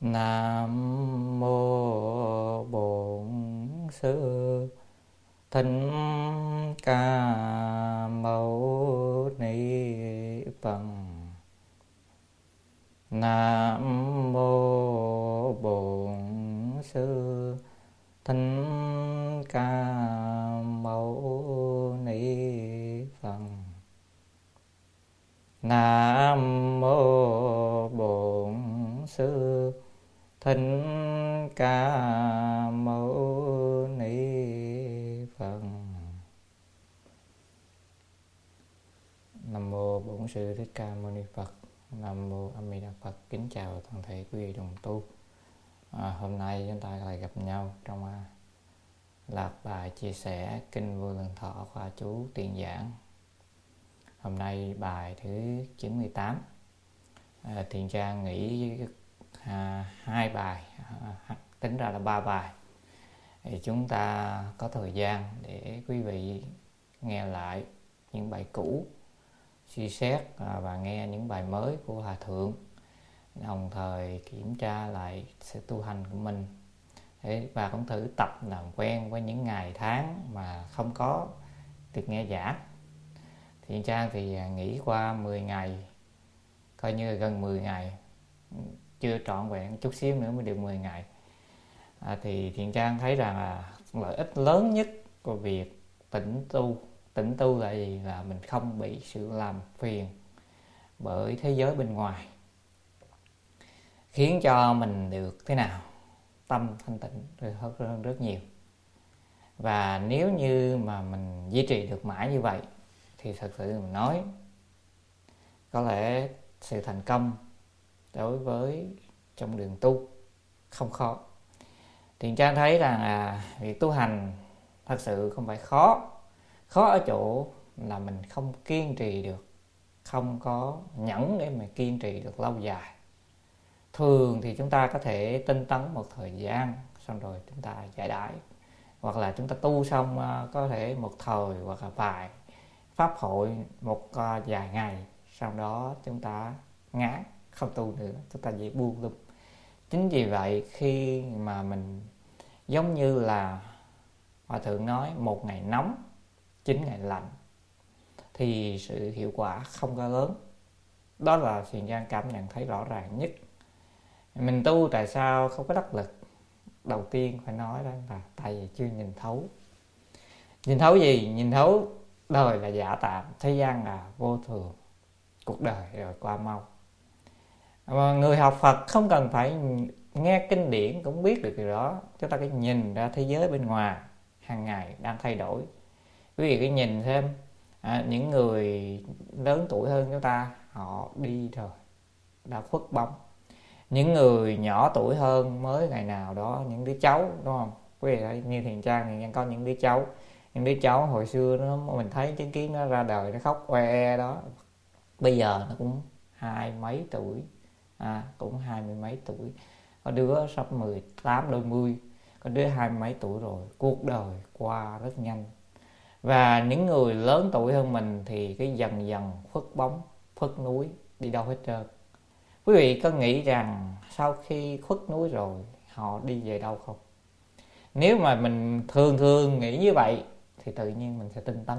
Nam mô Bổn Sư Thích Ca Mâu Ni Phật. Nam mô Bổn Sư Thích Ca Mâu Ni Phật. Nam mô Bổn Sư Thích Ca Mâu Ni Phật. Nam mô Bổn Sư Thích Ca Mâu Ni Phật. Nam mô A Di Đà Phật. Kính chào toàn thể quý vị đồng tu. Hôm nay chúng ta lại gặp nhau trong loạt bài chia sẻ Kinh Vô Lượng Thọ khoa chú tiền giảng. Hôm nay bài thứ 98. Thiện Trang nghĩ hai bài, tính ra là 3 bài, thì chúng ta có thời gian để quý vị nghe lại những bài cũ, suy xét và nghe những bài mới của Hòa Thượng, đồng thời kiểm tra lại sự tu hành của mình và cũng thử tập làm quen với những ngày tháng mà không có được nghe giảng. Thiện Trang thì nghỉ qua 10 ngày, coi như là gần 10 ngày, chưa trọn vẹn, chút xíu nữa mới được 10 ngày. Thì Thiện Trang thấy rằng là lợi ích lớn nhất của việc tĩnh tu là gì? Là mình không bị sự làm phiền bởi thế giới bên ngoài, khiến cho mình được thế nào? Tâm thanh tịnh hơn rất nhiều. Và nếu như mà mình duy trì được mãi như vậy thì thật sự mình nói, có lẽ sự thành công đối với trong đường tu không khó. Thiện Trang thấy rằng việc tu hành thật sự không phải khó. Khó ở chỗ là mình không kiên trì được, không có nhẫn để mà kiên trì được lâu dài. Thường thì chúng ta có thể tinh tấn một thời gian, xong rồi chúng ta giải đãi, hoặc là chúng ta tu xong có thể một thời hoặc là vài pháp hội một vài ngày, sau đó chúng ta ngán, không tu nữa, chúng ta dễ buông lung. Chính vì vậy khi mà mình giống như là Hòa Thượng nói, 1 ngày nóng 9 ngày lạnh, thì sự hiệu quả không có lớn. Đó là Thiện Trang cảm nhận thấy rõ ràng nhất. Mình tu tại sao không có đắc lực? Đầu tiên phải nói đó là tại vì chưa nhìn thấu. Nhìn thấu gì? Nhìn thấu đời là giả tạm, thế gian là vô thường, cuộc đời rồi qua mau. Mà người học Phật không cần phải nghe kinh điển cũng biết được điều đó. Chúng ta cái nhìn ra thế giới bên ngoài hàng ngày đang thay đổi. Quý vị cái nhìn xem, những người lớn tuổi hơn chúng ta, họ đi rồi, đã khuất bóng. Những người nhỏ tuổi hơn mới ngày nào đó, những đứa cháu, đúng không? Quý vị thấy như Thiện Trang thì có những đứa cháu hồi xưa mình thấy chứng kiến nó ra đời, nó khóc oe đó. Bây giờ nó cũng 20 mấy tuổi, cũng 20 mấy tuổi. Có đứa sắp 18 đôi mươi, có đứa 20 mấy tuổi rồi. Cuộc đời qua rất nhanh. Và những người lớn tuổi hơn mình thì cái dần dần khuất bóng, khuất núi, đi đâu hết trơn. Quý vị có nghĩ rằng sau khi khuất núi rồi họ đi về đâu không? Nếu mà mình thường nghĩ như vậy thì tự nhiên mình sẽ tinh tấn.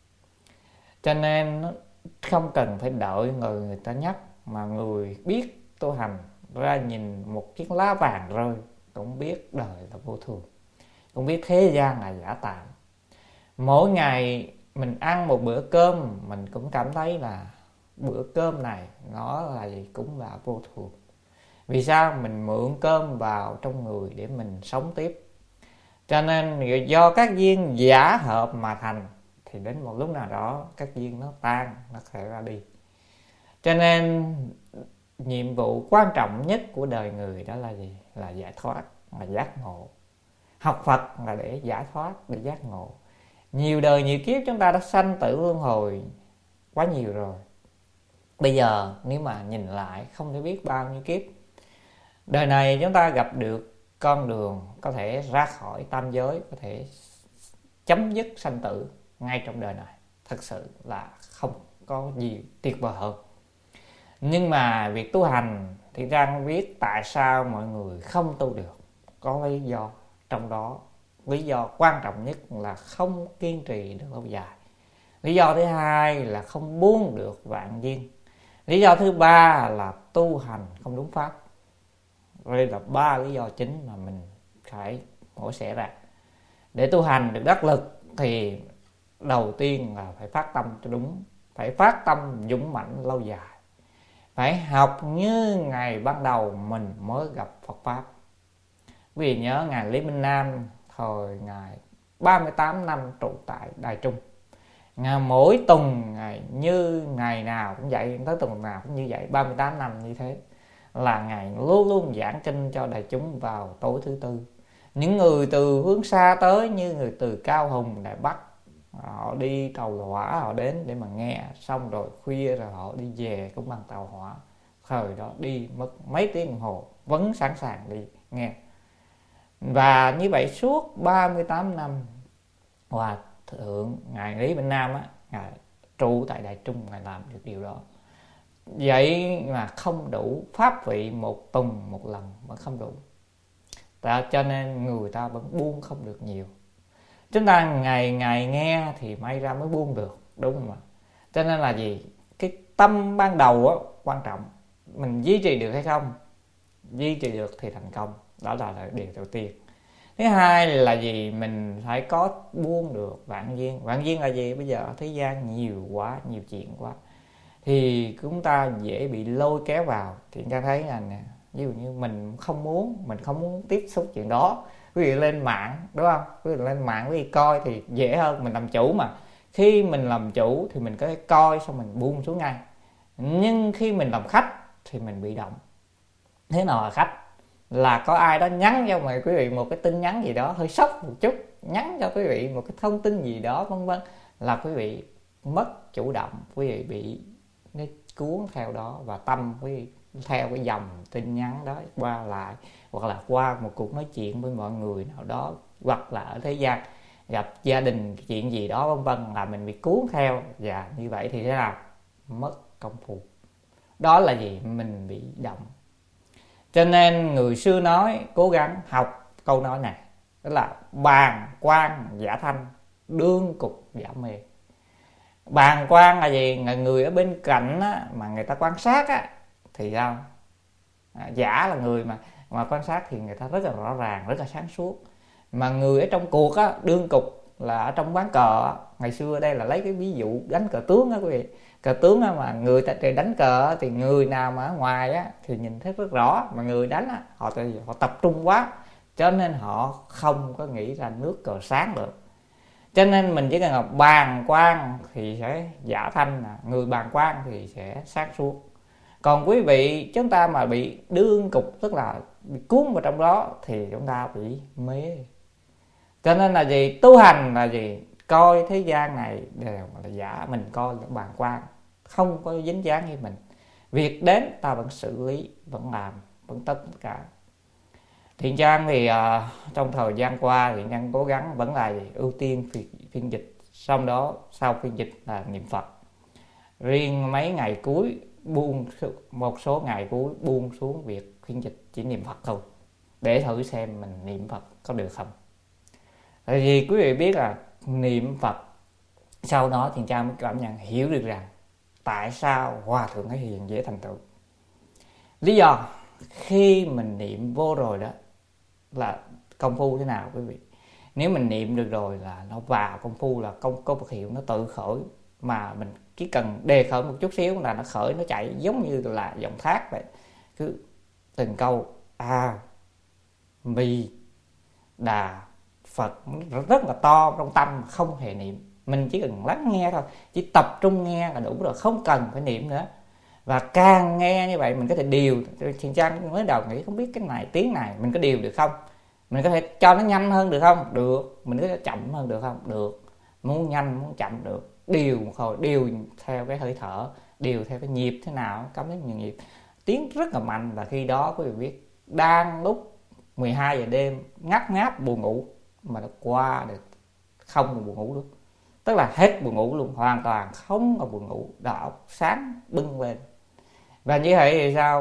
Cho nên không cần phải đợi người ta nhắc, mà người biết tu hành ra nhìn một chiếc lá vàng rơi cũng biết đời là vô thường, cũng biết thế gian là giả tạm. Mỗi ngày mình ăn một bữa cơm, mình cũng cảm thấy là bữa cơm này nó là gì? Cũng là vô thường. Vì sao? Mình mượn cơm vào trong người để mình sống tiếp. Cho nên do các duyên giả hợp mà thành, thì đến một lúc nào đó các duyên nó tan, nó sẽ ra đi. Cho nên nhiệm vụ quan trọng nhất của đời người đó là gì? Là giải thoát, là giác ngộ. Học Phật là để giải thoát, để giác ngộ. Nhiều đời nhiều kiếp chúng ta đã sanh tử luân hồi quá nhiều rồi. Bây giờ nếu mà nhìn lại không thể biết bao nhiêu kiếp. Đời này chúng ta gặp được con đường có thể ra khỏi tam giới, có thể chấm dứt sanh tử ngay trong đời này. Thật sự là không có gì tuyệt vời hơn. Nhưng mà việc tu hành Thiện Trang biết tại sao mọi người không tu được. Có lý do, trong đó lý do quan trọng nhất là không kiên trì được lâu dài. Lý do thứ hai là không buông được vạn duyên. Lý do thứ ba là tu hành không đúng pháp. Đây là 3 lý do chính mà mình phải mổ xẻ ra. Để tu hành được đắc lực thì đầu tiên là phải phát tâm cho đúng, phải phát tâm dũng mãnh lâu dài, phải học như ngày ban đầu mình mới gặp Phật Pháp. Quý vị nhớ Ngài Lý Minh Nam thời Ngài 38 năm trụ tại Đài Trung, Ngài mỗi tuần Ngài như ngày nào cũng vậy, tới tuần nào cũng như vậy, 38 năm như thế, là Ngài luôn luôn giảng kinh cho đại chúng vào tối thứ tư. Những người từ hướng xa tới, như người từ Cao Hùng, Đài Bắc, họ đi tàu hỏa họ đến để mà nghe, xong rồi khuya rồi họ đi về cũng bằng tàu hỏa. Thời đó đi mất mấy tiếng đồng hồ vẫn sẵn sàng đi nghe. Và như vậy suốt 38 năm, Hòa thượng Ngài Lý Minh Nam á, Ngài trụ tại Đại Trung, Ngài làm được điều đó. Vậy mà không đủ, pháp vị một tuần một lần vẫn không đủ. Cho nên người ta vẫn buông không được nhiều. Chúng ta ngày ngày nghe thì may ra mới buông được, đúng không ạ? Cho nên là gì? Cái tâm ban đầu á quan trọng. Mình duy trì được hay không? Duy trì được thì thành công. Đó là điều đầu tiên. Thứ hai là gì? Mình phải có buông được vạn duyên. Vạn duyên là gì? Bây giờ thế gian nhiều quá, nhiều chuyện quá, thì chúng ta dễ bị lôi kéo vào. Thì chúng ta thấy là nè, ví dụ như mình không muốn tiếp xúc chuyện đó. Quý vị lên mạng, đúng không? Quý vị lên mạng quý vị coi thì dễ hơn, mình làm chủ mà. Khi mình làm chủ thì mình có thể coi xong mình buông xuống ngay. Nhưng khi mình làm khách thì mình bị động. Thế nào là khách? Là có ai đó nhắn cho mày quý vị một cái tin nhắn gì đó hơi sốc một chút, nhắn cho quý vị một cái thông tin gì đó vân vân, là quý vị mất chủ động, quý vị bị nó cuốn theo đó, và tâm quý vị theo cái dòng tin nhắn đó qua lại, hoặc là qua một cuộc nói chuyện với mọi người nào đó, hoặc là ở thế gian gặp gia đình chuyện gì đó vân vân, là mình bị cuốn theo. Và như vậy thì thế nào? Mất công phu. Đó là gì? Mình bị động. Cho nên người xưa nói cố gắng học câu nói này, đó là bàng quan giả thanh, đương cục giả mê. Bàng quan là gì? Người ở bên cạnh á, mà người ta quan sát á, thì sao? Giả là người mà quan sát thì người ta rất là rõ ràng, rất là sáng suốt. Mà người ở trong cuộc á, đương cục là ở trong ván cờ. Ngày xưa đây là lấy cái ví dụ đánh cờ tướng á quý vị. Cờ tướng á, mà người ta đánh cờ á, thì người nào mà ở ngoài á thì nhìn thấy rất rõ, mà người đánh á, họ tập trung quá, cho nên họ không có nghĩ ra nước cờ sáng được. Cho nên mình chỉ cần là bàng quan thì sẽ giả thanh, người bàng quan thì sẽ sáng suốt. Còn quý vị, chúng ta mà bị đương cục, tức là bị cuốn vào trong đó, thì chúng ta bị mê. Cho nên là gì? Tu hành là gì? Coi thế gian này đều là giả, mình coi là bàng quan, không có dính dáng như mình. Việc đến ta vẫn xử lý, vẫn làm, vẫn tất cả. Thiện Trang thì trong thời gian qua Thiện Trang cố gắng vẫn là gì? Ưu tiên phiên dịch, xong đó sau phiên dịch là niệm Phật. Riêng mấy ngày cuối buông, một số ngày cuối buông xuống việc phiên dịch, chỉ niệm Phật thôi, để thử xem mình niệm Phật có được không. Tại vì quý vị biết là niệm Phật, sau đó Thiện Trang mới cảm nhận hiểu được rằng tại sao Hòa Thượng Hải Hiền dễ thành tựu. Lý do khi mình niệm vô rồi đó là công phu thế nào quý vị? Nếu mình niệm được rồi là nó vào công phu, là có vật hiệu nó tự khởi, mà mình chỉ cần đề khởi một chút xíu là nó khởi, nó chạy giống như là dòng thác vậy. Cứ từng câu A Mi Đà Phật rất là to trong tâm, không hề niệm. Mình chỉ cần lắng nghe thôi, chỉ tập trung nghe là đủ rồi, không cần phải niệm nữa. Và càng nghe như vậy mình có thể điều. Thiện Trang mới đầu nghĩ không biết cái này tiếng này mình có điều được không, mình có thể cho nó nhanh hơn được không? Được. Mình có thể chậm hơn được không? Được. Muốn nhanh muốn chậm được, điều thôi, điều theo cái hơi thở, điều theo cái nhịp thế nào, cảm thấy nhiều nhịp, tiếng rất là mạnh. Và khi đó quý vị biết, đang lúc 12 giờ đêm ngáp ngáp buồn ngủ mà nó qua được không buồn ngủ luôn, tức là hết buồn ngủ luôn, hoàn toàn không có buồn ngủ, đầu óc sáng bừng lên. Và như vậy thì sao?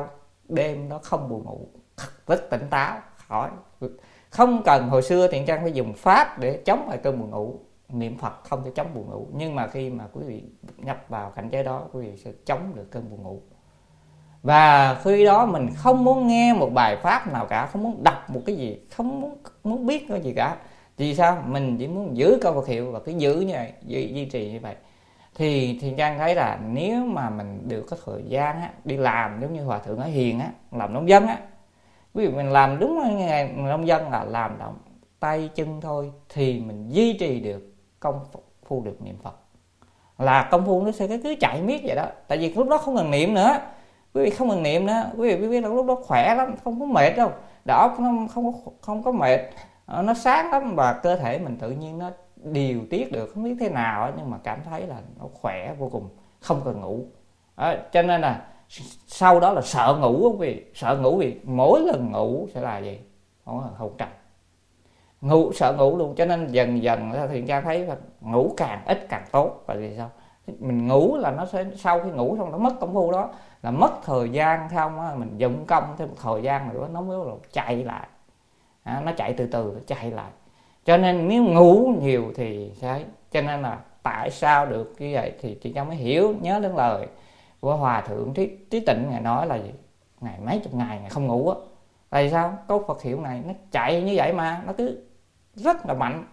đêm đó không buồn ngủ, rất tỉnh táo, khỏi không cần. Hồi xưa Thiện Trang phải dùng pháp để chống lại cơn buồn ngủ, niệm Phật không thể chống buồn ngủ, nhưng mà khi mà quý vị nhập vào cảnh giới đó, quý vị sẽ chống được cơn buồn ngủ. Và khi đó mình không muốn nghe một bài pháp nào cả, không muốn đọc một cái gì, không muốn biết cái gì cả. Vì sao? Mình chỉ muốn giữ câu Phật hiệu và cứ giữ như vậy, duy trì như vậy. Thì Trang thấy là nếu mà mình được có thời gian á, đi làm giống như Hòa Thượng ở Hiền á, làm nông dân á, ví dụ mình làm đúng ngày nông dân là làm động tay chân thôi, thì mình duy trì được công phu được niệm Phật, là công phu nó sẽ cứ chạy miết vậy đó. Tại vì lúc đó không cần niệm nữa, quý vị không cần niệm nữa, quý vị biết là lúc đó khỏe lắm, không có mệt đâu, đầu óc nó không có mệt, nó sáng lắm, và cơ thể mình tự nhiên nó điều tiết được, không biết thế nào nhưng mà cảm thấy là nó khỏe vô cùng, không cần ngủ. Cho nên là sau đó là sợ ngủ không quý vị, sợ ngủ vì mỗi lần ngủ sẽ là gì, không trầm, ngủ sợ ngủ luôn. Cho nên dần dần Thiện Trang thấy là ngủ càng ít càng tốt. Và vì sao? Mình ngủ là nó sẽ, sau khi ngủ xong nó mất công phu đó, là mất thời gian, xong á mình dụng công thêm một thời gian nữa nó mới chạy lại, nó chạy từ từ, nó chạy lại. Cho nên nếu ngủ nhiều thì sẽ, cho nên là tại sao được như vậy thì chị Trang mới hiểu, nhớ đến lời của Hòa Thượng Trí Tịnh, Ngài nói là gì? Ngày mấy chục ngày Ngài không ngủ á. Tại sao? Câu Phật hiệu này nó chạy như vậy mà, nó cứ rất là mạnh.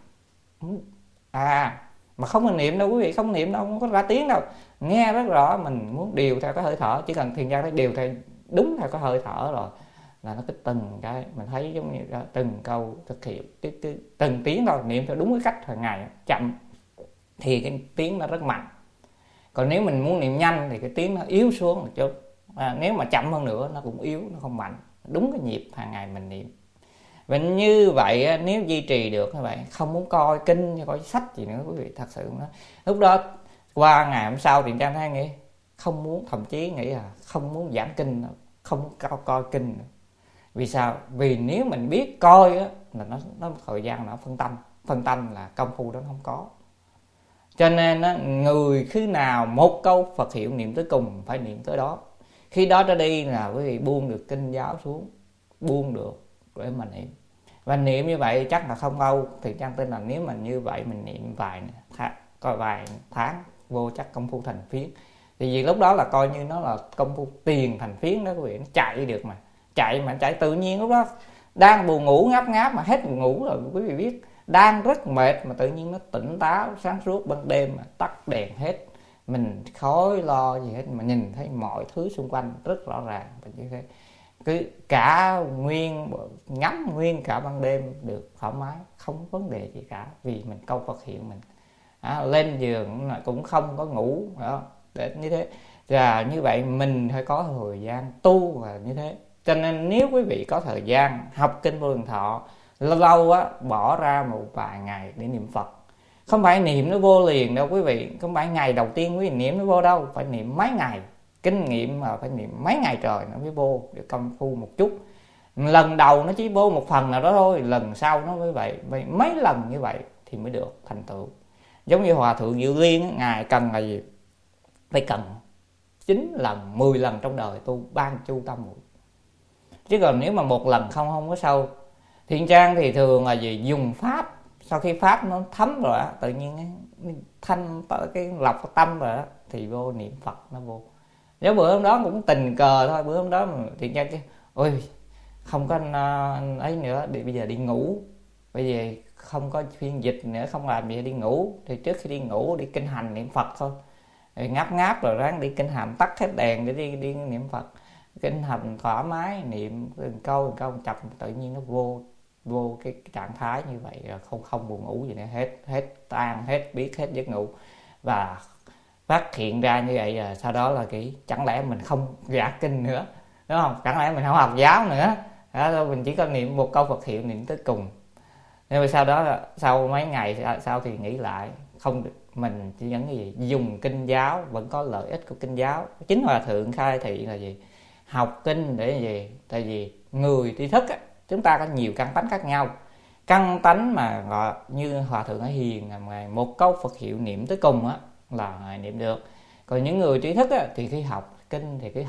Mà không cần niệm đâu quý vị, không niệm đâu, không có ra tiếng đâu, nghe rất rõ. Mình muốn điều theo cái hơi thở, chỉ cần Thiền Trang thấy điều theo đúng theo cái hơi thở rồi là nó cứ từng cái mình thấy giống như đó, từng câu thực hiện từng tiếng thôi, niệm theo đúng cái cách hàng ngày chậm thì cái tiếng nó rất mạnh. Còn nếu mình muốn niệm nhanh thì cái tiếng nó yếu xuống một chút, nếu mà chậm hơn nữa nó cũng yếu, nó không mạnh, đúng cái nhịp hàng ngày mình niệm. Và như vậy nếu duy trì được như vậy, không muốn coi kinh hay coi sách gì nữa quý vị, thật sự nó lúc đó qua ngày hôm sau thì Trang thấy nghĩ không muốn, thậm chí nghĩ là không muốn giảng kinh nữa, không muốn coi kinh nữa. Vì sao? Vì nếu mình biết coi á, là nó thời gian nó phân tâm là công phu đó nó không có. Cho nên á, người khi nào một câu Phật hiệu niệm tới cùng phải niệm tới đó. Khi đó trở đi là quý vị buông được kinh giáo xuống, buông được để mà niệm. Và niệm như vậy chắc là không lâu. Thì Trang tin là nếu mà như vậy mình niệm vài tháng vô chắc công phu thành phiến. Thì vì lúc đó là coi như nó là công phu tiền thành phiến đó quý vị, nó chạy được mà. Chạy tự nhiên, lúc đó đang buồn ngủ ngáp ngáp mà hết buồn ngủ rồi quý vị biết, đang rất mệt mà tự nhiên nó tỉnh táo sáng suốt. Ban đêm mà tắt đèn hết, mình khỏi lo gì hết, mà nhìn thấy mọi thứ xung quanh rất rõ ràng. Và như thế cứ ngắm nguyên cả ban đêm được thoải mái, không vấn đề gì cả. Vì mình câu Phật hiệu mình lên giường cũng không có ngủ đó, để như thế. Và như vậy mình phải có thời gian tu và như thế. Cho nên nếu quý vị có thời gian học kinh Vô Lượng Thọ, lâu lâu á bỏ ra một vài ngày để niệm Phật. Không phải niệm nó vô liền đâu quý vị, không phải ngày đầu tiên quý vị niệm nó vô đâu, phải niệm mấy ngày. Kinh nghiệm mà phải niệm mấy ngày trời nó mới vô, để công phu một chút. Lần đầu nó chỉ vô một phần nào đó thôi, lần sau nó mới vậy. Mấy lần như vậy thì mới được thành tựu. Giống như Hòa Thượng Dự Liên, Ngài cần là gì? Phải cần 9 lần, 10 lần trong đời tu ban chu tâm muội. Chứ còn nếu mà một lần không có sâu. Thiện Trang thì thường là gì? Dùng pháp, sau khi pháp nó thấm rồi á, tự nhiên thanh cái lọc tâm rồi á, thì vô niệm Phật nó vô. Nếu bữa hôm đó cũng tình cờ thôi, bữa hôm đó mà Thiện Trang kêu ôi không có ấy nữa, bây giờ đi ngủ, bây giờ không có phiên dịch nữa, không làm gì, đi ngủ. Thì trước khi đi ngủ đi kinh hành niệm Phật thôi, rồi ngáp rồi ráng đi kinh hành, tắt hết đèn để đi niệm Phật, kinh hành thoải mái, niệm từng câu chậm, tự nhiên nó vô cái trạng thái như vậy, không buồn ngủ gì nữa, hết tan, hết biết, hết giấc ngủ. Và phát hiện ra như vậy là sau đó là chẳng lẽ mình không giảng kinh nữa, đúng không? Chẳng lẽ mình không học giáo nữa đó, mình chỉ có niệm một câu Phật hiệu niệm tới cùng. Nhưng mà sau đó sau mấy ngày sau thì nghĩ lại, không được, mình chỉ những cái gì dùng kinh giáo vẫn có lợi ích của kinh giáo. Chính Hòa Thượng khai thị là gì? Học kinh để gì? Tại vì người tri thức á, chúng ta có nhiều căn tánh khác nhau. Căn tánh mà gọi như Hòa Thượng ở Hiền, Ngài một câu Phật hiệu niệm tới cùng á là Ngài niệm được. Còn những người trí thức á, thì khi học kinh thì cứ học,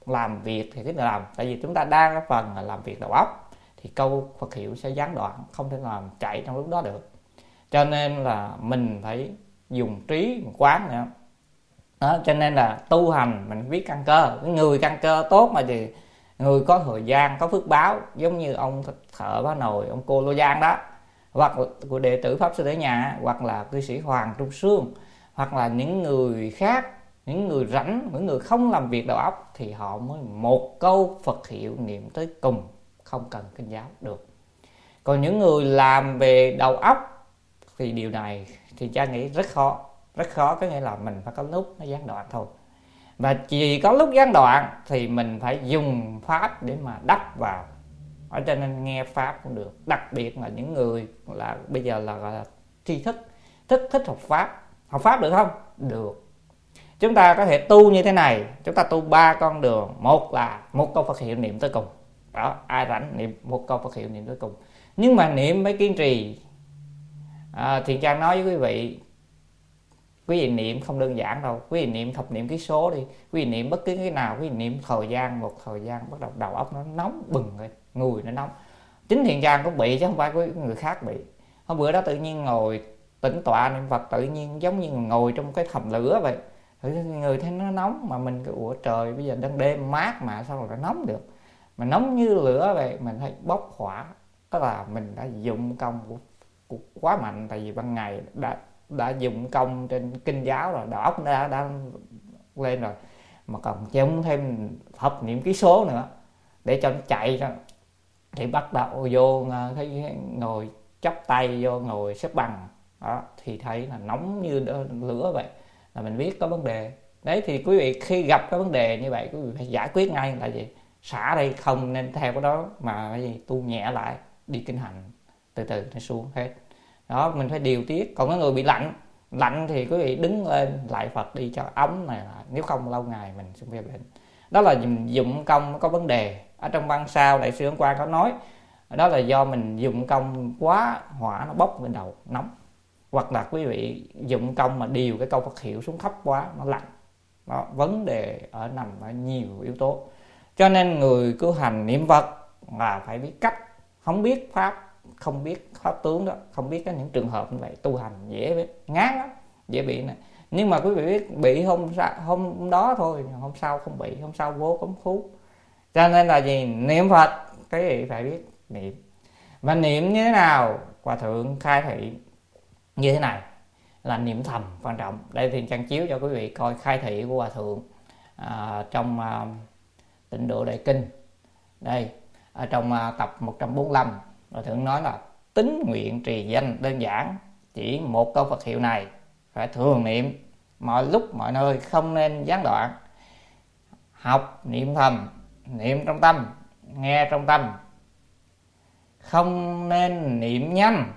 làm việc thì cái làm, tại vì chúng ta đang cái phần là làm việc đầu óc thì câu Phật hiệu sẽ gián đoạn, không thể làm chạy trong lúc đó được. Cho nên là mình phải dùng trí quán nữa đó. Cho nên là tu hành mình biết căn cơ. Cái người căn cơ tốt mà thì người có thời gian, có phước báo, giống như ông Thợ Bá Nồi, ông Cô Lô Giang đó, hoặc là của đệ tử Pháp Sư Để Nhà, hoặc là cư sĩ Hoàng Trung Sương, hoặc là những người khác, những người rảnh, những người không làm việc đầu óc thì họ mới một câu Phật hiệu niệm tới cùng, không cần kinh giáo được. Còn những người làm về đầu óc thì điều này thì cha nghĩ rất khó. Rất khó, có nghĩa là mình phải có lúc nó gián đoạn thôi. Và chỉ có lúc gián đoạn thì mình phải dùng pháp để mà đắp vào. Ở trên nên nghe pháp cũng được. Đặc biệt là những người là bây giờ là gọi là tri thức, thích học pháp. Học pháp được không? Được. Chúng ta có thể tu như thế này. Chúng ta tu 3 con đường. Một là một câu Phật hiệu niệm tới cùng. Đó, ai rảnh niệm một câu Phật hiệu niệm tới cùng. Nhưng mà niệm phải kiên trì. Thiện Trang nói với quý vị niệm không đơn giản đâu. Quý vị niệm thập niệm ký số đi, quý vị niệm bất cứ cái nào, quý vị niệm thời gian, một thời gian bắt đầu đầu óc nó nóng bừng rồi, người nó nóng. Chính Thiện Trang cũng bị chứ không phải người khác bị. Hôm bữa đó tự nhiên ngồi tĩnh tọa niệm Phật, tự nhiên giống như ngồi trong cái thầm lửa vậy, người thấy nó nóng, mà mình cái ủa trời, bây giờ đang đêm mát mà sao mà nó nóng được, mà nóng như lửa vậy, mình thấy bốc hỏa. Tức là mình đã dụng công của quá mạnh, tại vì ban ngày đã dụng công trên kinh giáo rồi, đầu óc đã lên rồi, mà còn chung thêm thập niệm ký số nữa để cho nó chạy ra, thì bắt đầu vô thấy ngồi chắp tay vô, ngồi xếp bằng đó, thì thấy là nóng như lửa vậy, là mình biết có vấn đề. Đấy, thì quý vị khi gặp cái vấn đề như vậy, quý vị phải giải quyết ngay là gì? Xả đây, không nên theo cái đó, mà cái gì tu nhẹ lại, đi kinh hành từ từ nó xuống hết. Đó, mình phải điều tiết. Còn cái người bị lạnh thì quý vị đứng lên lại Phật đi cho ấm này, nếu không lâu ngày mình sẽ bị bệnh. Đó là dụng công có vấn đề. Ở trong băng sao đại sư Ấn Quang có nói, đó là do mình dụng công quá, hỏa nó bốc lên đầu nóng, hoặc là quý vị dụng công mà điều cái câu Phật hiệu xuống thấp quá, nó lạnh. Đó, vấn đề nằm ở nhiều yếu tố. Cho nên người cứu hành niệm Phật là phải biết cách. Không biết pháp, không biết pháp tướng đó, không biết những trường hợp như vậy, tu hành dễ ngán lắm, dễ bị này. Nhưng mà quý vị biết bị hôm đó thôi, hôm sau không bị, hôm sau vô cấm phú. Cho nên là gì? Niệm Phật cái gì phải biết niệm. Và niệm như thế nào? Hòa thượng khai thị như thế này là niệm thầm quan trọng. Đây thì trang chiếu cho quý vị coi khai thị của Hòa thượng trong Tịnh Độ Đại Kinh. Đây, ở trong tập 145, Hòa thượng nói là tín nguyện trì danh đơn giản, chỉ một câu Phật hiệu này phải thường niệm mọi lúc mọi nơi, không nên gián đoạn. Học niệm thầm, niệm trong tâm, nghe trong tâm, không nên niệm nhanh.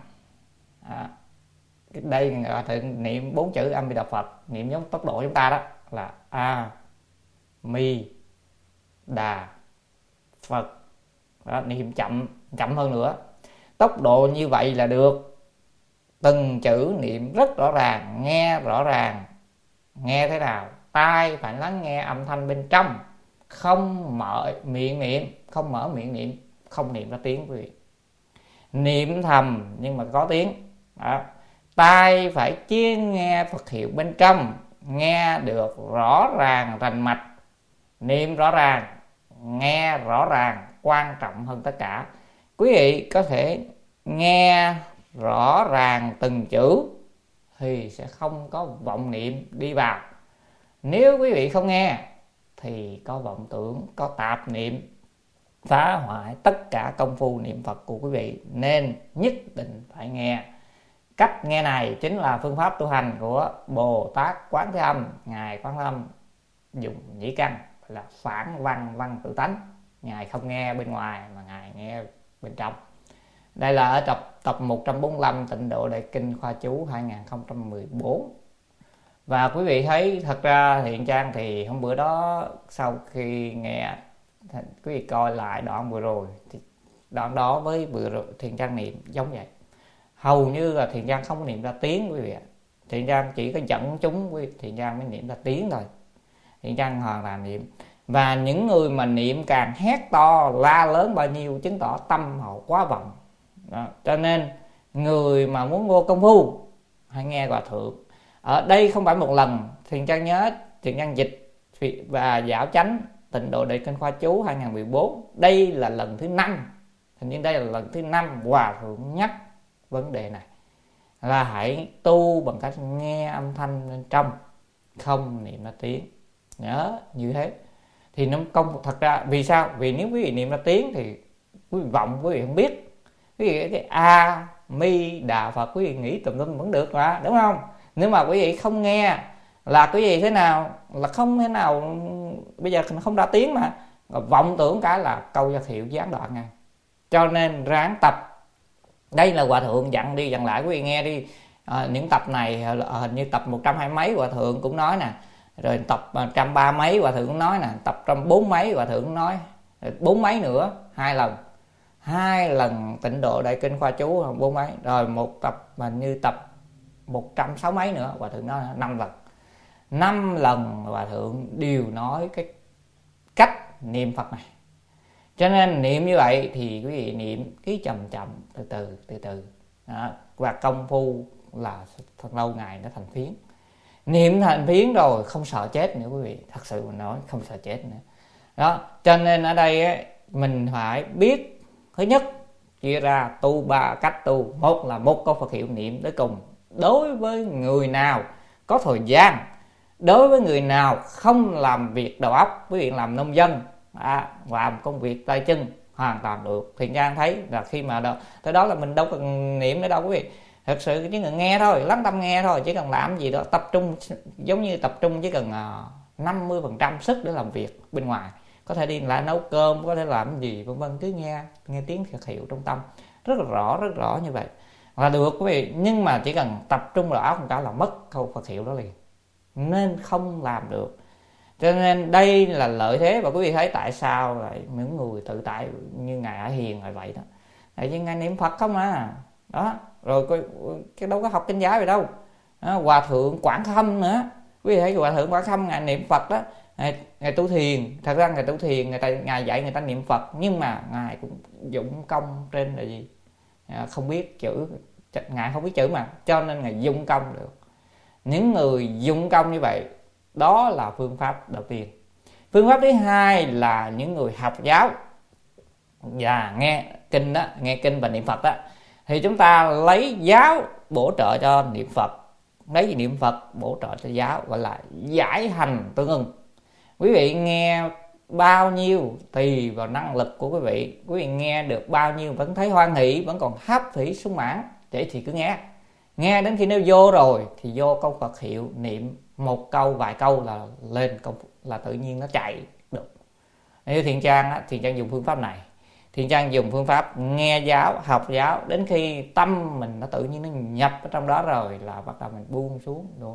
Đây Hòa thượng niệm 4 chữ A Di Đà Phật, niệm giống tốc độ chúng ta đó là A Mi Đà Phật. Đó, niệm chậm hơn nữa. Tốc độ như vậy là được. Từng chữ niệm rất rõ ràng, nghe rõ ràng. Nghe thế nào? Tai phải lắng nghe âm thanh bên trong, không mở miệng niệm, không niệm ra tiếng quý vị. Niệm thầm nhưng mà có tiếng. Đó. Tai phải chuyên nghe Phật hiệu bên trong, nghe được rõ ràng rành mạch. Niệm rõ ràng, nghe rõ ràng, quan trọng hơn tất cả. Quý vị có thể nghe rõ ràng từng chữ thì sẽ không có vọng niệm đi vào. Nếu quý vị không nghe thì có vọng tưởng, có tạp niệm, phá hoại tất cả công phu niệm Phật của quý vị. Nên nhất định phải nghe. Cách nghe này chính là phương pháp tu hành của Bồ Tát Quán Thế Âm. Ngài Quán Thế Âm dùng nhĩ căn là phản văn tự tánh. Ngài không nghe bên ngoài mà Ngài nghe bên trong. Đây là ở tập 145 Tịnh Độ Đại Kinh khoa chú 2014. Và quý vị thấy thật ra Thiện Trang thì hôm bữa đó sau khi nghe, quý vị coi lại đoạn vừa rồi thì đoạn đó với vừa rồi Thiện Trang niệm giống vậy. Hầu như là Thiện Trang không có niệm ra tiếng quý vị ạ. Thiện Trang chỉ có dẫn chúng Thiện Trang mới niệm ra tiếng thôi. Thiện Trang hoàn toàn niệm. Và những người mà niệm càng hét to la lớn bao nhiêu chứng tỏ tâm họ quá vọng đó. Cho nên người mà muốn vô công phu hãy nghe Hòa Thượng. Ở đây không phải một lần, Thiền Trang nhớ Thiền Trang dịch và Giảo Chánh Tịnh Độ Đại Kinh Khoa Chú 2014. Đây là lần thứ 5, hình như đây là lần thứ 5 Hòa Thượng nhắc vấn đề này, là hãy tu bằng cách nghe âm thanh bên trong, không niệm ra tiếng. Nhớ như thế thì nó công. Thật ra vì sao? Vì nếu quý vị niệm ra tiếng thì quý vị vọng quý vị không biết. Quý vị cái A Mi Đà Phật quý vị nghĩ tùm lum vẫn được mà, đúng không? Nếu mà quý vị không nghe là quý vị thế nào, là không thế nào, bây giờ không ra tiếng mà vọng tưởng cả là câu gia hiệu gián đoạn ngay. Cho nên ráng tập. Đây là Hòa Thượng dặn đi dặn lại quý vị nghe đi. Những tập này hình như tập 120 mấy Hòa Thượng cũng nói nè, rồi tập 130 mấy Hòa Thượng cũng nói nè, tập 140 mấy Hòa Thượng cũng nói, 4 mấy nữa, 2 lần Tịnh Độ Đại Kinh Khoa Chú 4 mấy, rồi một tập mà như tập 160 mấy nữa Hòa Thượng nói 5 lần. 5 lần Hòa Thượng đều nói cái cách niệm Phật này. Cho nên niệm như vậy thì quý vị niệm cứ chậm chậm từ từ đó. Và công phu là lâu ngày nó thành phiến. Niệm thành phiến rồi không sợ chết nữa quý vị, thật sự mình nói không sợ chết nữa đó. Cho nên ở đây ấy, mình phải biết, thứ nhất chia ra tu 3 cách tu. Một là một câu Phật hiệu niệm tới cùng. Đối với người nào có thời gian, đối với người nào không làm việc đầu óc, quý vị làm nông dân, làm công việc tay chân hoàn toàn được. Thiền Trang thấy là khi mà tới đó là mình đâu cần niệm nữa đâu quý vị. Thật sự chỉ cần nghe thôi, lắng tâm nghe thôi, chỉ cần làm gì đó tập trung, giống như tập trung chỉ cần 50% sức để làm việc bên ngoài, có thể đi lại nấu cơm, có thể làm gì vân vân, cứ nghe tiếng Phật hiệu trong tâm rất rõ như vậy là được quý vị. Nhưng mà chỉ cần tập trung đầu óc một cái là mất câu Phật hiệu đó liền, nên không làm được. Cho nên đây là lợi thế. Và quý vị thấy tại sao lại những người tự tại như ngài Ả Hiền lại vậy đó, tại vì ngài niệm Phật không đó. Rồi cái đâu có học kinh giáo vậy đâu. Hòa Thượng Quảng Khâm nữa, quý vị thấy Hòa Thượng Quảng Khâm ngài niệm Phật đó, ngài tu thiền. Thật ra ngài tu thiền, ngài dạy người ta niệm Phật, nhưng mà ngài cũng dụng công trên là gì, không biết chữ, ngài không biết chữ mà, cho nên ngài dụng công được. Những người dụng công như vậy, đó là phương pháp đầu tiên. Phương pháp thứ hai là những người học giáo và nghe kinh đó, nghe kinh và niệm Phật đó, thì chúng ta lấy giáo bổ trợ cho niệm Phật, lấy niệm Phật bổ trợ cho giáo, gọi là giải hành tương ưng. Quý vị nghe bao nhiêu tùy vào năng lực của quý vị. Quý vị nghe được bao nhiêu vẫn thấy hoan hỷ, vẫn còn hấp thủy sung mãn, vậy thì cứ nghe đến khi nó vô rồi thì vô câu Phật hiệu, niệm một câu vài câu là lên công, là tự nhiên nó chạy được. Như Thiền Trang dùng phương pháp này. Thiền Trang dùng phương pháp nghe giáo, học giáo, đến khi tâm mình nó tự nhiên nó nhập ở trong đó rồi là bắt đầu mình buông xuống đồ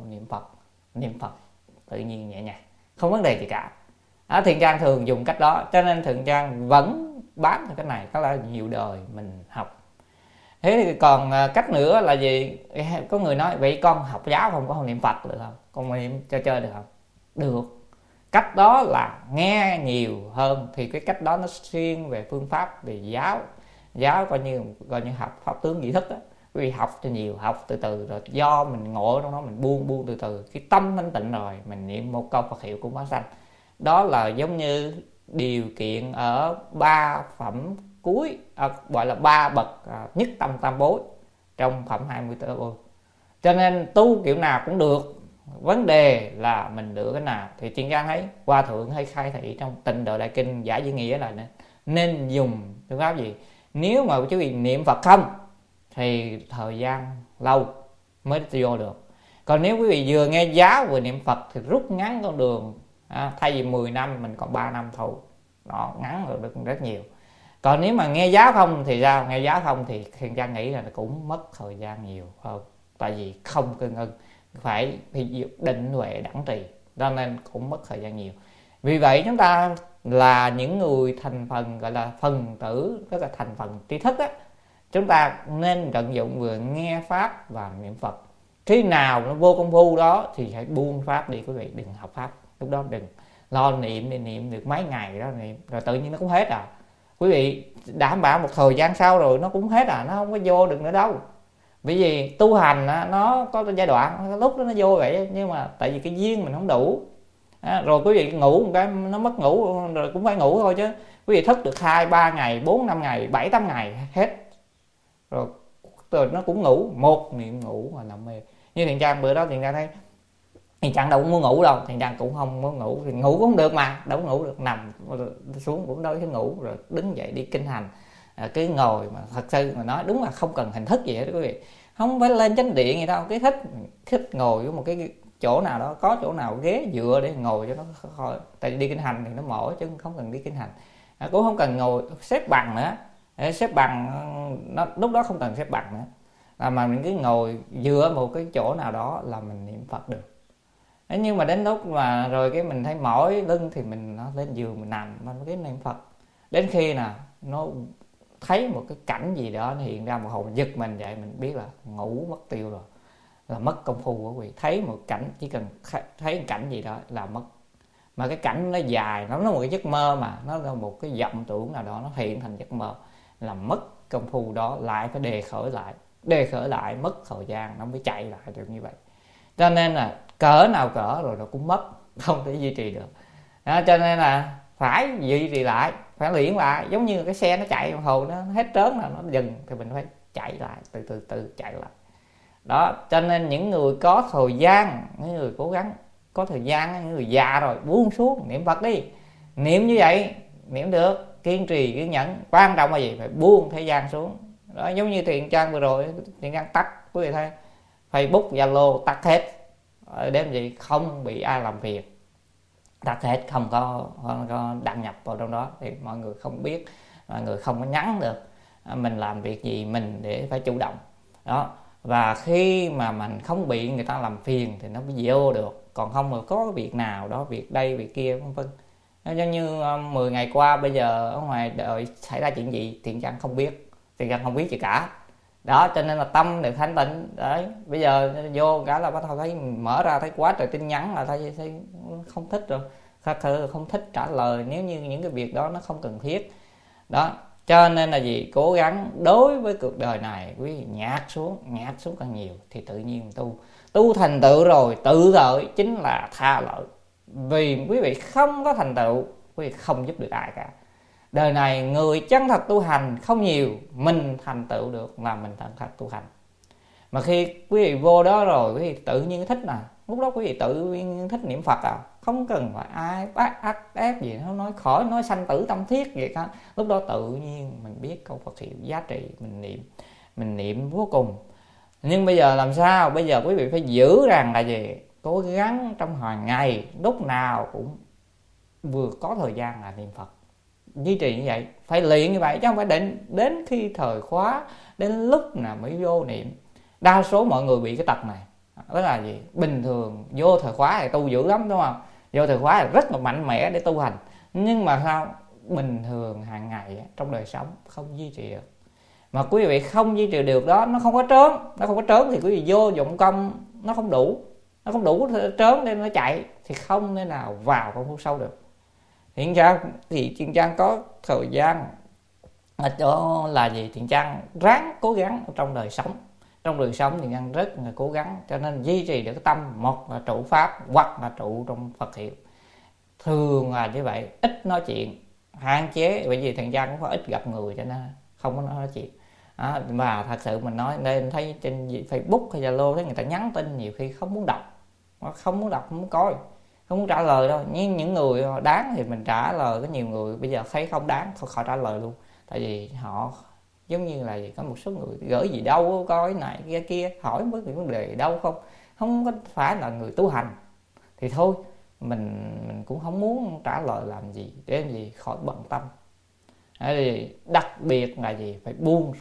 niệm Phật tự nhiên nhẹ nhàng, không vấn đề gì cả. Thiền Trang thường dùng cách đó, cho nên Thiền Trang vẫn bám theo cái này, có là nhiều đời mình học. Thế thì còn cách nữa là gì? Có người nói vậy con học giáo không có niệm Phật được không? Con niệm chơi được không? Được. Cách đó là nghe nhiều hơn, thì cái cách đó nó xuyên về phương pháp về giáo coi như học pháp tướng vị thức đó. Quý vị học cho nhiều, học từ từ rồi do mình ngộ trong đó, mình buông từ từ, khi tâm thanh tịnh rồi mình niệm một câu Phật hiệu cũng hóa sanh. Đó là giống như điều kiện ở 3 phẩm cuối, gọi là 3 bậc nhất tâm tam bối trong phẩm 24. Cho nên tu kiểu nào cũng được, vấn đề là mình lựa cái nào. Thì Thiền Trang thấy Hòa Thượng hay khai thị trong Tịnh Độ Đại Kinh giải Duy Nghĩa là nên dùng phương pháp gì. Nếu mà quý vị niệm Phật không thì thời gian lâu mới vô được. Còn nếu quý vị vừa nghe giáo vừa niệm Phật thì rút ngắn con đường, thay vì 10 năm mình còn 3 năm thôi, nó ngắn được rất nhiều. Còn nếu mà nghe giáo không thì sao? Nghe giáo không thì Thiền Trang nghĩ là cũng mất thời gian nhiều hơn, tại vì không cân ngưng, phải định huệ đẳng trì, cho nên cũng mất thời gian nhiều. Vì vậy chúng ta là những người thành phần gọi là phần tử, tức là thành phần tri thức á, chúng ta nên tận dụng vừa nghe pháp và niệm Phật. Khi nào nó vô công phu đó thì hãy buông pháp đi quý vị, đừng học pháp, lúc đó đừng. lo niệm để niệm được mấy ngày đó niệm rồi tự nhiên nó cũng hết à. Quý vị đảm bảo một thời gian sau rồi nó cũng hết à, nó không có vô được nữa đâu. Bởi vì tu hành nó có giai đoạn lúc đó nó vô vậy, nhưng mà tại vì cái duyên mình không đủ. Rồi quý vị ngủ một cái nó mất ngủ rồi cũng phải ngủ thôi, chứ quý vị thức được 2-3 ngày, 4-5 ngày, 7-8 ngày hết rồi nó cũng ngủ, một niệm ngủ mà nằm mê. Như Thiện Trang bữa đó Thiện Trang thấy Thiện Trang đâu cũng muốn ngủ đâu, Thiện Trang cũng không muốn ngủ, thì ngủ cũng không được mà đâu có ngủ được, nằm xuống cũng đâu có ngủ, rồi đứng dậy đi kinh hành. Cứ ngồi mà thật sự mà nói đúng là không cần hình thức gì hết quý vị, không phải lên chánh điện gì đâu, cái thích ngồi ở một cái chỗ nào đó, có chỗ nào ghế dựa để ngồi cho nó khỏi, tại vì đi kinh hành thì nó mỏi chứ không cần đi kinh hành. Cũng không cần ngồi xếp bằng nữa, xếp bằng nó lúc đó không cần xếp bằng nữa, mà mình cứ ngồi dựa một cái chỗ nào đó là mình niệm Phật được. Nhưng mà đến lúc mà rồi cái mình thấy mỏi lưng thì mình nó lên giường mình nằm mình cái niệm Phật, đến khi nào nó thấy một cái cảnh gì đó nó hiện ra một hồn giật mình dậy, mình biết là ngủ mất tiêu rồi, là mất công phu của quý vị. Thấy một cảnh, chỉ cần thấy một cảnh gì đó là mất, mà cái cảnh nó dài, nó là một cái giấc mơ, mà nó là một cái vọng tưởng nào đó nó hiện thành giấc mơ, là mất công phu đó, lại phải đề khởi lại mất thời gian nó mới chạy lại được như vậy. Cho nên là cỡ nào cỡ rồi nó cũng mất, không thể duy trì được. Cho nên là phải duy trì lại, phải luyện lại, giống như cái xe nó chạy đồng hồ nó hết trớn là nó dừng thì mình phải chạy lại, từ chạy lại đó. Cho nên những người có thời gian, những người cố gắng có thời gian, những người già rồi buông xuống niệm Phật đi, niệm như vậy niệm được, kiên trì kiên nhẫn. Quan trọng là gì? Phải buông thế gian xuống đó. Giống như Thiện Trang vừa rồi, Thiện Trang tắt, quý vị thấy Facebook, Zalo tắt hết, đem gì không bị ai làm việc, tắt hết, không có đăng nhập vào trong đó thì mọi người không biết, mọi người không có nhắn được mình làm việc gì, mình để phải chủ động đó. Và khi mà mình không bị người ta làm phiền thì nó mới vô được, còn không mà có việc nào đó, việc đây việc kia vân vân. Giống như 10 ngày qua bây giờ ở ngoài đời xảy ra chuyện gì Thiện Trang không biết, Thiện Trang không biết gì cả đó. Cho nên là tâm được thanh tịnh đấy. Bây giờ vô cả là bắt đầu thấy, mở ra thấy quá trời tin nhắn là thấy không thích rồi, thật sự không thích trả lời nếu như những cái việc đó nó không cần thiết đó. Cho nên là gì? Cố gắng đối với cuộc đời này quý vị nhạt xuống càng nhiều thì tự nhiên tu thành tựu rồi, tự lợi chính là tha lợi. Vì quý vị không có thành tựu, quý vị không giúp được ai cả. Đời này người chân thật tu hành không nhiều, mình thành tựu được là mình chân thật tu hành. Mà khi quý vị vô đó rồi quý vị tự nhiên thích nè, lúc đó quý vị tự nhiên thích niệm Phật à, không cần phải ai bắt ép gì, nó nói khỏi nói sanh tử tâm thiết gì cả. Lúc đó tự nhiên mình biết câu Phật hiệu giá trị, mình niệm vô cùng. Nhưng bây giờ làm sao? Bây giờ quý vị phải giữ rằng là gì? Cố gắng trong hàng ngày lúc nào cũng vừa có thời gian là niệm Phật, duy trì như vậy, phải luyện như vậy, chứ không phải đến khi thời khóa, đến lúc nào mới vô niệm. Đa số mọi người bị cái tật này, đó là gì? Bình thường vô thời khóa thì tu dữ lắm đúng không? Vô thời khóa là rất là mạnh mẽ để tu hành, nhưng mà sao bình thường hàng ngày trong đời sống không duy trì được. Mà quý vị không duy trì được đó, nó không có trớn thì quý vị vô dụng công nó không đủ trớn nên nó chạy, thì không thể nào vào công phu sâu được. Thiện Trang có thời gian ở chỗ là gì? Thiện Trang ráng cố gắng trong đời sống Thiện Trang rất là cố gắng, cho nên duy trì được cái tâm, một là trụ pháp hoặc là trụ trong Phật hiệu. Thường là như vậy, ít nói chuyện, hạn chế, bởi vì Thiện Trang cũng có ít gặp người cho nên không có nói chuyện đó. Mà thật sự mình nói nên thấy trên Facebook hay Zalo thấy người ta nhắn tin nhiều khi không muốn đọc, không muốn coi, không muốn trả lời đâu. Nhưng những người đáng thì mình trả lời. Có nhiều người bây giờ thấy không đáng thôi khỏi trả lời luôn, tại vì họ giống như là có một số người gửi gì đâu coi này kia hỏi với cái vấn đề đâu không có phải là người tu hành thì thôi mình cũng không muốn trả lời làm gì để làm gì khỏi bận tâm. Thì đặc biệt là gì? Phải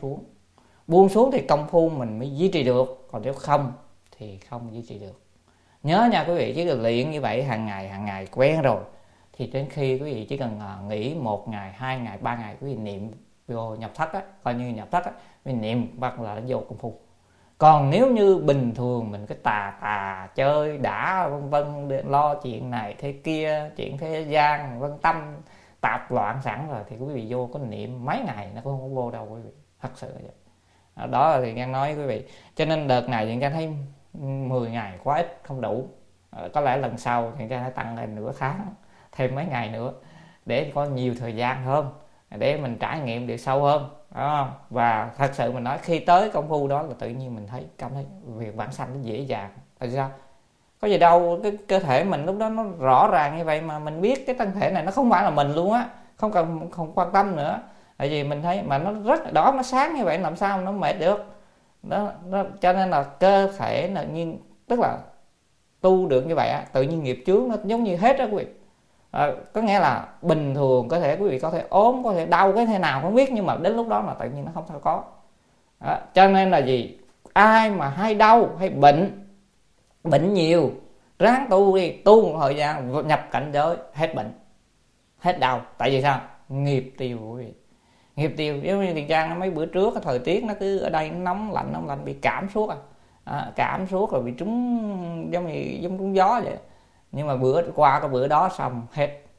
buông xuống thì công phu mình mới duy trì được, còn nếu không thì không duy trì được. Nhớ nha quý vị, chỉ cần luyện như vậy hàng ngày quen rồi thì đến khi quý vị chỉ cần nghỉ 1 ngày, 2 ngày, 3 ngày quý vị niệm vô nhập thất á, coi như nhập thất á, quý vị niệm bắt là nó vô công phu Còn nếu như bình thường mình cứ tà chơi đã vân vân, lo chuyện này thế kia, chuyện thế gian vân, tâm tạp loạn sẵn rồi, thì quý vị vô có niệm mấy ngày nó cũng không vô đâu quý vị, thật sự là vậy. Đó là Thiện Can nói quý vị. Cho nên đợt này Thiện Can thấy 10 ngày quá ít, không đủ. Có lẽ lần sau Thiện Can sẽ tăng lên nửa tháng, thêm mấy ngày nữa để có nhiều thời gian hơn, để mình trải nghiệm được sâu hơn, đúng không? Và thật sự mình nói, khi tới công phu đó là tự nhiên mình cảm thấy việc vãng sanh nó dễ dàng. Tại sao? Có gì đâu, cái cơ thể mình lúc đó nó rõ ràng như vậy mà mình biết cái thân thể này nó không phải là mình luôn á, không quan tâm nữa. Tại vì mình thấy mà nó rất đỏ, nó sáng như vậy làm sao nó mệt được. Đó, cho nên là cơ thể tự nhiên, tức là tu được như vậy á, tự nhiên nghiệp chướng nó giống như hết đó quý vị. Có nghĩa là bình thường có thể quý vị có thể ốm, có thể đau cái thế nào không biết, nhưng mà đến lúc đó là tự nhiên nó không thể có. Cho nên là gì, ai mà hay đau hay bệnh nhiều, ráng tu đi, tu một thời gian nhập cảnh giới hết bệnh hết đau. Tại vì sao? Nghiệp tiêu quý vị. Nghiệp tiêu. Giống như Thiện Can mấy bữa trước cái thời tiết nó cứ ở đây nóng lạnh bị cảm suốt cảm suốt rồi bị trúng, giống trúng gió vậy. Nhưng mà qua cái bữa đó xong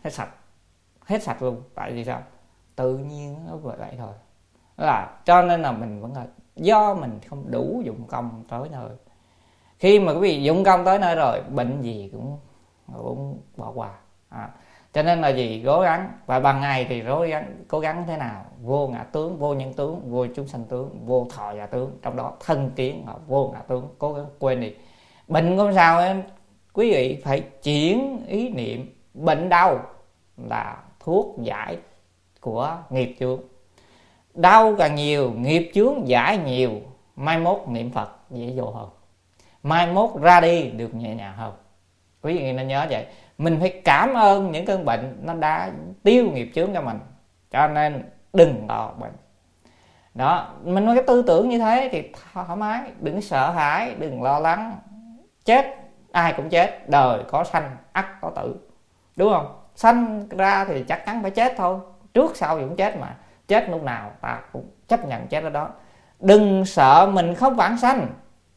hết sạch luôn. Tại vì sao? Tự nhiên nó vậy thôi. Là cho nên là mình vẫn là do mình không đủ dụng công tới nơi. Khi mà quý vị dụng công tới nơi rồi, bệnh gì cũng bỏ qua. Cho nên là gì, cố gắng. Và bằng ngày thì cố gắng thế nào, vô ngã tướng, vô nhân tướng, vô chúng sanh tướng, vô thọ giả tướng, trong đó thân kiến vô ngã tướng. Cố gắng quên đi. Bệnh không sao ấy, quý vị phải chuyển ý niệm. Bệnh đau là thuốc giải của nghiệp chướng. Đau càng nhiều, nghiệp chướng giải nhiều, mai mốt niệm Phật dễ vô hơn, mai mốt ra đi được nhẹ nhàng hơn. Quý vị nên nhớ vậy. Mình phải cảm ơn những cơn bệnh nó đã tiêu nghiệp chướng cho mình, cho nên đừng lo bệnh. Đó, mình nói cái tư tưởng như thế thì thoải mái, đừng sợ hãi, đừng lo lắng. Chết ai cũng chết, đời có sanh ắt có tử, đúng không? Sanh ra thì chắc chắn phải chết thôi, trước sau cũng chết mà. Chết lúc nào ta cũng chấp nhận chết ở đó. Đừng sợ mình không vãng sanh.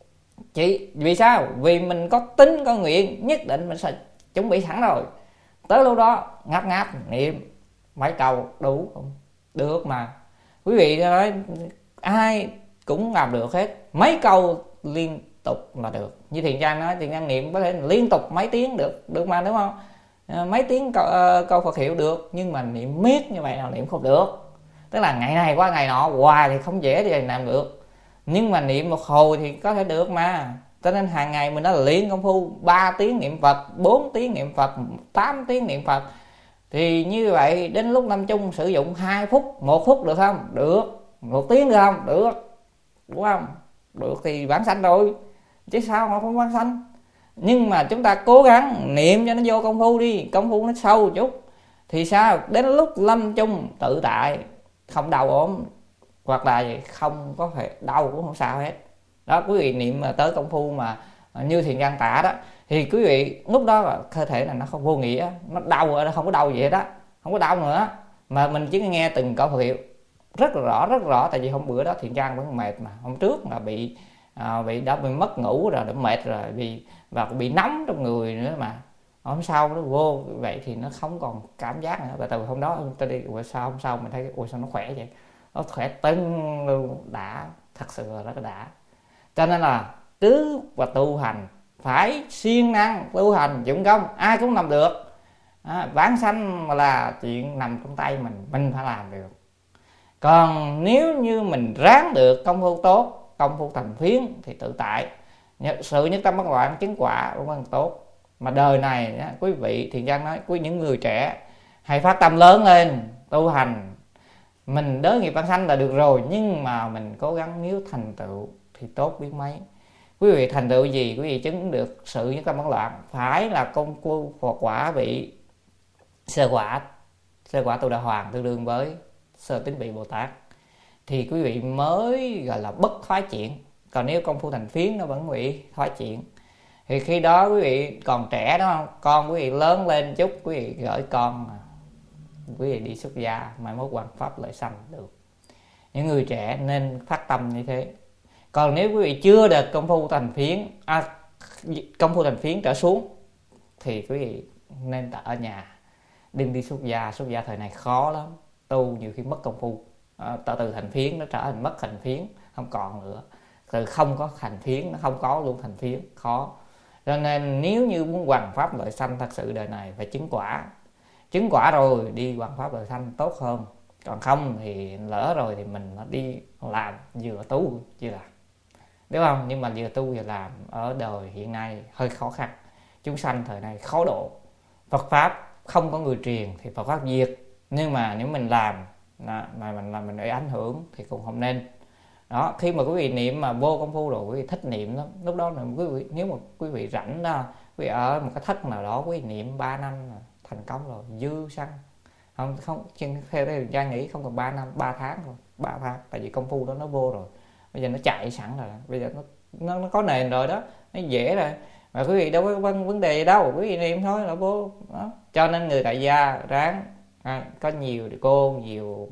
Vì sao? Vì mình có tính có nguyện, nhất định mình sẽ chuẩn bị sẵn rồi. Tới lúc đó ngáp niệm mấy câu đủ không? Được mà. Quý vị nói ai cũng làm được hết, mấy câu liên tục là được. Như Thiện Can nói, Thiện Can niệm có thể liên tục mấy tiếng được mà, đúng không? Mấy tiếng câu Phật hiệu được, nhưng mà niệm miết như vậy là niệm không được. Tức là ngày này qua ngày nọ hoài thì không dễ thì làm được. Nhưng mà niệm một hồi thì có thể được mà. Cho nên hàng ngày mình đã luyện công phu 3 tiếng niệm Phật, 4 tiếng niệm Phật, 8 tiếng niệm Phật. Thì như vậy đến lúc năm chung sử dụng 2 phút, 1 phút được không? Được. 1 tiếng được không? Được. Đúng không? Được thì vãng sanh rồi. Chứ sao mà không vãng sanh? Nhưng mà chúng ta cố gắng niệm cho nó vô công phu đi, công phu nó sâu một chút. Thì sao? Đến lúc lâm chung tự tại, không đau ốm, hoặc là không có thể đau cũng không sao hết. Đó, quý vị niệm tới công phu mà như Thiện Can tả đó, thì quý vị lúc đó là cơ thể là nó không vô nghĩa, nó đau rồi, nó không có đau gì hết đó, không có đau nữa, mà mình chỉ nghe từng câu Phật hiệu rất rõ. Tại vì hôm bữa đó Thiện Can vẫn mệt mà, hôm trước là bị mất ngủ rồi, đã mệt rồi, và bị nóng trong người nữa mà. Hôm sau nó vô vậy thì nó không còn cảm giác nữa. Và từ hôm đó tôi đi, hôm sau mình thấy sao nó khỏe vậy, nó khỏe tưng luôn, đã, thật sự là rất là đã. Cho nên là cứ và tu hành phải siêng năng tu hành dụng công, ai cũng làm được. Vãng sanh mà là chuyện nằm trong tay mình phải làm được. Còn nếu như mình ráng được công phu tốt, công phu thành phiến thì tự tại, sự nhất tâm bất loạn, chứng quả cũng còn tốt. Mà đời này quý vị, Thiện Can nói, những người trẻ hãy phát tâm lớn lên tu hành. Mình đới nghiệp vãng sanh là được rồi, nhưng mà mình cố gắng nếu thành tựu thì tốt biết mấy. Quý vị thành tựu gì? Quý vị chứng được sự nhất tâm bất loạn, phải là công phu Phật quả vị sơ quả tu đà hoàng, tương đương với sơ tín vị Bồ Tát, thì quý vị mới gọi là bất thoái chuyển. Còn nếu công phu thành phiến nó vẫn bị thoái chuyển, thì khi đó quý vị còn trẻ đó không? Con quý vị lớn lên chút, quý vị gửi con quý vị đi xuất gia, mai mốt hoàng pháp lợi sanh được. Những người trẻ nên phát tâm như thế. Còn nếu quý vị chưa được công phu thành phiến, công phu thành phiến trở xuống thì quý vị nên ở nhà, đừng đi xuất gia. Xuất gia thời này khó lắm, tu nhiều khi mất công phu. Từ thành phiến nó trở thành mất thành phiến, không còn nữa. Từ không có thành phiến nó không có luôn thành phiến, khó. Cho nên nếu như muốn hoằng pháp lợi sanh thật sự đời này phải chứng quả. Chứng quả rồi đi hoằng pháp lợi sanh tốt hơn. Còn không thì lỡ rồi thì mình đi làm vừa tu vừa làm, đúng không? Nhưng mà vừa tu vừa làm ở đời hiện nay hơi khó khăn. Chúng sanh thời này khó độ. Phật pháp không có người truyền thì Phật pháp diệt. Nhưng mà nếu mình làm mà mình để ảnh hưởng thì cũng không nên. Đó, khi mà quý vị niệm mà vô công phu rồi quý vị thích niệm lắm. Lúc đó là quý vị, nếu mà quý vị rảnh đó, quý vị ở một cái thất nào đó quý vị niệm 3 năm là thành công rồi, dư xăng. Không theo thời gian nghĩ không cần 3 năm, 3 tháng rồi, 3 tháng, tại vì công phu đó nó vô rồi. Bây giờ nó chạy sẵn rồi, bây giờ nó có nền rồi đó, nó dễ rồi. Mà quý vị đâu có vấn đề gì đâu, quý vị niệm thôi là vô đó. Cho nên người tại gia ráng, có nhiều cô, nhiều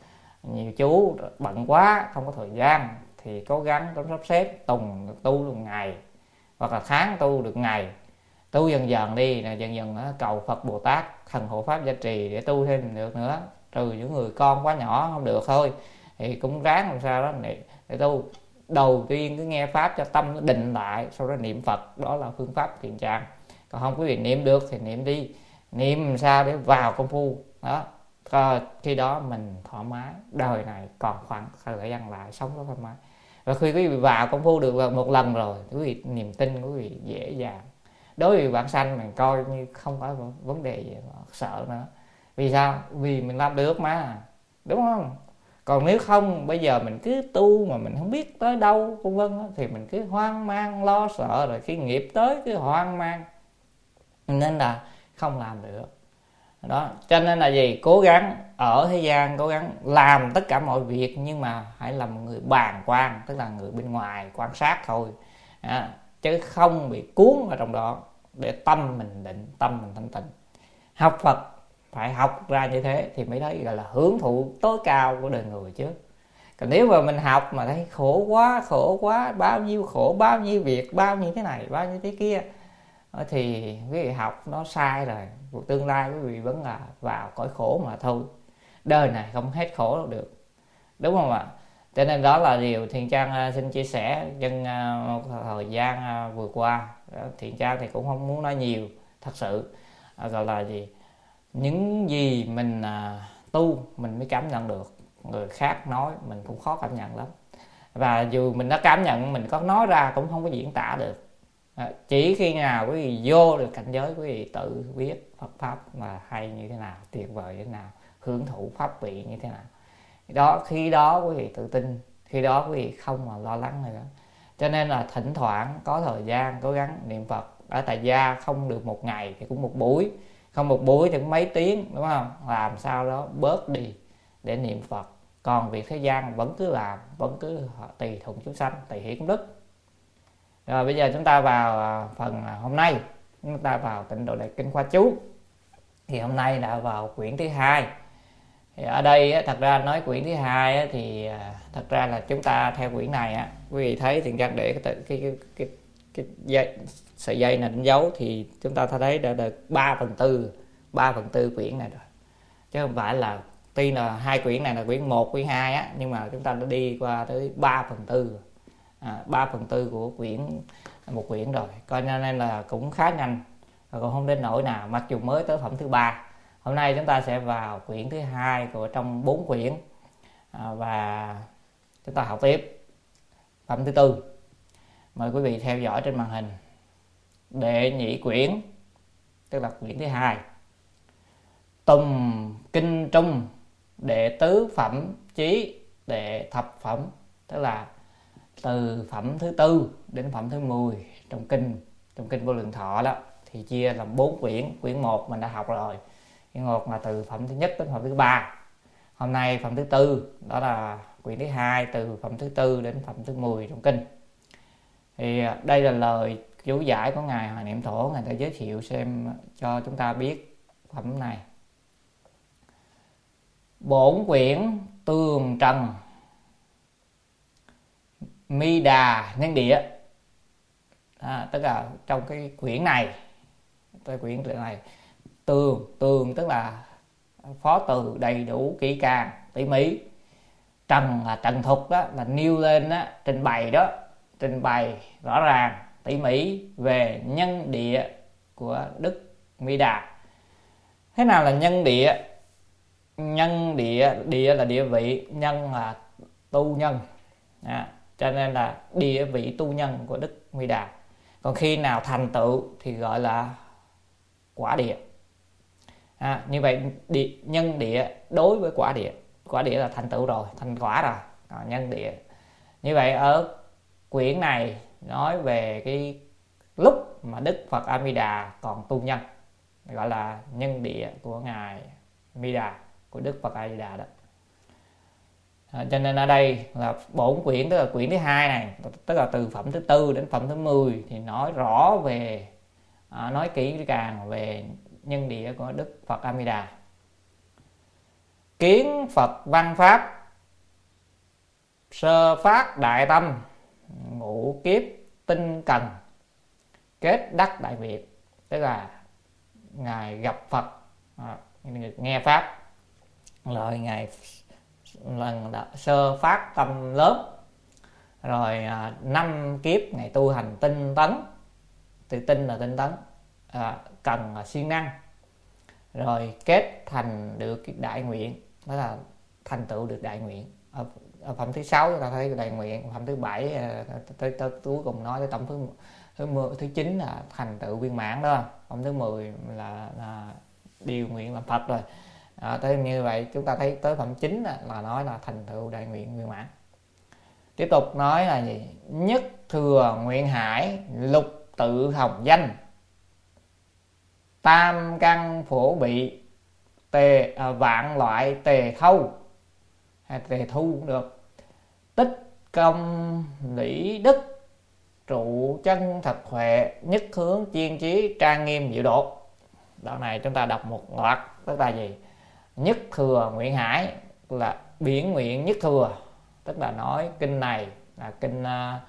chú bận quá không có thời gian thì cố gắng sắp xếp tuần tu được ngày, hoặc là tháng tu được ngày, tu dần dần đi, dần dần cầu Phật Bồ Tát thần hộ pháp gia trì để tu thêm được nữa. Trừ những người con quá nhỏ không được thôi thì cũng ráng làm sao đó để tu. Đầu tiên cứ nghe pháp cho tâm nó định lại, sau đó niệm Phật, đó là phương pháp thiền tràng. Còn không quý vị niệm được thì niệm đi, niệm làm sao để vào công phu đó. Khi đó mình thoải mái, đời này còn khoảng thời gian lại sống nó thoải mái. Và khi quý vị vào công phu được một lần rồi, quý vị niềm tin quý vị dễ dàng. Đối với bản sanh mình coi như không có vấn đề gì mà sợ nữa. Vì sao? Vì mình làm được mà, đúng không? Còn nếu không, bây giờ mình cứ tu mà mình không biết tới đâu vân vân thì mình cứ hoang mang lo sợ, rồi khi nghiệp tới cứ hoang mang, nên là không làm được đó. Cho nên là gì? Cố gắng ở thế gian, cố gắng làm tất cả mọi việc, nhưng mà hãy là một người bàng quan, tức là người bên ngoài quan sát thôi, chứ không bị cuốn vào trong đó, để tâm mình định, tâm mình thanh tịnh. Học Phật phải học ra như thế thì mới thấy gọi là hưởng thụ tối cao của đời người chứ. Còn nếu mà mình học mà thấy khổ quá, bao nhiêu khổ, bao nhiêu việc, bao nhiêu thế này, bao nhiêu thế kia, thì quý vị học nó sai rồi. Tương lai quý vị vẫn là vào cõi khổ mà thôi. Đời này không hết khổ đâu được, đúng không ạ? Cho nên đó là điều Thiện Trang xin chia sẻ trong một thời gian vừa qua. Thiện Trang thì cũng không muốn nói nhiều, thật sự gọi là gì, những gì mình tu mình mới cảm nhận được, người khác nói mình cũng khó cảm nhận lắm. Và dù mình đã cảm nhận, mình có nói ra cũng không có diễn tả được. Chỉ khi nào quý vị vô được cảnh giới, quý vị tự biết Phật pháp mà hay như thế nào, tuyệt vời như thế nào, hưởng thụ pháp vị như thế nào. Đó, khi đó quý vị tự tin, khi đó quý vị không mà lo lắng nữa. Cho nên là thỉnh thoảng có thời gian cố gắng niệm Phật. Ở tại gia không được một ngày thì cũng một buổi, không một buổi thì cũng mấy tiếng, đúng không? Làm sao đó bớt đi để niệm Phật. Còn việc thế gian vẫn cứ làm, vẫn cứ tùy thuận chúng sanh, tùy hỷ công đức. Rồi bây giờ chúng ta vào phần hôm nay, chúng ta vào tịnh độ đại kinh khoa chú. Thì hôm nay đã vào quyển thứ 2. Thì ở đây thật ra nói quyển thứ 2 thì thật ra là chúng ta theo quyển này quý vị thấy Thiện Trang để cái dây, sợi dây này đánh dấu thì chúng ta thấy đã được 3/4 quyển này rồi, chứ không phải là, tuy là hai quyển này là quyển 1, quyển 2 nhưng mà chúng ta đã đi qua tới 3/4, 3/4 của một quyển rồi, coi nên là cũng khá nhanh, còn không đến nỗi nào, mặc dù mới tới phẩm thứ 3. Hôm nay chúng ta sẽ vào quyển thứ 2 của trong 4 quyển, và chúng ta học tiếp phẩm thứ 4. Mời quý vị theo dõi trên màn hình. Đệ nhị quyển, tức là quyển thứ 2. Tùng kinh trung, đệ tứ phẩm chí, đệ thập phẩm, tức là từ phẩm thứ 4 đến phẩm thứ 10 trong kinh Vô Lượng Thọ đó, thì chia làm 4 quyển. Quyển 1 mình đã học rồi, quyển 1 là từ phẩm thứ 1 đến phẩm thứ 3. Hôm nay phẩm thứ 4, đó là quyển thứ 2, từ phẩm thứ 4 đến phẩm thứ 10 trong kinh. Thì đây là lời chú giải của Ngài Hoài Niệm Tổ, Ngài đã giới thiệu xem cho chúng ta biết phẩm này. Bổn quyển tường trần, Mi Đà Nhân Địa. Tức là trong cái quyển này, tường tức là phó từ đầy đủ, kỹ càng, tỉ mỉ. Trần là trần thục đó, là nêu lên đó, trình bày rõ ràng tỉ mỉ về nhân địa của Đức Mi Đà. Thế nào là nhân địa? Nhân địa, địa là địa vị, nhân là tu nhân, cho nên là địa vị tu nhân của Đức Mi Đà. Còn khi nào thành tựu thì gọi là quả địa. Như vậy nhân địa đối với quả địa là thành tựu rồi, thành quả rồi, nhân địa. Như vậy ở quyển này nói về cái lúc mà Đức Phật A Di Đà còn tu nhân, gọi là nhân địa của ngài Mi Đà, của Đức Phật A Di Đà đó. Cho nên ở đây là bổn quyển, tức là quyển thứ 2 này, tức là từ phẩm thứ 4 đến phẩm thứ 10 thì nói rõ về, nói kỹ càng về nhân địa của Đức Phật A Di Đà. Kiến Phật văn pháp, sơ phát đại tâm, ngũ kiếp tinh cần, kết đắc đại việt. Tức là ngài gặp Phật, nghe pháp, rồi ngài lần sơ phát tâm lớn, rồi 5 kiếp ngài tu hành tinh tấn, thì tinh là tinh tấn, cần là siêng năng, rồi kết thành được cái đại nguyện, đó là thành tựu được đại nguyện. Ở phẩm thứ 6 chúng ta thấy đại nguyện, phẩm thứ 7 tới cuối cùng nói tới tổng thứ 9 là thành tựu viên mãn đó, phẩm thứ 10 là điều nguyện làm Phật rồi. Tới như vậy chúng ta thấy tới phẩm 9 là nói là thành tựu đại nguyện viên mãn. Tiếp tục nói là gì? Nhất thừa nguyện hải, lục tự hồng danh, tam căn phổ bị, vạn loại tề thâu, hay tề thu cũng được, tích công lý đức, trụ chân thật huệ, nhất hướng chiên trí, trang nghiêm diệu độ. Đoạn này chúng ta đọc một loạt, tức là gì? Nhất thừa nguyện hải là biển nguyện nhất thừa, tức là nói kinh này là kinh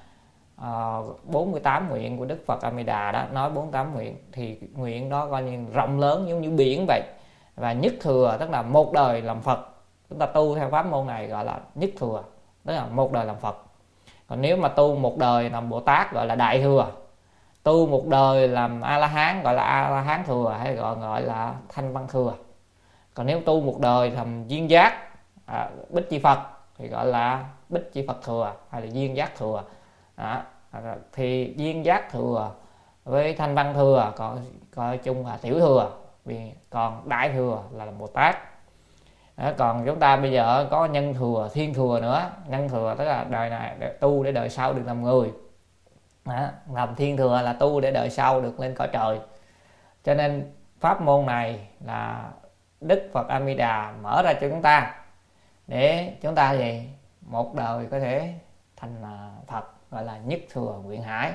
48 nguyện của Đức Phật A Di Đà đó, nói 48 nguyện thì nguyện đó coi như rộng lớn giống như biển vậy. Và nhất thừa tức là một đời làm Phật. Chúng ta tu theo pháp môn này gọi là nhất thừa, tức là một đời làm Phật. Còn nếu mà tu một đời làm Bồ Tát gọi là đại thừa, tu một đời làm A La Hán gọi là A La Hán thừa, hay gọi là thanh văn thừa. Còn nếu tu một đời làm duyên giác, Bích Chi Phật thì gọi là Bích Chi Phật thừa hay là duyên giác thừa. Thì duyên giác thừa với thanh văn thừa coi chung là tiểu thừa, vì còn đại thừa là Bồ Tát. Còn chúng ta bây giờ có nhân thừa, thiên thừa nữa. Nhân thừa tức là đời này tu để đời sau được làm người, làm thiên thừa là tu để đời sau được lên cõi trời. Cho nên pháp môn này là Đức Phật A Di Đà mở ra cho chúng ta để chúng ta gì một đời có thể thành Phật, gọi là nhất thừa nguyện hải.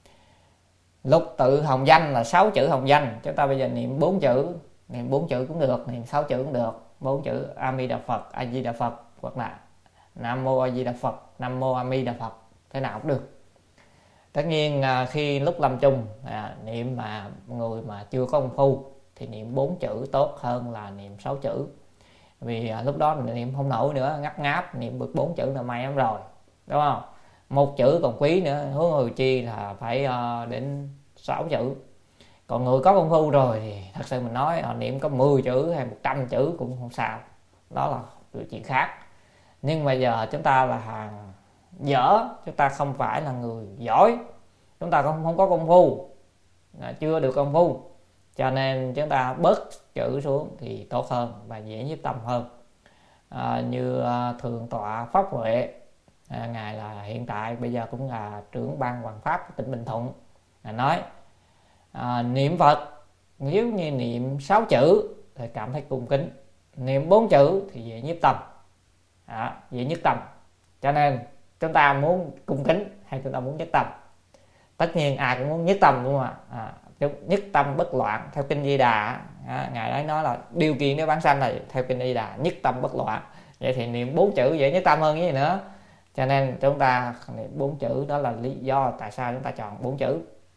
Lục tự hồng danh là 6 chữ hồng danh. Chúng ta bây giờ niệm 4 chữ, niệm 4 chữ cũng được, niệm 6 chữ cũng được. 4 chữ A Di Đà Phật, A Di Đà Phật, hoặc là Nam Mô A Di Đà Phật, Nam Mô A Di Đà Phật, thế nào cũng được. Tất nhiên khi lúc lâm chung niệm mà người mà chưa có công phu thì niệm 4 chữ tốt hơn là niệm 6 chữ. Vì lúc đó mình niệm không nổi nữa, ngáp ngáp, niệm được 4 chữ là may lắm rồi, đúng không? 1 chữ còn quý nữa, huống hồ chi là phải đến 6 chữ. Còn người có công phu rồi thì thật sự mình nói niệm có 10 chữ hay 100 chữ cũng không sao, đó là chuyện khác. Nhưng mà giờ chúng ta là hàng dở, chúng ta không phải là người giỏi, chúng ta không có công phu, chưa được công phu, cho nên chúng ta bớt chữ xuống thì tốt hơn và dễ nhiếp tâm hơn. Như Thượng tọa Pháp Huệ, ngài là hiện tại bây giờ cũng là trưởng ban Hoàng Pháp tỉnh Bình Thuận, ngài nói niệm Phật nếu như niệm 6 chữ thì cảm thấy cung kính, niệm 4 chữ thì dễ nhiếp tâm, dễ nhất tâm. Cho nên chúng ta muốn cung kính hay chúng ta muốn nhất tâm? Tất nhiên ai cũng muốn nhất tâm, đúng không ạ? Nhất tâm bất loạn theo kinh Di Đà, ngài ấy nói là điều kiện để vãng sanh là theo kinh Di Đà nhất tâm bất loạn. Vậy thì niệm 4 chữ dễ nhất tâm hơn cái gì nữa. Cho nên chúng ta niệm 4 chữ, đó là lý do tại sao chúng ta chọn 4 chữ.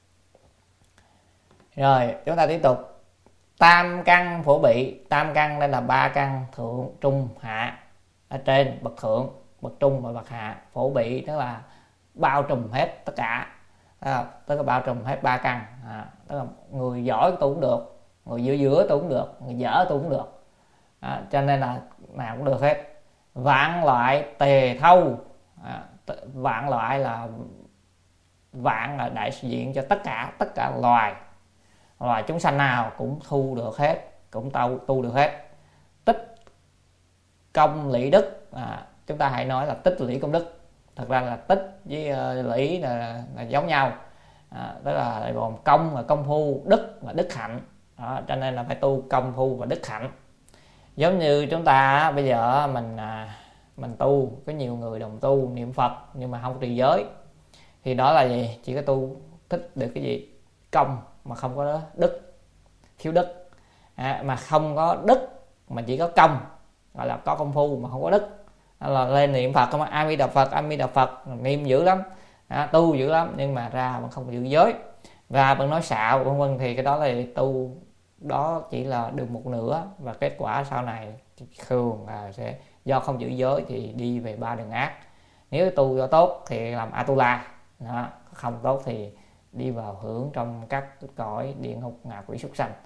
Rồi chúng ta tiếp tục. Tam căn phổ bị. Tam căn đây là 3 căn thượng trung hạ, ở trên bậc thượng, bậc trung và bậc hạ. Phổ bị tức là bao trùm hết tất cả, tức là bao trùm hết 3 căn. Tức là người giỏi tu cũng được, người giữa giữa tu cũng được, người dở tu cũng được. Cho nên là nào cũng được hết. Vạn loại tề thâu. Vạn loại là vạn là đại diện cho tất cả loài chúng sanh nào cũng thu được hết, cũng tu được hết. Tích công lý đức. Chúng ta hãy nói là tích lũy công đức. Thật ra là tích với lũy là giống nhau. Tức là gồm công là công phu, đức là đức hạnh. Cho nên là phải tu công phu và đức hạnh. Giống như chúng ta bây giờ mình tu, có nhiều người đồng tu niệm Phật nhưng mà không trì giới, thì đó là gì? Chỉ có tu thích được cái gì? Công mà không có đức, thiếu đức. Mà không có đức mà chỉ có công, gọi là có công phu mà không có đức. Đó là lên niệm Phật không? A Di Đà Phật, niệm dữ lắm, tu dữ lắm, nhưng mà ra vẫn không giữ giới, và vẫn nói xạo vân vân, thì cái đó là tu đó chỉ là được một nửa, và kết quả sau này thường là sẽ do không giữ giới thì đi về 3 đường ác. Nếu tu do tốt thì làm Atula, không tốt thì đi vào hưởng trong các cõi địa ngục, ngạ quỷ, súc sanh.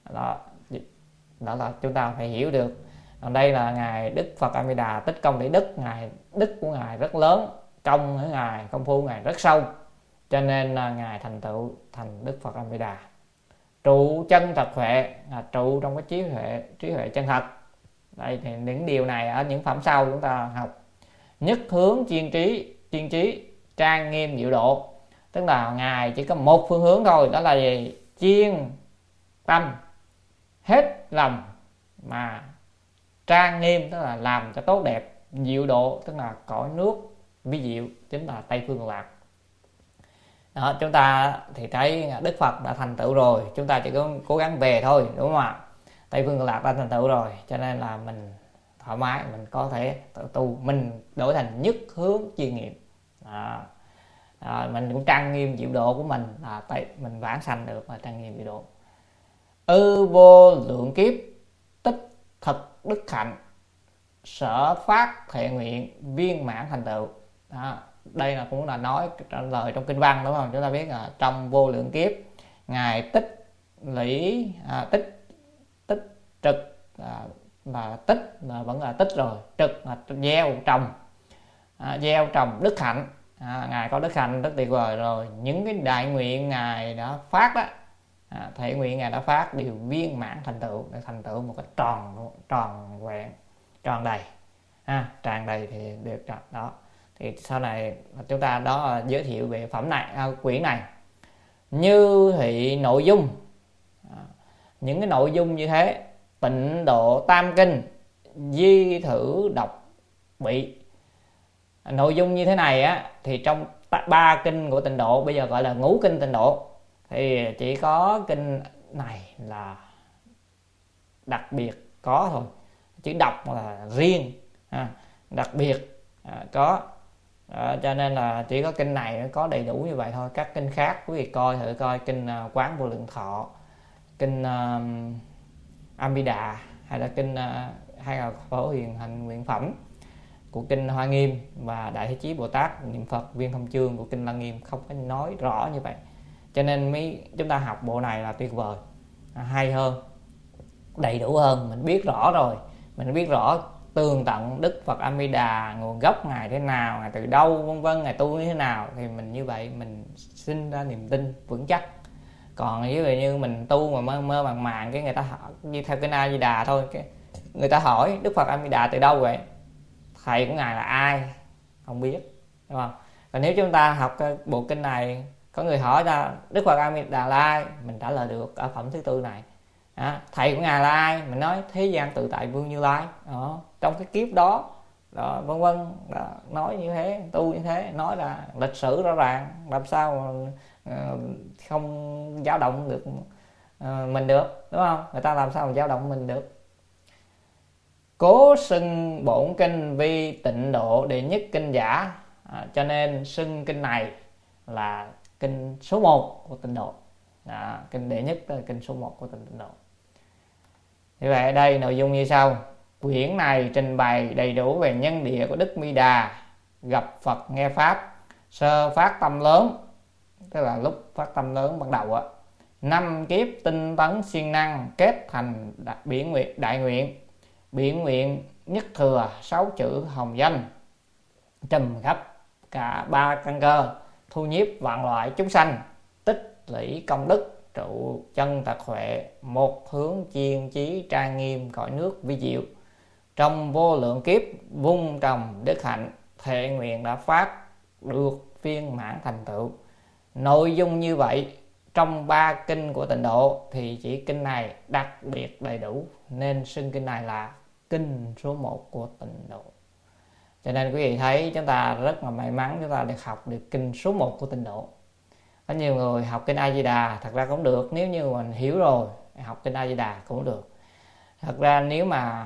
Đó là chúng ta phải hiểu được. Còn đây là ngài Đức Phật A Di Đà tích công để đức. Ngài đức của ngài rất lớn, công của ngài, công phu ngài rất sâu, cho nên là ngài thành tựu thành Đức Phật A Di Đà. Trụ chân thật huệ, trụ trong cái trí huệ chân thật. Đây thì những điều này ở những phẩm sau chúng ta học. Nhất hướng chuyên trí, trang nghiêm diệu độ. Tức là ngài chỉ có một phương hướng thôi, đó là gì? Chuyên tâm hết lòng mà trang nghiêm, tức là làm cho tốt đẹp. Diệu độ tức là cõi nước vi diệu, chính là Tây Phương Lạc. Đó, chúng ta thì thấy Đức Phật đã thành tựu rồi, chúng ta chỉ có cố gắng về thôi, đúng không ạ? Tây Phương Lạc đã thành tựu rồi, cho nên là mình thoải mái, mình có thể tu, mình đổi thành nhất hướng chuyên nghiệp. Mình cũng trang nghiêm diệu độ của mình là mình vãng sanh được, là trang nghiêm diệu độ. Vô lượng kiếp tích thực đức hạnh, sở phát thệ nguyện viên mãn thành tựu. Đây là cũng là nói trả lời trong kinh văn, đúng không? Chúng ta biết là trong vô lượng kiếp ngài tích lũy tích trực, là tích là vẫn là tích rồi, trực là gieo trồng đức hạnh. Ngài có đức hạnh rất tuyệt vời rồi. Những cái đại nguyện ngài đã phát đó, thệ nguyện ngài đã phát đều viên mãn thành tựu, để thành tựu một cái tròn vẹn, tròn đầy. Tràn đầy thì được đó. Thì sau này chúng ta đó giới thiệu về phẩm này, quyển này. Như thị nội dung, những cái nội dung như thế: Tịnh độ tam kinh, di thử đọc bị. Nội dung như thế này á, thì trong 3 kinh của tịnh độ, bây giờ gọi là ngũ kinh tịnh độ, thì chỉ có kinh này là đặc biệt có thôi, chữ đọc là riêng, đặc biệt có. Cho nên là chỉ có kinh này có đầy đủ như vậy thôi. Các kinh khác quý vị thử coi kinh Quán Vô Lượng Thọ, kinh A Di Đà, hay là kinh hay là Phổ Hiền Hành Nguyện Phẩm của kinh Hoa Nghiêm, và Đại Thế Chí Bồ Tát niệm Phật Viên Thông Chương của kinh Lăng Nghiêm không có nói rõ như vậy. Cho nên chúng ta học bộ này là tuyệt vời, hay hơn, đầy đủ hơn. Mình biết rõ rồi, mình biết rõ tường tận Đức Phật A Di Đà, nguồn gốc ngài thế nào, ngài từ đâu, vân vân, ngài tu như thế nào, thì mình như vậy mình sinh ra niềm tin vững chắc. Còn ví dụ như mình tu mà mơ màng màng, cái người ta hỏi như theo kinh A Di Đà thôi, cái người ta hỏi Đức Phật A Di Đà từ đâu vậy, thầy của ngài là ai, không biết, đúng không? Còn nếu chúng ta học cái bộ kinh này, có người hỏi ra Đức Phật A Di Đà là ai, mình trả lời được ở phẩm thứ tư này. Thầy của ngài là ai, mình nói Thế gian tự tại Vương Như Lai đó, trong cái kiếp đó, vân vân, nói như thế, tu như thế, nói là lịch sử rõ ràng, làm sao mà không dao động được mình được, đúng không? Người ta làm sao mà dao động mình được. Cố xưng bổn kinh vi tịnh độ đệ nhất kinh giả, cho nên xưng kinh này là kinh số 1 của tịnh độ. Kinh đệ nhất là kinh số 1 của tịnh độ. Như vậy ở đây nội dung như sau: quyển này trình bày đầy đủ về nhân địa của Đức Mi Đà gặp Phật nghe pháp, sơ phát tâm lớn, tức là lúc phát tâm lớn ban đầu 5 kiếp tinh tấn siêng năng kết thành đại nguyện, biện nguyện nhất thừa 6 chữ hồng danh, trùm khắp cả 3 căn cơ, thu nhiếp vạn loại chúng sanh, tích lũy công đức, trụ chân tật huệ, một hướng chiên chí trang nghiêm cõi nước vi diệu, trong vô lượng kiếp vun trồng đức hạnh, thệ nguyện đã phát được viên mãn thành tựu. Nội dung như vậy trong 3 kinh của tịnh độ thì chỉ kinh này đặc biệt đầy đủ, nên xưng kinh này là kinh số 1 của tịnh độ. Cho nên quý vị thấy chúng ta rất là may mắn, chúng ta được học được kinh số 1 của tịnh độ. Có nhiều người học kinh A Di Đà thật ra cũng được, nếu như mình hiểu rồi học kinh A Di Đà cũng được. Thật ra nếu mà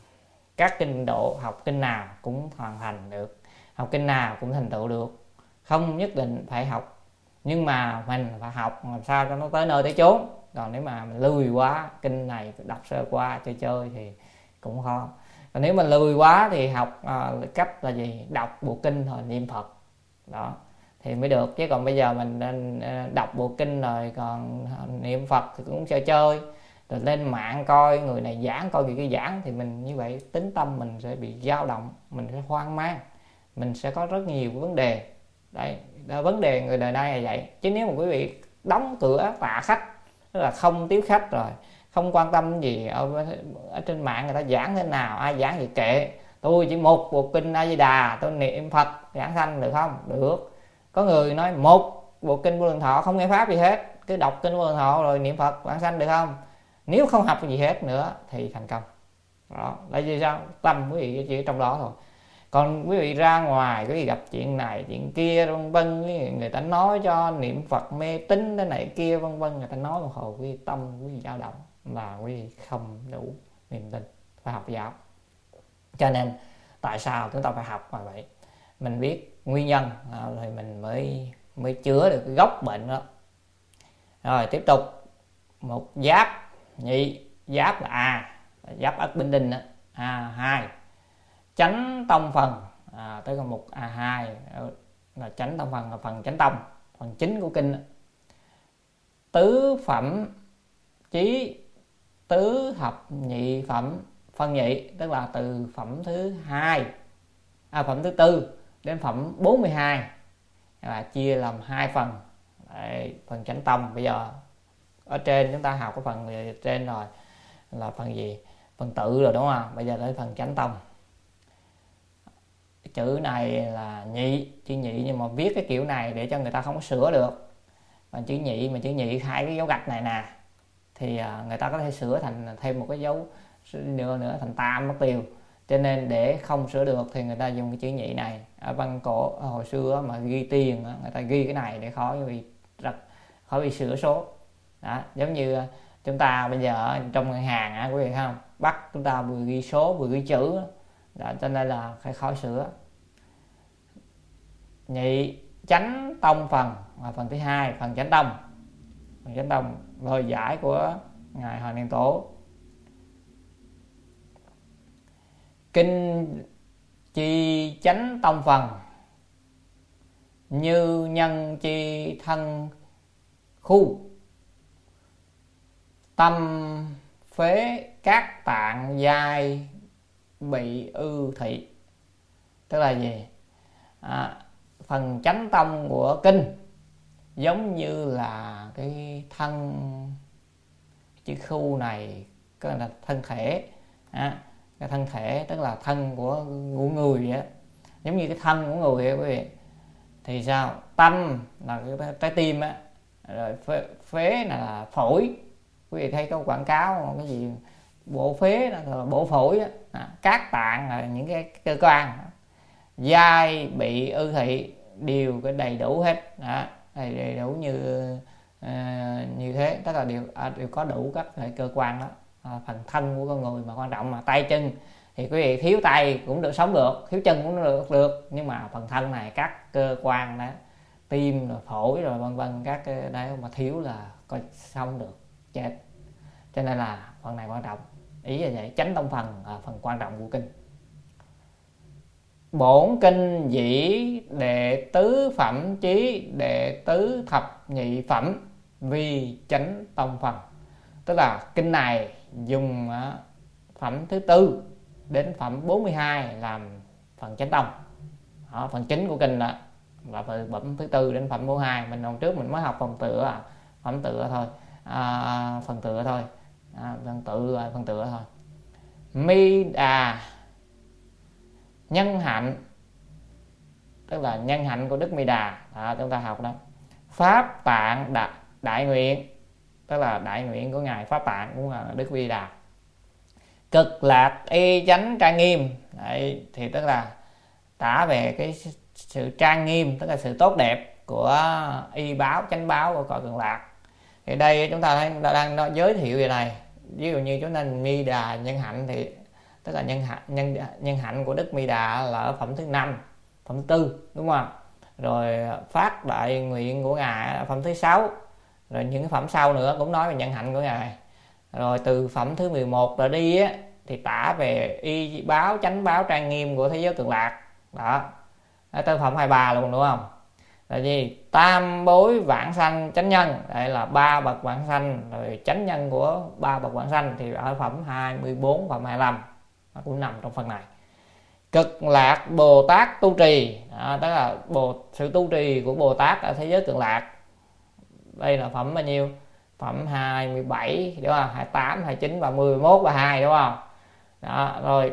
các kinh tịnh độ học kinh nào cũng hoàn thành được, học kinh nào cũng thành tựu được, không nhất định phải học, nhưng mà mình phải học làm sao cho nó tới nơi tới chốn. Còn nếu mà mình lười quá, kinh này đọc sơ qua chơi thì cũng khó. Còn nếu mình lười quá thì học cách là gì? Đọc bộ kinh rồi niệm Phật đó thì mới được. Chứ còn bây giờ mình đọc bộ kinh rồi còn niệm Phật thì cũng chơi rồi lên mạng coi người này giảng, coi người kia giảng, thì mình như vậy tính tâm mình sẽ bị dao động, mình sẽ hoang mang, mình sẽ có rất nhiều vấn đề. Đấy, vấn đề người đời nay là vậy. Chứ nếu mà quý vị đóng cửa tạ khách, tức là không tiếp khách rồi, không quan tâm gì ở trên mạng người ta giảng thế nào, ai giảng gì kệ, tôi chỉ một bộ kinh A Di Đà tôi niệm Phật giảng sanh được không? Được. Có người nói một bộ kinh Vô Lượng Thọ không nghe pháp gì hết, cứ đọc kinh Vô Lượng Thọ rồi niệm Phật giảng sanh được không? Nếu không học gì hết nữa thì thành công. Đó là vì sao? Tâm quý vị chỉ trong đó thôi. Còn quý vị ra ngoài quý vị gặp chuyện này chuyện kia vân vân, người ta nói cho niệm Phật mê tín thế này kia vân vân, người ta nói một hồi quý vị tâm quý vị dao động là quý vị không đủ niềm tin, phải học giáo. Cho nên tại sao chúng ta phải học mà vậy? Mình biết nguyên nhân thì mình mới chữa được cái gốc bệnh đó. Rồi tiếp tục một giáp nhị, giáp là A, giáp ất binh đinh A2, chánh tông phần tới còn một A2 là chánh tông phần, là phần chánh tông, phần chính của kinh. Tứ phẩm chí, tứ thập nhị phẩm, phân nhị tức là từ phẩm thứ 2 phẩm thứ 4 đến phẩm 42 và chia làm 2 phần. Đấy, phần chánh tông bây giờ ở trên chúng ta học cái phần trên rồi là phần gì? Phần tự rồi đúng không? Bây giờ tới phần chánh tông. Chữ này là nhị, chữ nhị nhưng mà viết cái kiểu này để cho người ta không có sửa được. Còn chữ nhị mà chữ nhị hai cái dấu gạch này nè thì người ta có thể sửa thành thêm một cái dấu nữa thành tam mất tiêu. Cho nên để không sửa được thì người ta dùng cái chữ nhị này. Ở văn cổ hồi xưa mà ghi tiền người ta ghi cái này để khỏi bị sửa số. Đó, giống như chúng ta bây giờ trong ngân hàng quý vị thấy không, bắt chúng ta vừa ghi số vừa ghi chữ đó, cho nên là phải khó sửa. Nhị chánh tông phần là phần thứ 2, phần chánh tông. Phần chánh tông lời giải của ngài Hoàng Niệm Tổ. Kinh chi chánh tông phần, như nhân chi thân khu, tâm phế các tạng giai bị ư thị. Tức là gì? Phần chánh tông của kinh giống như là cái thân, chữ khu này có là thân thể. Cái thân thể tức là thân của người á, giống như cái thân của người á quý vị. Thì sao? Tâm là cái trái tim á, rồi phế là phổi. Quý vị thấy có quảng cáo cái gì bộ phế là bộ phổi á, các tạng là những cái cơ quan. Giai bị ư thị đều cái đầy đủ hết đó, đầy đủ như thế, tức là đều có đủ các cơ quan đó. Phần thân của con người mà quan trọng mà tay chân thì quý vị thiếu tay cũng được, sống được, thiếu chân cũng được, nhưng mà phần thân này các cơ quan đó, tim rồi phổi rồi vân vân, các cái đấy mà thiếu là coi sống được, chết. Cho nên là phần này quan trọng, ý là vậy. Chánh tông phần là phần quan trọng của kinh. Bổn kinh dĩ đệ tứ phẩm chí, đệ tứ thập nhị phẩm vì chánh tông phần. Tức là kinh này dùng phẩm thứ tư đến phẩm 42 làm phần chánh tông. Đó, phần chính của kinh là từ phẩm thứ tư đến phẩm 42. Mình hôm trước mình mới học phần tựa, phẩm tựa thôi, phần tựa thôi, phần tựa thôi. Mi đà nhân hạnh, tức là nhân hạnh của Đức Mi Đà, chúng ta học đó. Pháp tạng đại nguyện, tức là đại nguyện của ngài Pháp Tạng cũng là Đức Mi Đà. Cực lạc y chánh trang nghiêm, đấy, thì tức là tả về cái sự trang nghiêm, tức là sự tốt đẹp của y báo, chánh báo của cõi Cực Lạc. Thì đây chúng ta đang giới thiệu về này. Ví dụ như chúng ta Mi Đà nhân hạnh thì tức là nhân hạnh của Đức Mi Đà là ở phẩm thứ 5, phẩm thứ 4, đúng không? Rồi phát đại nguyện của ngài là phẩm thứ 6. Rồi những cái phẩm sau nữa cũng nói về nhân hạnh của ngài. Rồi từ phẩm thứ 11 trở đi á, thì tả về y báo, chánh báo, trang nghiêm của thế giới Cực Lạc. Đó, tới phẩm 23 luôn, đúng không? Là gì? Tam bối vãng sanh chánh nhân, đây là 3 bậc vãng sanh, rồi chánh nhân của 3 bậc vãng sanh thì ở phẩm 24, phẩm 25 nó cũng nằm trong phần này. Cực lạc Bồ Tát tu trì, tức là sự tu trì của Bồ Tát ở thế giới Cực Lạc. Đây là phẩm bao nhiêu? Phẩm 27, đúng không? 28, 29, 30, 31, 32, đúng không? Đó, rồi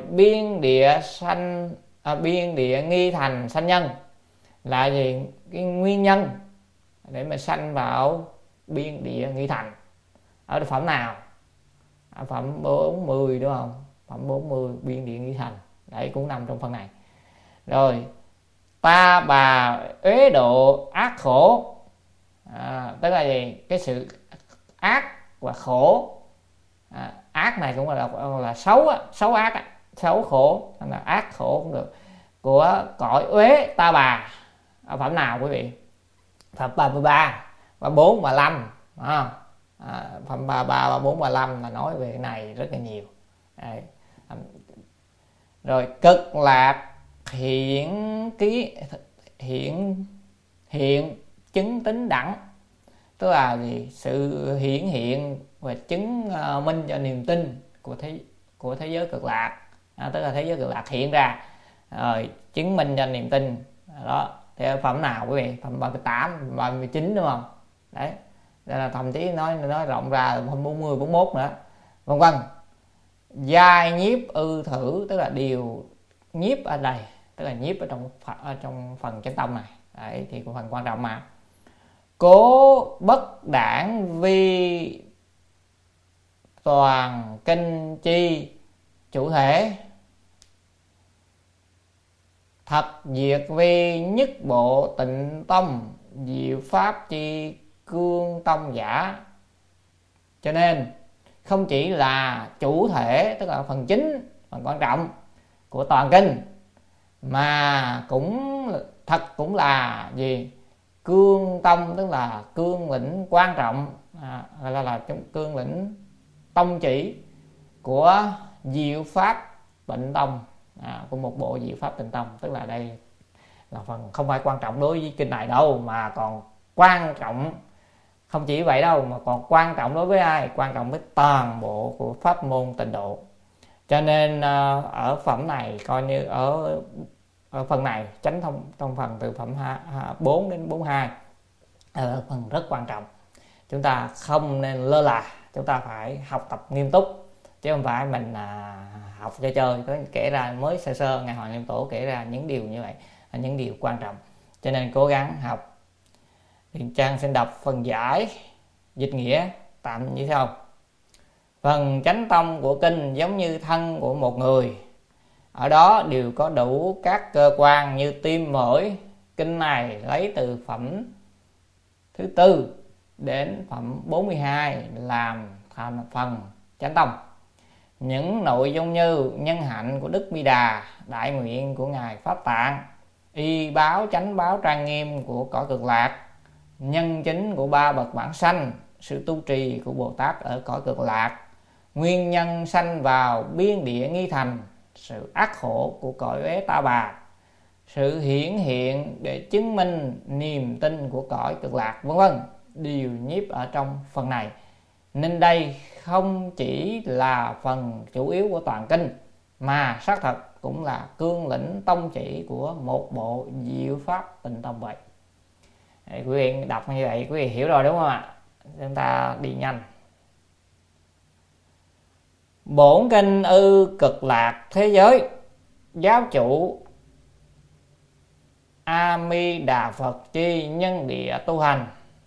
biên địa nghi thành sanh nhân là gì? Cái nguyên nhân để mà sanh vào biên địa nghi thành ở phẩm nào? Ở phẩm 40, đúng không? Phẩm 40 biên địa nghi thành, đấy cũng nằm trong phần này. Rồi ta bà uế độ ác khổ, tức là gì? Cái sự ác và khổ, ác này cũng là xấu á, xấu ác á, xấu khổ, là ác khổ cũng được, của cõi uế ta bà. Ở phẩm nào quý vị? Phẩm 33, 34, 35, phẩm 33, 34, 35 là nói về cái này rất là nhiều. Đấy. Rồi cực lạc hiện chứng tính đẳng, tức là gì? Sự hiển hiện và chứng minh cho niềm tin của thế giới Cực Lạc, tức là thế giới Cực Lạc hiện ra rồi chứng minh cho niềm tin đó. Thì phẩm nào quý vị? Phẩm 38, 39, đúng không? Đấy, đây là thậm chí nói rộng ra là phẩm 40, 41 nữa, vân vân. Giai nhiếp ư thử, tức là điều nhiếp ở đây, tức là nhiếp ở trong phần chánh tông này. Đấy, thì phần quan trọng mà. Cố bất đảng vi toàn kinh chi chủ thể, thật diệt vi nhất bộ tịnh tông, diệu pháp chi cương tông giả. Cho nên không chỉ là chủ thể, tức là phần chính, phần quan trọng của toàn kinh, mà cũng là gì? Cương tông, tức là cương lĩnh quan trọng, là cương lĩnh tông chỉ của diệu pháp tịnh tông, của một bộ diệu pháp tịnh tông. Tức là đây là phần không phải quan trọng đối với kinh này đâu, mà còn quan trọng, không chỉ vậy đâu, mà còn quan trọng đối với ai? Quan trọng với toàn bộ của pháp môn tịnh độ. Cho nên ở phẩm này coi như ở phần này chánh thông phần từ phẩm 4 đến 42 ở phần rất quan trọng. Chúng ta không nên lơ là, chúng ta phải học tập nghiêm túc, chứ không phải mình học chơi. Kể ra mới sơ Ngài Hoàng Niệm Tổ kể ra những điều như vậy, những điều quan trọng, cho nên cố gắng học. Điền Trang xin đọc phần giải dịch nghĩa tạm như sau. Phần chánh tông của kinh giống như thân của một người, ở đó đều có đủ các cơ quan như tim phổi. Kinh này lấy từ phẩm thứ tư đến phẩm 42 làm thành phần chánh tông. những nội dung như nhân hạnh của Đức Mi Đà, đại nguyện của Ngài Pháp Tạng, y báo chánh báo trang nghiêm của cõi Cực Lạc, nhân chính của ba bậc vãng sanh, sự tu trì của Bồ Tát ở cõi Cực Lạc, nguyên nhân sanh vào biên địa nghi thành, sự ác khổ của cõi Uế Ta Bà, sự hiển hiện để chứng minh niềm tin của cõi Cực Lạc, vân vân, đều nhiếp ở trong phần này. Nên đây không chỉ là phần chủ yếu của toàn kinh, mà xác thật cũng là cương lĩnh tông chỉ của một bộ diệu pháp Tịnh Tông vậy. Quý vị đọc như vậy quý vị hiểu rồi đúng không ạ? Chúng ta đi nhanh. Bổn kinh ư Cực Lạc thế giới, giáo chủ A Di Đà Phật chi nhân địa tu hành,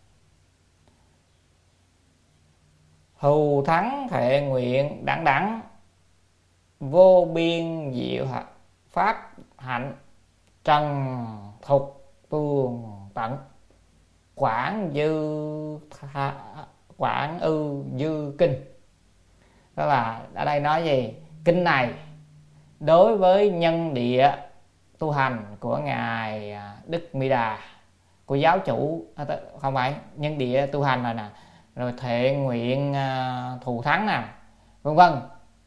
thù thắng thệ nguyện đẳng đẳng, vô biên diệu pháp hạnh, trần thục tường tận, quảng ư dư kinh. Đó là ở đây nói gì? Kinh này đối với nhân địa tu hành của Ngài Đức Mi Đà, của giáo chủ, không phải nhân địa tu hành rồi nè, rồi thệ nguyện thù thắng nè, vân vân,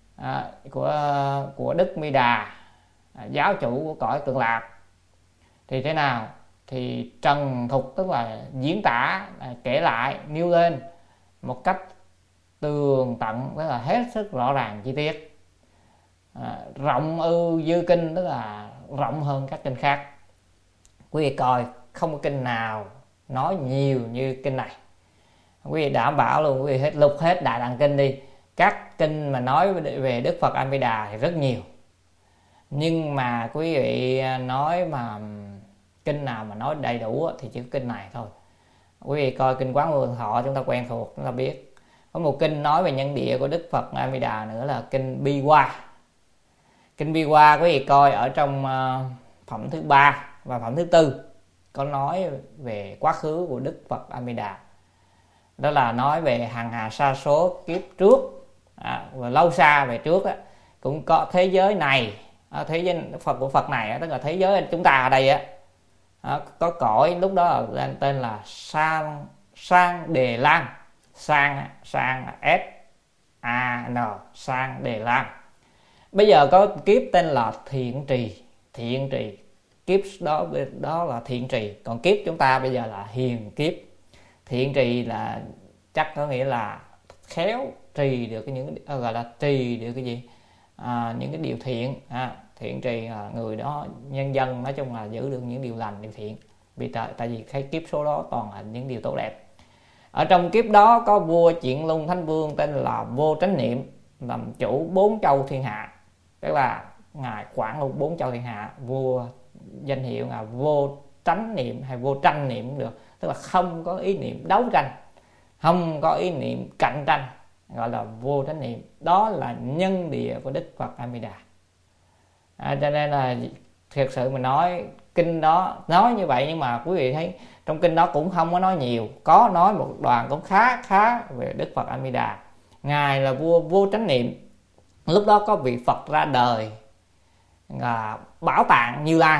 của Đức Mi Đà, giáo chủ của cõi Cực Lạc. Thì thế nào? Thì trần thục tức là diễn tả, kể lại, nêu lên một cách tường tận, tức là hết sức rõ ràng chi tiết. Rộng ư dư kinh tức là rộng hơn các kinh khác. Quý vị coi không có kinh nào nói nhiều như kinh này. Quý vị đảm bảo luôn, quý vị lục hết Đại Tạng Kinh đi, các kinh mà nói về Đức Phật A Di Đà thì rất nhiều, nhưng mà quý vị nói mà kinh nào mà nói đầy đủ thì chỉ có kinh này thôi. Quý vị coi kinh Quán Vô Thọ chúng ta quen thuộc, chúng ta biết. Có một kinh nói về nhân địa của Đức Phật A Di Đà nữa là kinh Bi Hoa. Kinh Bi Hoa quý vị coi ở trong phẩm thứ 3 và phẩm thứ 4 có nói về quá khứ của Đức Phật A Di Đà. Đó là nói về hàng hà sa số kiếp trước, và lâu xa về trước cũng có thế giới này, thế giới Phật của Phật này, tức là thế giới chúng ta ở đây có cõi lúc đó là tên là Sang Đề Lan, sang S A N, Sang Đề Lan. Bây giờ có kiếp tên là Thiện Trì, kiếp đó là Thiện Trì, còn kiếp chúng ta bây giờ là Hiền kiếp. Thiện trì là chắc có nghĩa là khéo trì được những gọi là trì được cái gì, những cái điều thiện. Thiện trì là người đó, nhân dân nói chung là giữ được những điều lành, điều thiện, vì tại vì cái kiếp số đó toàn là những điều tốt đẹp. Ở trong kiếp đó có vua Chuyển Lung Thánh Vương tên là Vô Tránh Niệm, làm chủ 4 châu thiên hạ, tức là ngài quản luôn 4 châu thiên hạ. Vua danh hiệu là Vô Tránh Niệm hay Vô Tranh Niệm cũng được, tức là không có ý niệm đấu tranh, không có ý niệm cạnh tranh, gọi là Vô Tránh Niệm. Đó là nhân địa của Đức Phật A Di Đà. Cho nên là thực sự mình nói kinh đó nói như vậy, nhưng mà quý vị thấy trong kinh đó cũng không có nói nhiều, có nói một đoạn cũng khá về Đức Phật A Di Đà. Ngài là vua Vô Tránh Niệm. Lúc đó có vị Phật ra đời là Bảo Tạng Như Lai.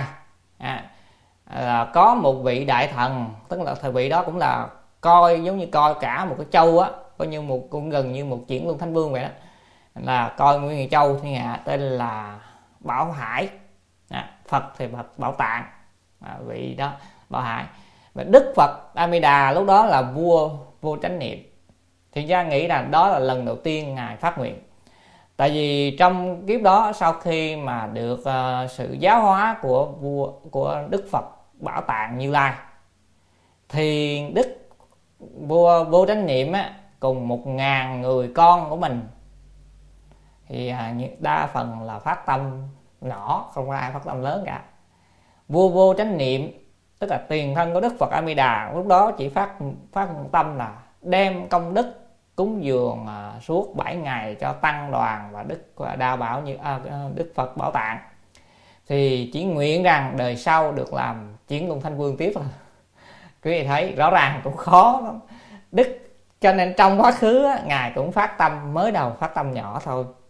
Có một vị đại thần, tức là thời vị đó cũng là coi giống như coi cả một cái châu coi như cũng gần như một Chuyển Luân Thánh Vương vậy đó, là coi nguyên người châu thiên hạ, tên là Bảo Hải. Phật thì Phật Bảo Tạng, vị đó Bảo Hải. Và Đức Phật A Di Đà lúc đó là vua Vô Tránh Niệm. Thì ra nghĩ rằng đó là lần đầu tiên ngài phát nguyện. Tại vì trong kiếp đó, sau khi mà được sự giáo hóa của Đức Phật Bảo Tạng Như Lai, thì Đức vua Vô Tránh Niệm cùng 1000 người con của mình, thì đa phần là phát tâm nhỏ, không có ai phát tâm lớn cả. Vua Vô Tránh Niệm tức là tiền thân của Đức Phật A Di Đà, lúc đó chỉ phát tâm là đem công đức cúng dường suốt 7 ngày cho tăng đoàn và Đức Đa Bảo như Đức Phật Bảo Tạng, thì chỉ nguyện rằng đời sau được làm Chuyển Luân Thánh Vương tiếp. Quý vị thấy rõ ràng cũng khó lắm. Cho nên trong quá khứ ngài cũng phát tâm, mới đầu phát tâm nhỏ thôi,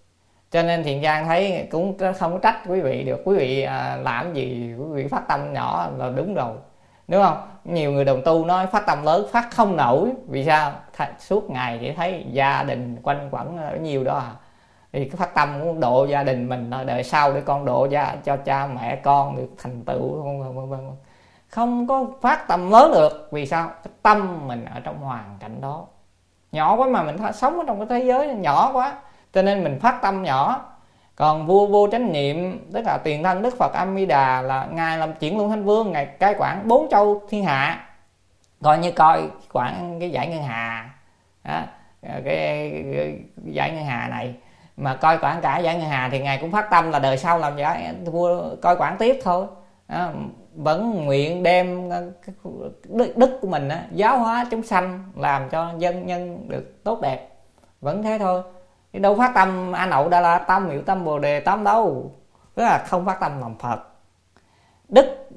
Cho nên Thiện Trang thấy cũng không có trách quý vị được. Quý vị làm gì quý vị phát tâm nhỏ là đúng rồi, đúng không? Nhiều người đồng tu nói phát tâm lớn phát không nổi. Vì sao? Suốt ngày chỉ thấy gia đình quanh quẩn ở nhiều đó à. Thì cái phát tâm cũng độ gia đình mình đợi sau để con độ cho cha mẹ con được thành tựu, không có phát tâm lớn được. Vì sao? Cái tâm mình ở trong hoàn cảnh đó nhỏ quá, mà mình sống ở trong cái thế giới nhỏ quá, cho nên mình phát tâm nhỏ. Còn vua Vô Chánh Niệm, tức là tiền thân Đức Phật A Di Đà, là ngài làm Chuyển Luân Thánh Vương, ngài cai quản 4 châu thiên hạ, coi như coi quản cái dải ngân hà đó, cái dải ngân hà này mà coi quản cả dải ngân hà, thì ngài cũng phát tâm là đời sau làm giải vua coi quản tiếp thôi. Vẫn nguyện đem đức của mình giáo hóa chúng sanh, làm cho dân nhân được tốt đẹp, vẫn thế thôi. Chứ đâu phát tâm A Nậu Đa La Tâm, Hiệu Tâm, Bồ Đề Tâm đâu. Tức là không phát tâm làm Phật. Đức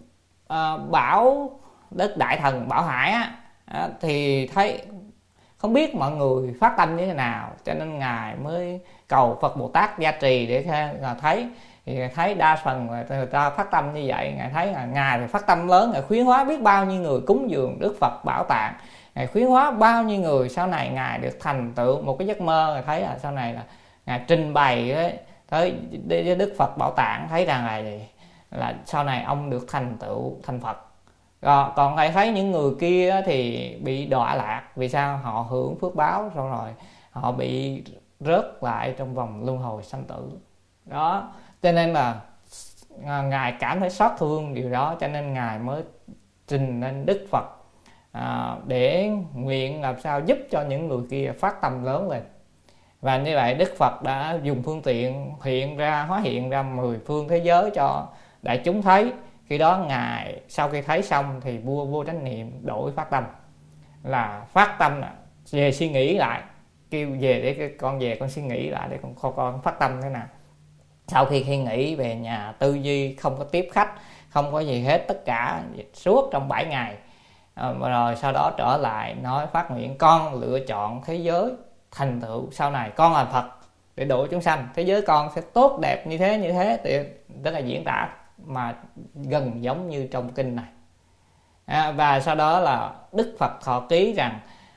Đức Đại Thần Bảo Hải thì thấy không biết mọi người phát tâm như thế nào, cho nên ngài mới cầu Phật Bồ Tát gia trì để thấy. Thì thấy đa phần người ta phát tâm như vậy. Ngài thấy là ngài thì phát tâm lớn, ngài khuyến hóa biết bao nhiêu người cúng dường Đức Phật Bảo Tạng, ngài khuyến hóa bao nhiêu người sau này ngài được thành tựu một cái giấc mơ. Ngài thấy là sau này là ngài trình bày tới Đức Phật Bảo Tạng, thấy rằng là sau này ông được thành tựu thành Phật. Còn ngài thấy những người kia thì bị đọa lạc. Vì sao? Họ hưởng phước báo xong rồi họ bị rớt lại trong vòng luân hồi sanh tử đó. Cho nên là ngài cảm thấy xót thương điều đó, cho nên ngài mới trình lên Đức Phật để nguyện làm sao giúp cho những người kia phát tâm lớn lên. Và như vậy Đức Phật đã dùng phương tiện hóa hiện ra 10 phương thế giới cho đại chúng thấy. Khi đó ngài sau khi thấy xong thì vua Vô Chánh Niệm đổi phát tâm, là phát tâm là về suy nghĩ lại, kêu về để con về con suy nghĩ lại để con phát tâm thế nào. Sau khi nghĩ về nhà tư duy, không có tiếp khách, không có gì hết, tất cả suốt trong 7 ngày. Rồi sau đó trở lại nói phát nguyện con lựa chọn thế giới thành tựu sau này con là Phật để độ chúng sanh, thế giới con sẽ tốt đẹp như thế. Thì đó là diễn tả mà gần giống như trong kinh này. Và sau đó là Đức Phật thọ ký rằng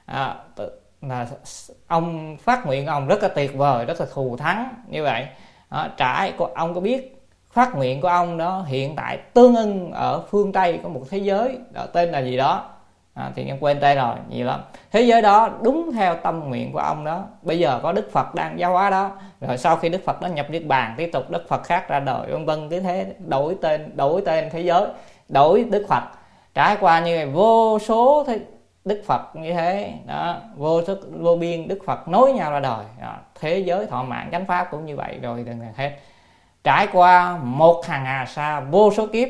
là ông phát nguyện ông rất là tuyệt vời, rất là thù thắng như vậy. Ông có biết phát nguyện của ông đó hiện tại tương ưng ở phương Tây có một thế giới đó, tên là gì đó thì em quên tên rồi, nhiều lắm. Thế giới đó đúng theo tâm nguyện của ông đó. Bây giờ có Đức Phật đang giáo hóa đó, rồi sau khi Đức Phật đó nhập niết bàn, tiếp tục Đức Phật khác ra đời, vân vân. Cứ thế đổi tên thế giới, đổi Đức Phật, trải qua như vô số Đức Phật như thế đó, vô biên Đức Phật nối nhau ra đời đó. Thế giới thọ mạng chánh pháp cũng như vậy rồi, đừng hết. Trải qua một hàng hà sa vô số kiếp,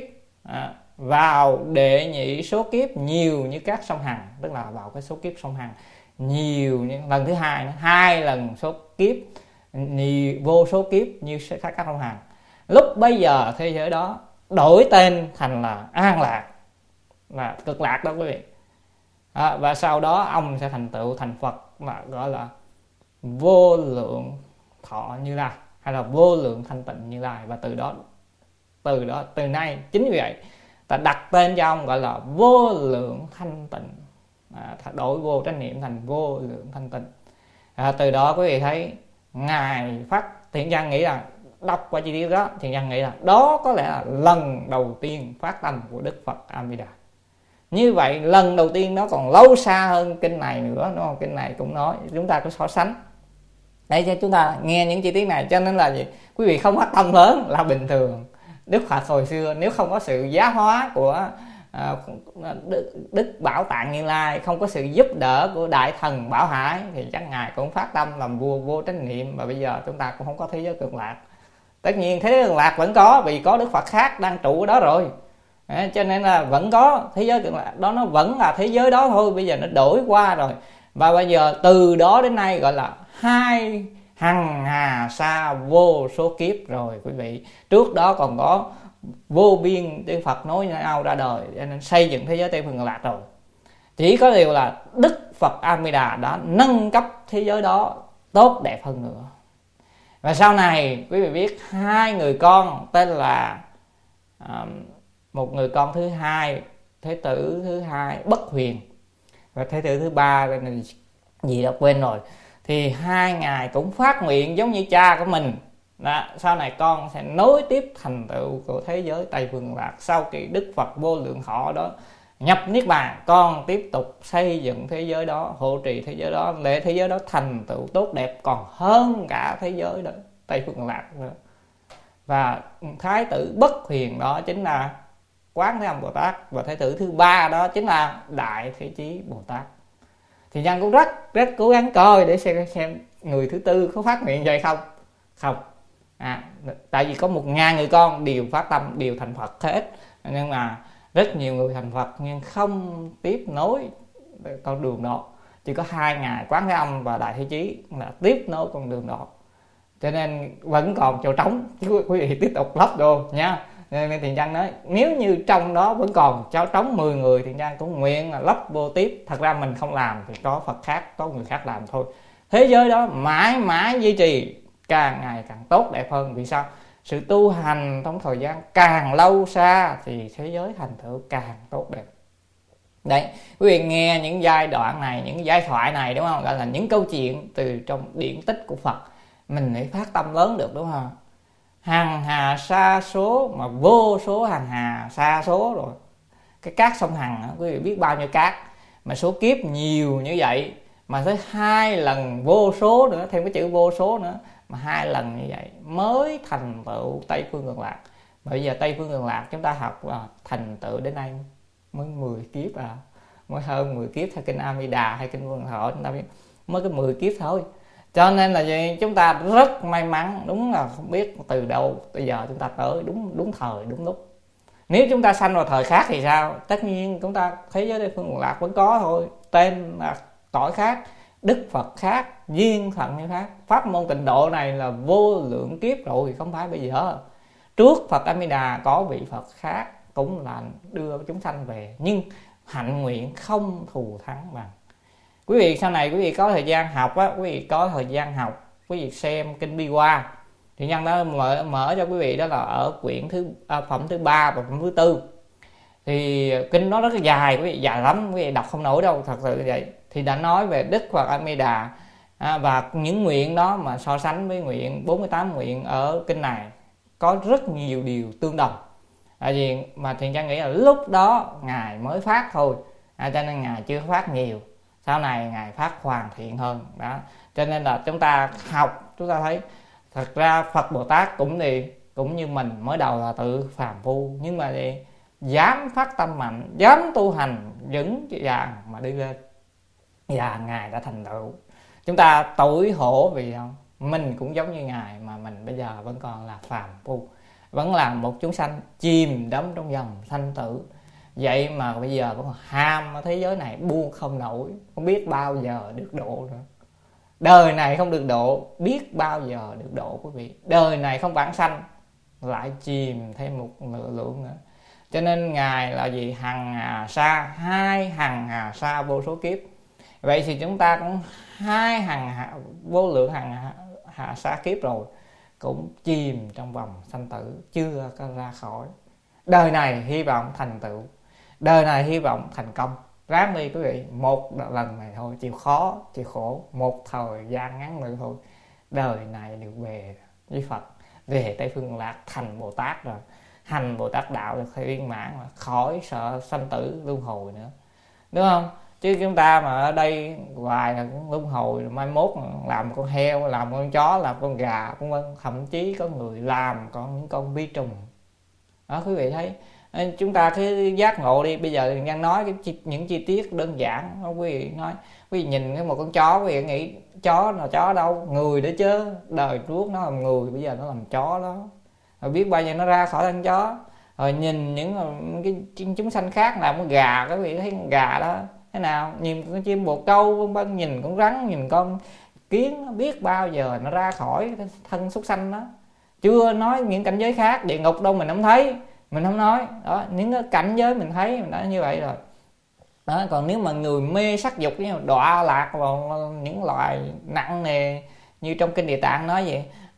vào đệ nhị số kiếp nhiều như các sông Hằng, tức là vào cái số kiếp sông Hằng nhiều như lần thứ hai nữa, 2 lần số kiếp, nhiều, vô số kiếp như các sông Hằng. Lúc bây giờ thế giới đó đổi tên thành là An Lạc, là cực lạc đó quý vị. Và sau đó ông sẽ thành tựu thành Phật, mà gọi là vô lượng thọ Như Lai, hay là vô lượng thanh tịnh Như Lai. Và từ nay chính vì vậy ta đặt tên cho ông gọi là vô lượng thanh tịnh, đổi Vô Chánh Niệm thành vô lượng thanh tịnh. Từ đó quý vị thấy ngài phát, Thiện Trang nghĩ là đọc qua chi tiết đó, Thiện Trang nghĩ là đó có lẽ là lần đầu tiên phát tâm của Đức Phật A Di Đà. Như vậy lần đầu tiên nó còn lâu xa hơn kinh này nữa, đúng không? Kinh này cũng nói, chúng ta có so sánh để cho chúng ta nghe những chi tiết này. Cho nên là gì? Quý vị không phát tâm lớn là bình thường. Đức Phật hồi xưa nếu không có sự giáo hóa của Đức Bảo Tạng Như Lai, không có sự giúp đỡ của Đại Thần Bảo Hải, thì chắc ngài cũng phát tâm làm vua Vô Chánh Niệm, và bây giờ chúng ta cũng không có thế giới cực lạc. Tất nhiên thế giới cực lạc vẫn có, vì có Đức Phật khác đang trụ ở đó rồi. Cho nên là vẫn có thế giới cực lạc đó, nó vẫn là thế giới đó thôi, bây giờ nó đổi qua rồi. Và bây giờ từ đó đến nay gọi là 2 hằng hà sa vô số kiếp rồi quý vị. Trước đó còn có vô biên Đức Phật nối nhau ra đời, cho nên xây dựng thế giới Tây Phương Cực Lạc rồi. Chỉ có điều là Đức Phật A Di Đà đã nâng cấp thế giới đó tốt đẹp hơn nữa. Và sau này quý vị biết hai người con tên là một người con thứ hai, thế tử thứ hai Bất Huyền, và thế tử thứ ba tên gì đó quên rồi. Thì hai ngài cũng phát nguyện giống như cha của mình đó, sau này con sẽ nối tiếp thành tựu của thế giới Tây Phương Cực Lạc. Sau khi Đức Phật vô lượng thọ đó nhập niết bàn, con tiếp tục xây dựng thế giới đó, hộ trì thế giới đó, để thế giới đó thành tựu tốt đẹp còn hơn cả thế giới đó Tây Phương Cực Lạc nữa. Và thái tử Bất Huyền đó chính là Quán Thế Âm Bồ Tát, và thái tử thứ ba đó chính là Đại Thế Chí Bồ Tát. Thì nhân cũng rất cố gắng coi để xem người thứ tư có phát nguyện vậy không. Tại vì có 1000 người con đều phát tâm, đều thành Phật hết, nhưng mà rất nhiều người thành Phật nhưng không tiếp nối con đường đó. Chỉ có 2 ngài Quán Thế Âm và Đại Thế Chí là tiếp nối con đường đó, cho nên vẫn còn chỗ trống, chứ quý vị tiếp tục lấp đồ nha. Nên Thiện Nhân nói nếu như trong đó vẫn còn chỗ trống 10 người, Thiện Nhân cũng nguyện là lấp vô tiếp. Thật ra mình không làm thì có Phật khác, có người khác làm thôi. Thế giới đó mãi mãi duy trì, càng ngày càng tốt đẹp hơn. Vì sao? Sự tu hành trong thời gian càng lâu xa thì thế giới thành tựu càng tốt đẹp. Đấy, quý vị nghe những giai đoạn này, những giai thoại này đúng không? Gọi là những câu chuyện từ trong điển tích của Phật, mình phải phát tâm lớn được đúng không? Hằng hà sa số, mà vô số hằng hà sa số rồi. Cái cát sông Hằng quý vị biết bao nhiêu cát, mà số kiếp nhiều như vậy, mà tới 2 lần vô số nữa, thêm cái chữ vô số nữa, mà 2 lần như vậy mới thành tựu Tây Phương Cực Lạc. Bây giờ Tây Phương Cực Lạc chúng ta học thành tựu đến nay mới 10 kiếp mới hơn 10 kiếp theo kinh A Di Đà hay kinh Vương Thọ, chúng ta biết mới có 10 kiếp thôi. Cho nên là gì? Chúng ta rất may mắn, đúng là không biết từ đâu bây giờ chúng ta tới đúng thời đúng lúc. Nếu chúng ta sanh vào thời khác thì sao? Tất nhiên chúng ta thế giới Tây Phương Cực Lạc vẫn có thôi, tên là cõi khác, Đức Phật khác, duyên phận như khác. Pháp môn Tịnh Độ này là vô lượng kiếp rồi, không phải bây giờ. Trước Phật A Di Đà có vị Phật khác cũng là đưa chúng sanh về, nhưng hạnh nguyện không thù thắng bằng. Quý vị sau này quý vị có thời gian học á, quý vị xem kinh Bi Hoa, thì Nhân đó mở cho quý vị, đó là ở quyển phẩm thứ 3 và phẩm thứ 4. Thì kinh nó rất là dài, quý vị, dài lắm, quý vị đọc không nổi đâu, thật sự như vậy. Thì đã nói về Đức Phật A Di Đà và những nguyện đó mà so sánh với nguyện 48 nguyện ở kinh này có rất nhiều điều tương đồng. Tại vì mà Thiện Nhân nghĩ là lúc đó ngài mới phát thôi, cho nên ngài chưa phát nhiều. Sau này ngài phát hoàn thiện hơn đó. Cho nên là chúng ta học, chúng ta thấy thật ra Phật Bồ Tát cũng như mình, mới đầu là tự phàm phu, nhưng mà dám phát tâm mạnh, dám tu hành vững vàng mà đi lên, và ngài đã thành tựu. Chúng ta tủi hổ vì không? Mình cũng giống như ngài, mà mình bây giờ vẫn còn là phàm phu, vẫn là một chúng sanh chìm đắm trong dòng sanh tử. Vậy mà bây giờ vẫn còn ham ở thế giới này buông không nổi, không biết bao giờ được độ nữa. Đời này không được độ, biết bao giờ được độ quý vị. Đời này không vãng sanh, lại chìm thêm một lượng nữa. Cho nên ngài là gì? Hằng hà sa, 2 hằng hà sa vô số kiếp. Vậy thì chúng ta cũng 2 vô lượng hằng hà sa kiếp rồi, cũng chìm trong vòng sanh tử, chưa có ra khỏi. Đời này hy vọng thành tựu, đời này hy vọng thành công. Ráng đi quý vị, một lần này thôi, chịu khó chịu khổ, một thời gian ngắn nữa thôi, đời này được về với Phật, về Tây Phương Cực Lạc, thành Bồ Tát rồi, hành Bồ Tát đạo được viên mãn, khỏi sợ sanh tử luân hồi nữa, đúng không? Chứ chúng ta mà ở đây hoài là cũng luân hồi, mai mốt làm con heo, làm con chó, làm con gà, thậm chí có người làm còn những con vi trùng đó. Quý vị thấy, chúng ta cứ giác ngộ đi. Bây giờ Nhân nói những chi tiết đơn giản, quý vị nói, quý vị nhìn một con chó, quý vị nghĩ chó là chó đâu, người đó chứ. Đời trước nó làm người, bây giờ nó làm chó đó, rồi biết bao giờ nó ra khỏi thân chó. Rồi nhìn những cái chúng sanh khác làm con gà, quý vị thấy con gà đó thế nào, nhìn con chim bồ câu, nhìn con rắn, nhìn con kiến, nó biết bao giờ nó ra khỏi thân súc sanh đó. Chưa nói những cảnh giới khác, địa ngục đâu mình không thấy, mình không nói đó, những cái cảnh giới mình thấy mình đã như vậy rồi đó. Còn nếu mà người mê sắc dục, đọa lạc vào những loại nặng nề như trong kinh Địa Tạng nói vậy,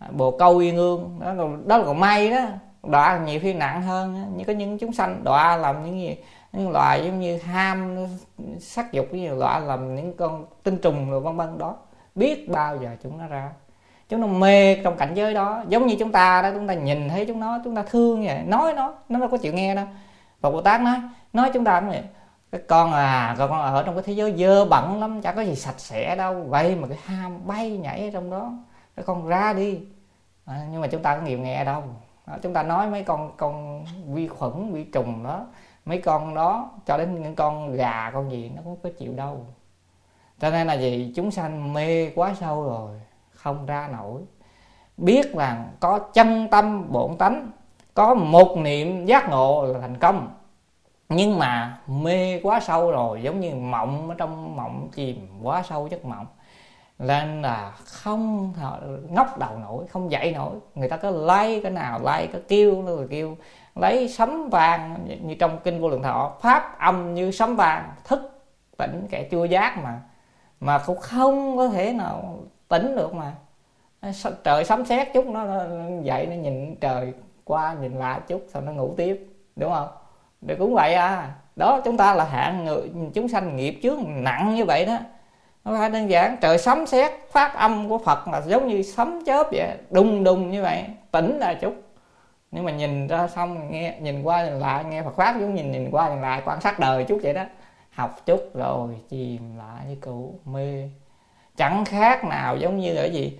bồ câu uyên ương đó là còn may đó. Đọa nhiều khi nặng hơn, như có những chúng sanh đọa làm những gì, những loài giống như ham sắc dục, như đọa làm những con tinh trùng rồi vân vân đó, biết bao giờ chúng nó ra, chúng nó mê trong cảnh giới đó. Giống như chúng ta đó, chúng ta nhìn thấy chúng nó, chúng ta thương vậy, nói nó đâu có chịu nghe đâu. Phật Bồ Tát nói chúng ta cũng vậy, cái con ở trong cái thế giới dơ bẩn lắm, chả có gì sạch sẽ đâu, vậy mà cái ham bay nhảy ở trong đó, cái con ra đi. Nhưng mà chúng ta có nghiệp nghe đâu. Chúng ta nói mấy con vi khuẩn, vi trùng đó, mấy con đó, cho đến những con gà, con gì nó cũng có chịu đâu. Cho nên là gì, chúng sanh mê quá sâu rồi, không ra nổi. Biết rằng có chân tâm bổn tánh, có một niệm giác ngộ là thành công. Nhưng mà mê quá sâu rồi, giống như mộng ở trong mộng, chìm quá sâu giấc mộng, nên là không ngóc đầu nổi, không dậy nổi. Người ta có lay cái nào lay, có kêu nữa là kêu, lấy sấm vàng, như trong kinh Vô Lượng Thọ, pháp âm như sấm vàng, thức tỉnh kẻ chưa giác mà cũng không có thể nào tỉnh được. Mà trời sấm sét chút nó dậy, nó nhìn trời qua nhìn lại chút, xong nó ngủ tiếp, đúng không? Để cũng vậy đó. Chúng ta là hạng người chúng sanh nghiệp chướng nặng như vậy đó. Không phải đơn giản, trời sấm sét phát âm của Phật là giống như sấm chớp vậy, đùng đùng như vậy, tỉnh ra chút. Nhưng mà nhìn ra xong nghe, nhìn qua nhìn lại, nghe Phật pháp giống nhìn qua nhìn lại, quan sát đời chút vậy đó. Học chút rồi chìm lại như cũ, mê. Chẳng khác nào giống như ở gì,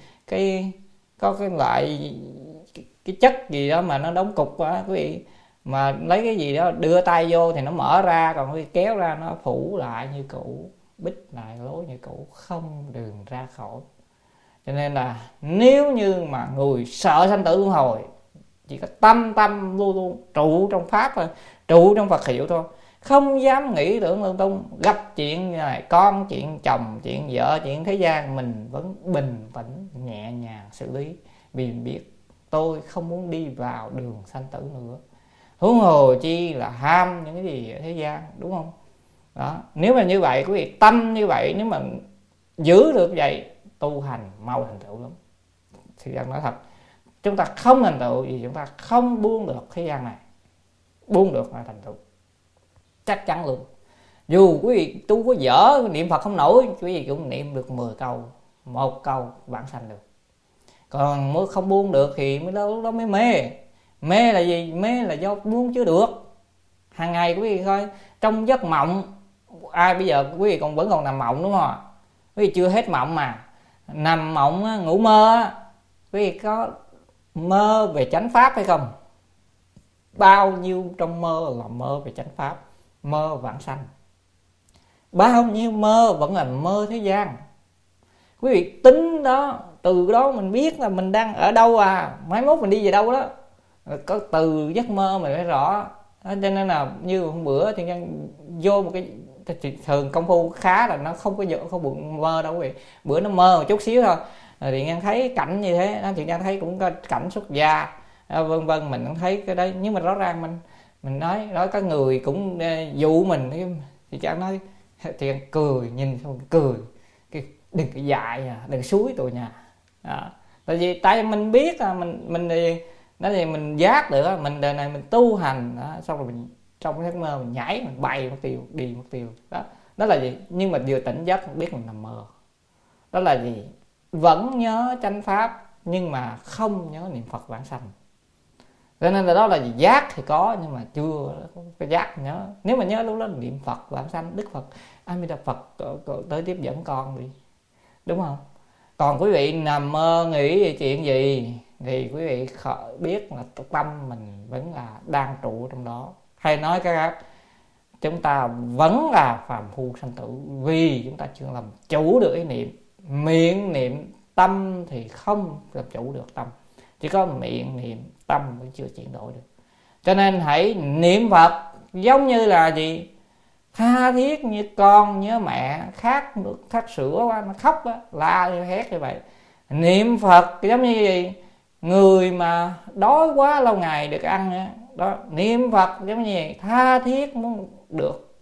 có cái loại cái chất gì đó mà nó đóng cục quá quý vị, mà lấy cái gì đó đưa tay vô thì nó mở ra, còn khi kéo ra nó phủ lại như cũ, bích lại lối như cũ, không đường ra khỏi. Cho nên là nếu như mà người sợ sanh tử luân hồi, chỉ có tâm luôn luôn trụ trong pháp thôi, trụ trong Phật hiệu thôi, không dám nghĩ tưởng lung tung. Gặp chuyện như này, con, chuyện chồng, chuyện vợ, chuyện thế gian, mình vẫn bình tĩnh nhẹ nhàng xử lý, vì mình biết tôi không muốn đi vào đường sanh tử nữa, huống hồ chi là ham những cái gì ở thế gian, đúng không? Đó, nếu mà như vậy quý vị, tâm như vậy, nếu mà giữ được vậy, tu hành mau thành tựu lắm. Thì rằng nói thật, chúng ta không thành tựu vì chúng ta không buông được thế gian này. Buông được là thành tựu, chắc chắn luôn. Dù quý vị tu có dở, niệm Phật không nổi, quý vị cũng niệm được 10 câu, 1 câu vãng sanh được. Còn mới không buông được thì mới đó mới mê. Mê là gì? Mê là do buông chưa được. Hàng ngày quý vị coi, trong giấc mộng, bây giờ quý vị vẫn còn nằm mộng, đúng không? Quý vị chưa hết mộng mà. Nằm mộng, ngủ mơ, quý vị có mơ về chánh pháp hay không? Bao nhiêu trong mơ là mơ về chánh pháp, mơ vãng sanh. Bao nhiêu mơ vẫn là mơ thế gian. Quý vị tính đó, từ đó mình biết là mình đang ở đâu mai mốt mình đi về đâu đó. Có từ giấc mơ mình phải rõ. Cho nên là như hôm bữa thì vô một cái thường công phu khá là nó không buồn mơ đâu quý vị. Bữa nó mơ một chút xíu thôi, thì Nhân thấy cảnh như thế, thì Nhân thấy cũng có cảnh xuất gia, vân vân, mình cũng thấy cái đấy. Nhưng mà rõ ràng mình nói có người cũng dụ mình, thì Nhân nói, thì Nhân cười, nhìn xong cười, đừng có dại, đừng suối tôi nha. Tại vì mình biết mình đó thì mình giác được, mình đời này mình tu hành đó, xong rồi mình trong cái giấc mơ mình nhảy, mình bay mất tiêu, đi mất tiêu đó là gì? Nhưng mà vừa tỉnh giấc biết mình nằm mơ. Đó là gì? Vẫn nhớ chánh pháp nhưng mà không nhớ niệm Phật vãng sanh. Cho nên là đó là gì? Giác thì có nhưng mà chưa cái giác nhớ. Nếu mà nhớ lúc đó niệm Phật vãng sanh, Đức Phật A Di Đà Phật tới tiếp dẫn con đi, đúng không? Còn quý vị nằm mơ nghĩ về chuyện gì thì quý vị biết là tâm mình vẫn là đang trụ trong đó. Hay nói cái khác, chúng ta vẫn là phàm phu sanh tử, vì chúng ta chưa làm chủ được ý niệm. Miệng niệm, tâm thì không làm chủ được tâm. Chỉ có miệng niệm, tâm vẫn chưa chuyển đổi được. Cho nên hãy niệm Phật giống như là gì? Tha thiết như con nhớ mẹ, khát nước khát sữa quá, nó khóc á, la hét như vậy. Niệm Phật giống như gì? Người mà đói quá lâu ngày được ăn đó, niệm Phật giống như vậy, tha thiết muốn được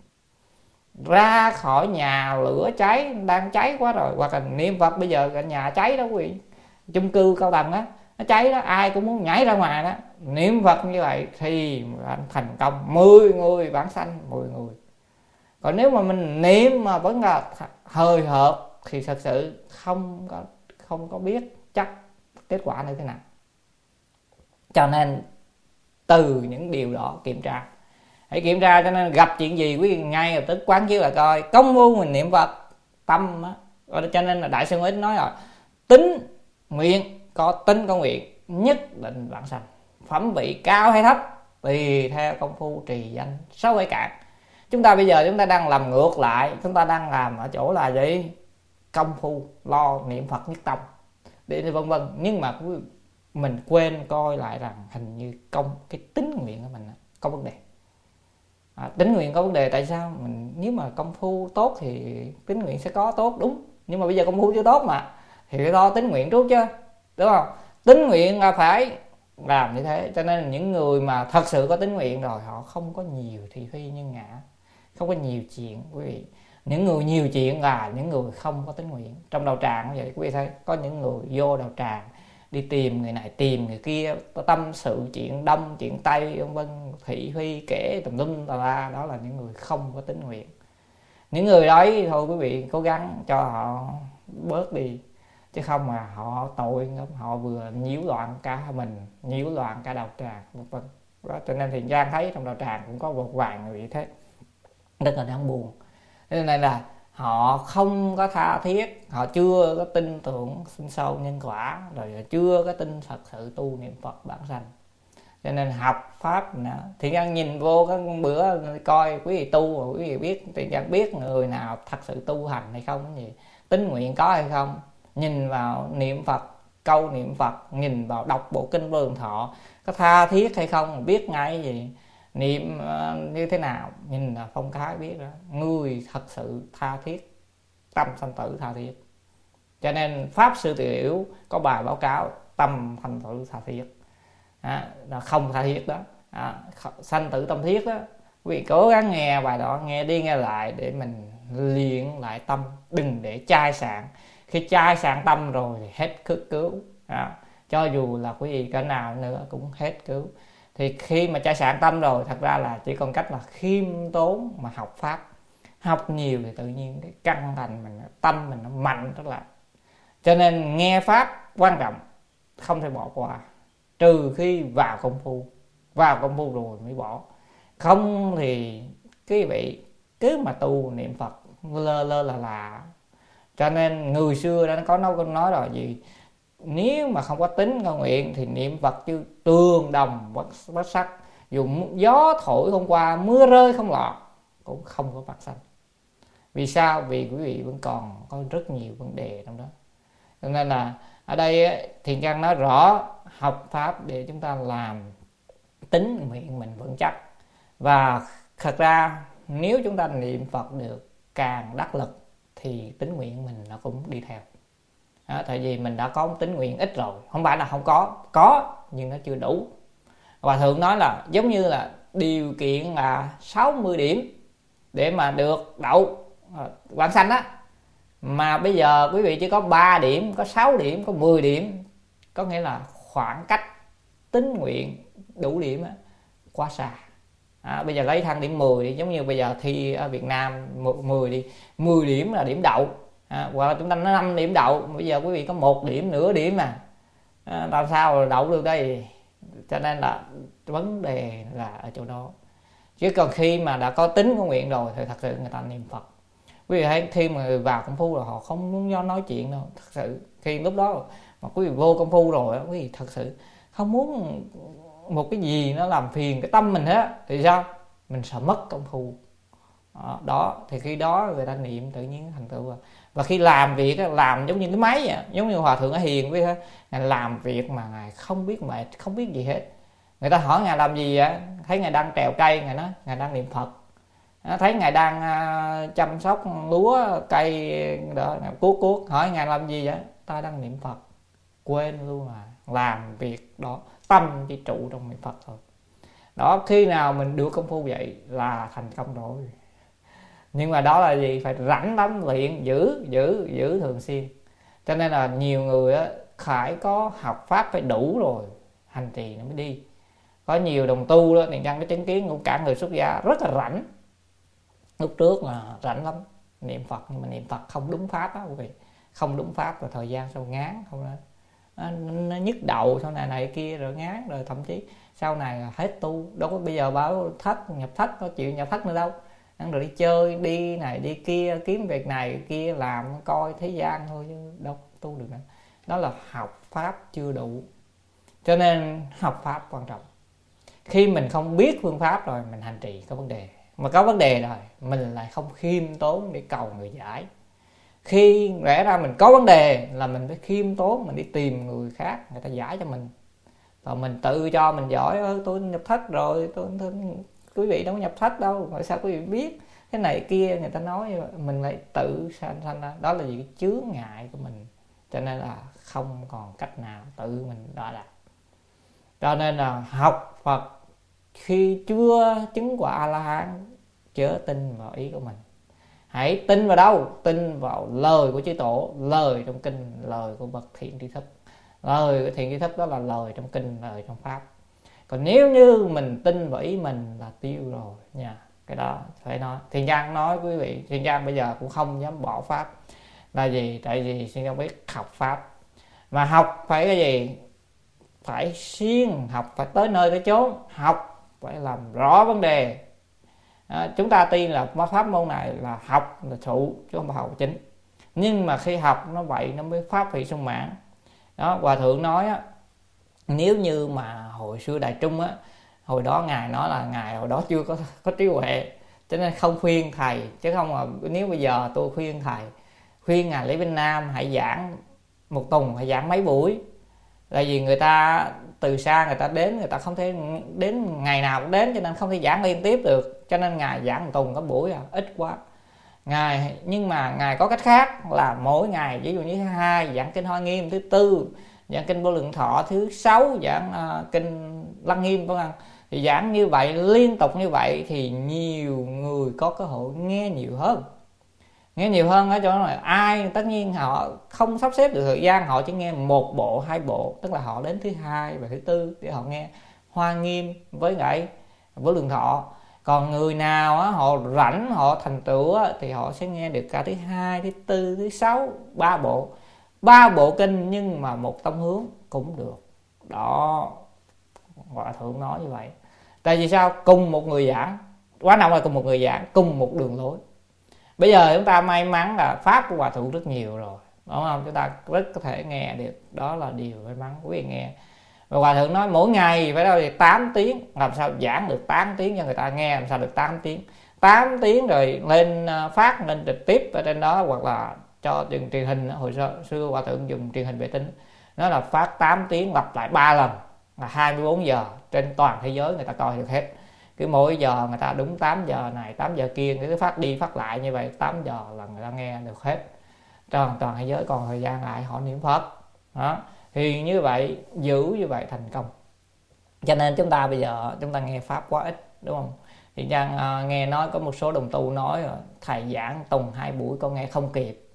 ra khỏi nhà lửa cháy, đang cháy quá rồi. Hoặc là niệm Phật bây giờ cả nhà cháy đó quý vị, chung cư cao tầng á, nó cháy đó, ai cũng muốn nhảy ra ngoài đó. Niệm Phật như vậy thì anh thành công 10 người vãng sanh 10 người. Còn nếu mà mình niệm mà vẫn là hời hợt thì thật sự không có biết chắc kết quả như thế nào. Cho nên từ những điều đó kiểm tra, hãy kiểm tra. Cho nên gặp chuyện gì quý vị ngay lập tức quán chiếu lại coi công phu mình niệm Phật tâm á. Cho nên là Đại sư Nguyễn nói rồi, tính nguyện có tính có nguyện nhất định vãng sanh, phẩm vị cao hay thấp tùy theo công phu trì danh sáu bảy cạn. Chúng ta bây giờ chúng ta đang làm ngược lại, chúng ta đang làm ở chỗ là gì? Công phu lo niệm Phật nhất tâm để vân vân, nhưng mà mình quên coi lại rằng hình như cái tính nguyện của mình có vấn đề. Tính nguyện có vấn đề. Tại sao? Nếu mà công phu tốt thì tính nguyện sẽ có tốt, đúng. Nhưng mà bây giờ công phu chưa tốt mà, thì phải lo tính nguyện trước chứ, đúng không? Tính nguyện là phải làm như thế. Cho nên những người mà thật sự có tính nguyện rồi, họ không có nhiều thị phi nhân ngã, không có nhiều chuyện quý vị. Những người nhiều chuyện là những người không có tính nguyện. Trong đạo tràng cũng vậy, quý vị thấy có những người vô đạo tràng đi tìm người này tìm người kia, tâm sự chuyện đông chuyện tây vân vân, thị phi kể tùm lum tà la, đó là những người không có tính nguyện. Những người đấy thôi quý vị cố gắng cho họ bớt đi, chứ không mà họ tội lắm, họ vừa nhiễu loạn cả mình, nhiễu loạn cả đạo tràng vân vân. Đó, cho nên Thiện Giang thấy trong đạo tràng cũng có một vài người như thế, rất là đáng buồn. Thế nên là họ không có tha thiết, họ chưa có tin tưởng sinh sâu nhân quả, rồi chưa có tin thật sự tu niệm Phật bản sanh. Cho nên học pháp nữa. Thiện Giang nhìn vô cái bữa coi quý vị tu rồi quý vị biết, Thiện Giang biết người nào thật sự tu hành hay không, cái gì tính nguyện có hay không. Nhìn vào niệm Phật, câu niệm Phật, nhìn vào đọc bộ kinh Vô Lượng Thọ có tha thiết hay không, biết ngay cái gì. Niệm như thế nào, nhìn là phong thái biết đó, người thật sự tha thiết, tâm sanh tử tha thiết. Cho nên Pháp Sư Từ Liễu có bài báo cáo tâm sanh tử tha thiết, là không tha thiết đó, sanh tử tâm thiết đó. Quý vị cố gắng nghe bài đó, nghe đi nghe lại để mình luyện lại tâm, đừng để chai sạn. Khi chai sạn tâm rồi thì hết cứu. Cho dù là quý vị cỡ nào nữa cũng hết cứu. Thì khi mà chai sạn tâm rồi, thật ra là chỉ còn cách là khiêm tốn mà học Pháp. Học nhiều thì tự nhiên cái căn thành mình, tâm mình nó mạnh rất là. Cho nên nghe Pháp quan trọng, không thể bỏ qua, trừ khi vào công phu rồi mới bỏ. Không thì quý vị cứ mà tu niệm Phật lơ là. Cho nên người xưa đã có nói rồi gì, nếu mà không có tính có nguyện thì niệm Phật như tường đồng bất sắc, dù gió thổi không qua, mưa rơi không lọt, cũng không có vãng sanh. Vì sao? Vì quý vị vẫn còn có rất nhiều vấn đề trong đó. Cho nên là ở đây Thiện Giang nói rõ, học Pháp để chúng ta làm tính nguyện mình vững chắc. Và thật ra nếu chúng ta niệm Phật được càng đắc lực thì tính nguyện mình nó cũng đi theo. Tại vì mình đã có tính nguyện ít rồi, không phải là không có nhưng nó chưa đủ. Hòa Thượng nói là giống như là điều kiện là 60 điểm để mà được đậu vãng sanh á, mà bây giờ quý vị chỉ có 3 điểm, có 6 điểm, có 10 điểm, có nghĩa là khoảng cách tính nguyện đủ điểm á, quá xa. Bây giờ lấy thang điểm 10 đi, giống như bây giờ thi ở Việt Nam 10 đi, 10 điểm là điểm đậu, hoặc là chúng ta nói 5 điểm đậu, bây giờ quý vị có 1 điểm, nửa điểm mà, làm sao đậu được đây? Cho nên là vấn đề là ở chỗ đó. Chứ còn khi mà đã có tính có nguyện rồi thì thật sự người ta niệm Phật. Quý vị thấy khi mà vào công phu rồi họ không muốn nói chuyện đâu. Thật sự khi lúc đó mà quý vị vô công phu rồi, quý vị thật sự không muốn một cái gì nó làm phiền cái tâm mình hết, thì sao? Mình sợ mất công phu. Đó, thì khi đó người ta niệm tự nhiên thành tựu rồi. Và khi làm việc làm giống như cái máy vậy, giống như Hòa Thượng ở Hiền với ngài làm việc mà ngài không biết mệt, không biết gì hết. Người ta hỏi ngài làm gì vậy? Thấy ngài đang trèo cây, ngài nói ngài đang niệm Phật. Thấy ngài đang chăm sóc lúa cây đó, cuốc, hỏi ngài làm gì vậy? Ta đang niệm Phật. Quên luôn à, làm việc đó, tâm chỉ trụ trong niệm Phật thôi. Đó, khi nào mình được công phu vậy là thành công rồi. Nhưng mà đó là gì? Phải rảnh lắm, luyện giữ thường xuyên. Cho nên là nhiều người phải có học pháp phải đủ rồi hành trì nó mới đi. Có nhiều đồng tu đó, Thiện Nhân có chứng kiến cũng cả người xuất gia rất là rảnh. Lúc trước là rảnh lắm, niệm Phật, nhưng mà niệm Phật không đúng pháp á quý vị. Không đúng pháp rồi thời gian sau ngán, không nó nhức đầu sau này kia rồi ngán, rồi thậm chí sau này là hết tu. Đâu có bây giờ bảo thất nhập thất, có chịu nhập thất nữa đâu. Rồi đi chơi, đi này đi kia, kiếm việc này kia làm, coi thế gian thôi chứ đâu tu được nữa. Đó là học pháp chưa đủ. Cho nên học pháp quan trọng. Khi mình không biết phương pháp rồi mình hành trì có vấn đề. Mà có vấn đề rồi mình lại không khiêm tốn để cầu người giải. Khi lẽ ra mình có vấn đề là mình phải khiêm tốn, mình đi tìm người khác người ta giải cho mình. Rồi mình tự cho mình giỏi, tôi nhập thất rồi, tôi quý vị đâu có nhập thất đâu, tại sao quý vị biết cái này kia người ta nói, mình lại tự sanh ra. Đó là gì? Cái chướng ngại của mình. Cho nên là không còn cách nào, tự mình đọa lạc. Cho nên là học Phật khi chưa chứng quả A-la-hán chớ tin vào ý của mình. Hãy tin vào đâu? Tin vào lời của Chư Tổ, lời trong kinh, lời của bậc thiện tri thức. Lời của thiện tri thức đó là lời trong kinh, lời trong pháp. Còn nếu như mình tin vào ý mình là tiêu rồi nha. Cái đó phải nói. Thiện Nhân nói quý vị, Thiện Nhân bây giờ cũng không dám bỏ pháp. Là gì? Tại vì Thiện Nhân biết học pháp. Mà học phải cái gì? Phải siêng học, phải tới nơi tới chốn. Học phải làm rõ vấn đề. Chúng ta tin là pháp môn này là học là phụ chứ không phải học chính. Nhưng mà khi học nó vậy nó mới pháp hỷ sung mãn. Đó, Hòa Thượng nói á, nếu như mà hồi xưa Đại Trung á, hồi đó ngài nói là ngài hồi đó chưa có trí huệ, cho nên không khuyên thầy. Chứ không mà nếu bây giờ tôi khuyên ngài Lý Vinh Nam hãy giảng một tuần, hãy giảng mấy buổi. Tại vì người ta từ xa người ta đến, người ta không thể đến ngày nào cũng đến, cho nên không thể giảng liên tiếp được. Cho nên ngài giảng một tuần có buổi ít quá. Nhưng mà ngài có cách khác là mỗi ngày, ví dụ như thứ hai giảng kinh Hoa Nghiêm, thứ tư giảng kinh Vô Lượng Thọ, thứ sáu giảng kinh Lăng Nghiêm, vâng. Thì giảng như vậy liên tục như vậy thì nhiều người có cơ hội nghe nhiều hơn. Nghe nhiều hơn ở chỗ là ai tất nhiên họ không sắp xếp được thời gian, họ chỉ nghe một bộ, hai bộ, tức là họ đến thứ hai và thứ tư để họ nghe Hoa Nghiêm với lại Vô Lượng Thọ. Còn người nào á, họ rảnh, họ thành tựu á, thì họ sẽ nghe được cả thứ hai, thứ tư, thứ sáu, ba bộ kinh nhưng mà một tông hướng cũng được. Đó, Hòa Thượng nói như vậy. Tại vì sao? Cùng một người giảng, quan trọng là cùng một người giảng, cùng một đường lối. Bây giờ chúng ta may mắn là pháp của Hòa Thượng rất nhiều rồi, đúng không? Chúng ta rất có thể nghe được, đó là điều may mắn quý vị nghe. Và Hòa Thượng nói mỗi ngày phải đâu thì 8 tiếng, làm sao giảng được 8 tiếng cho người ta nghe, làm sao được 8 tiếng. 8 tiếng rồi lên phát, lên trực tiếp ở trên đó, hoặc là cho truyền hình. Hồi xưa Hòa Thượng dùng truyền hình vệ tinh, nó là phát 8 tiếng lặp lại 3 lần, là 24 giờ trên toàn thế giới người ta coi được hết. Cứ mỗi giờ người ta đúng 8 giờ này, 8 giờ kia, cứ phát đi phát lại như vậy, 8 giờ là người ta nghe được hết. Toàn thế giới, còn thời gian lại họ niệm Phật. Đó. Thì như vậy, giữ như vậy thành công. Cho nên chúng ta bây giờ chúng ta nghe pháp quá ít, đúng không? Thì nghe nói có một số đồng tu nói thầy giảng tuần 2 buổi con nghe không kịp.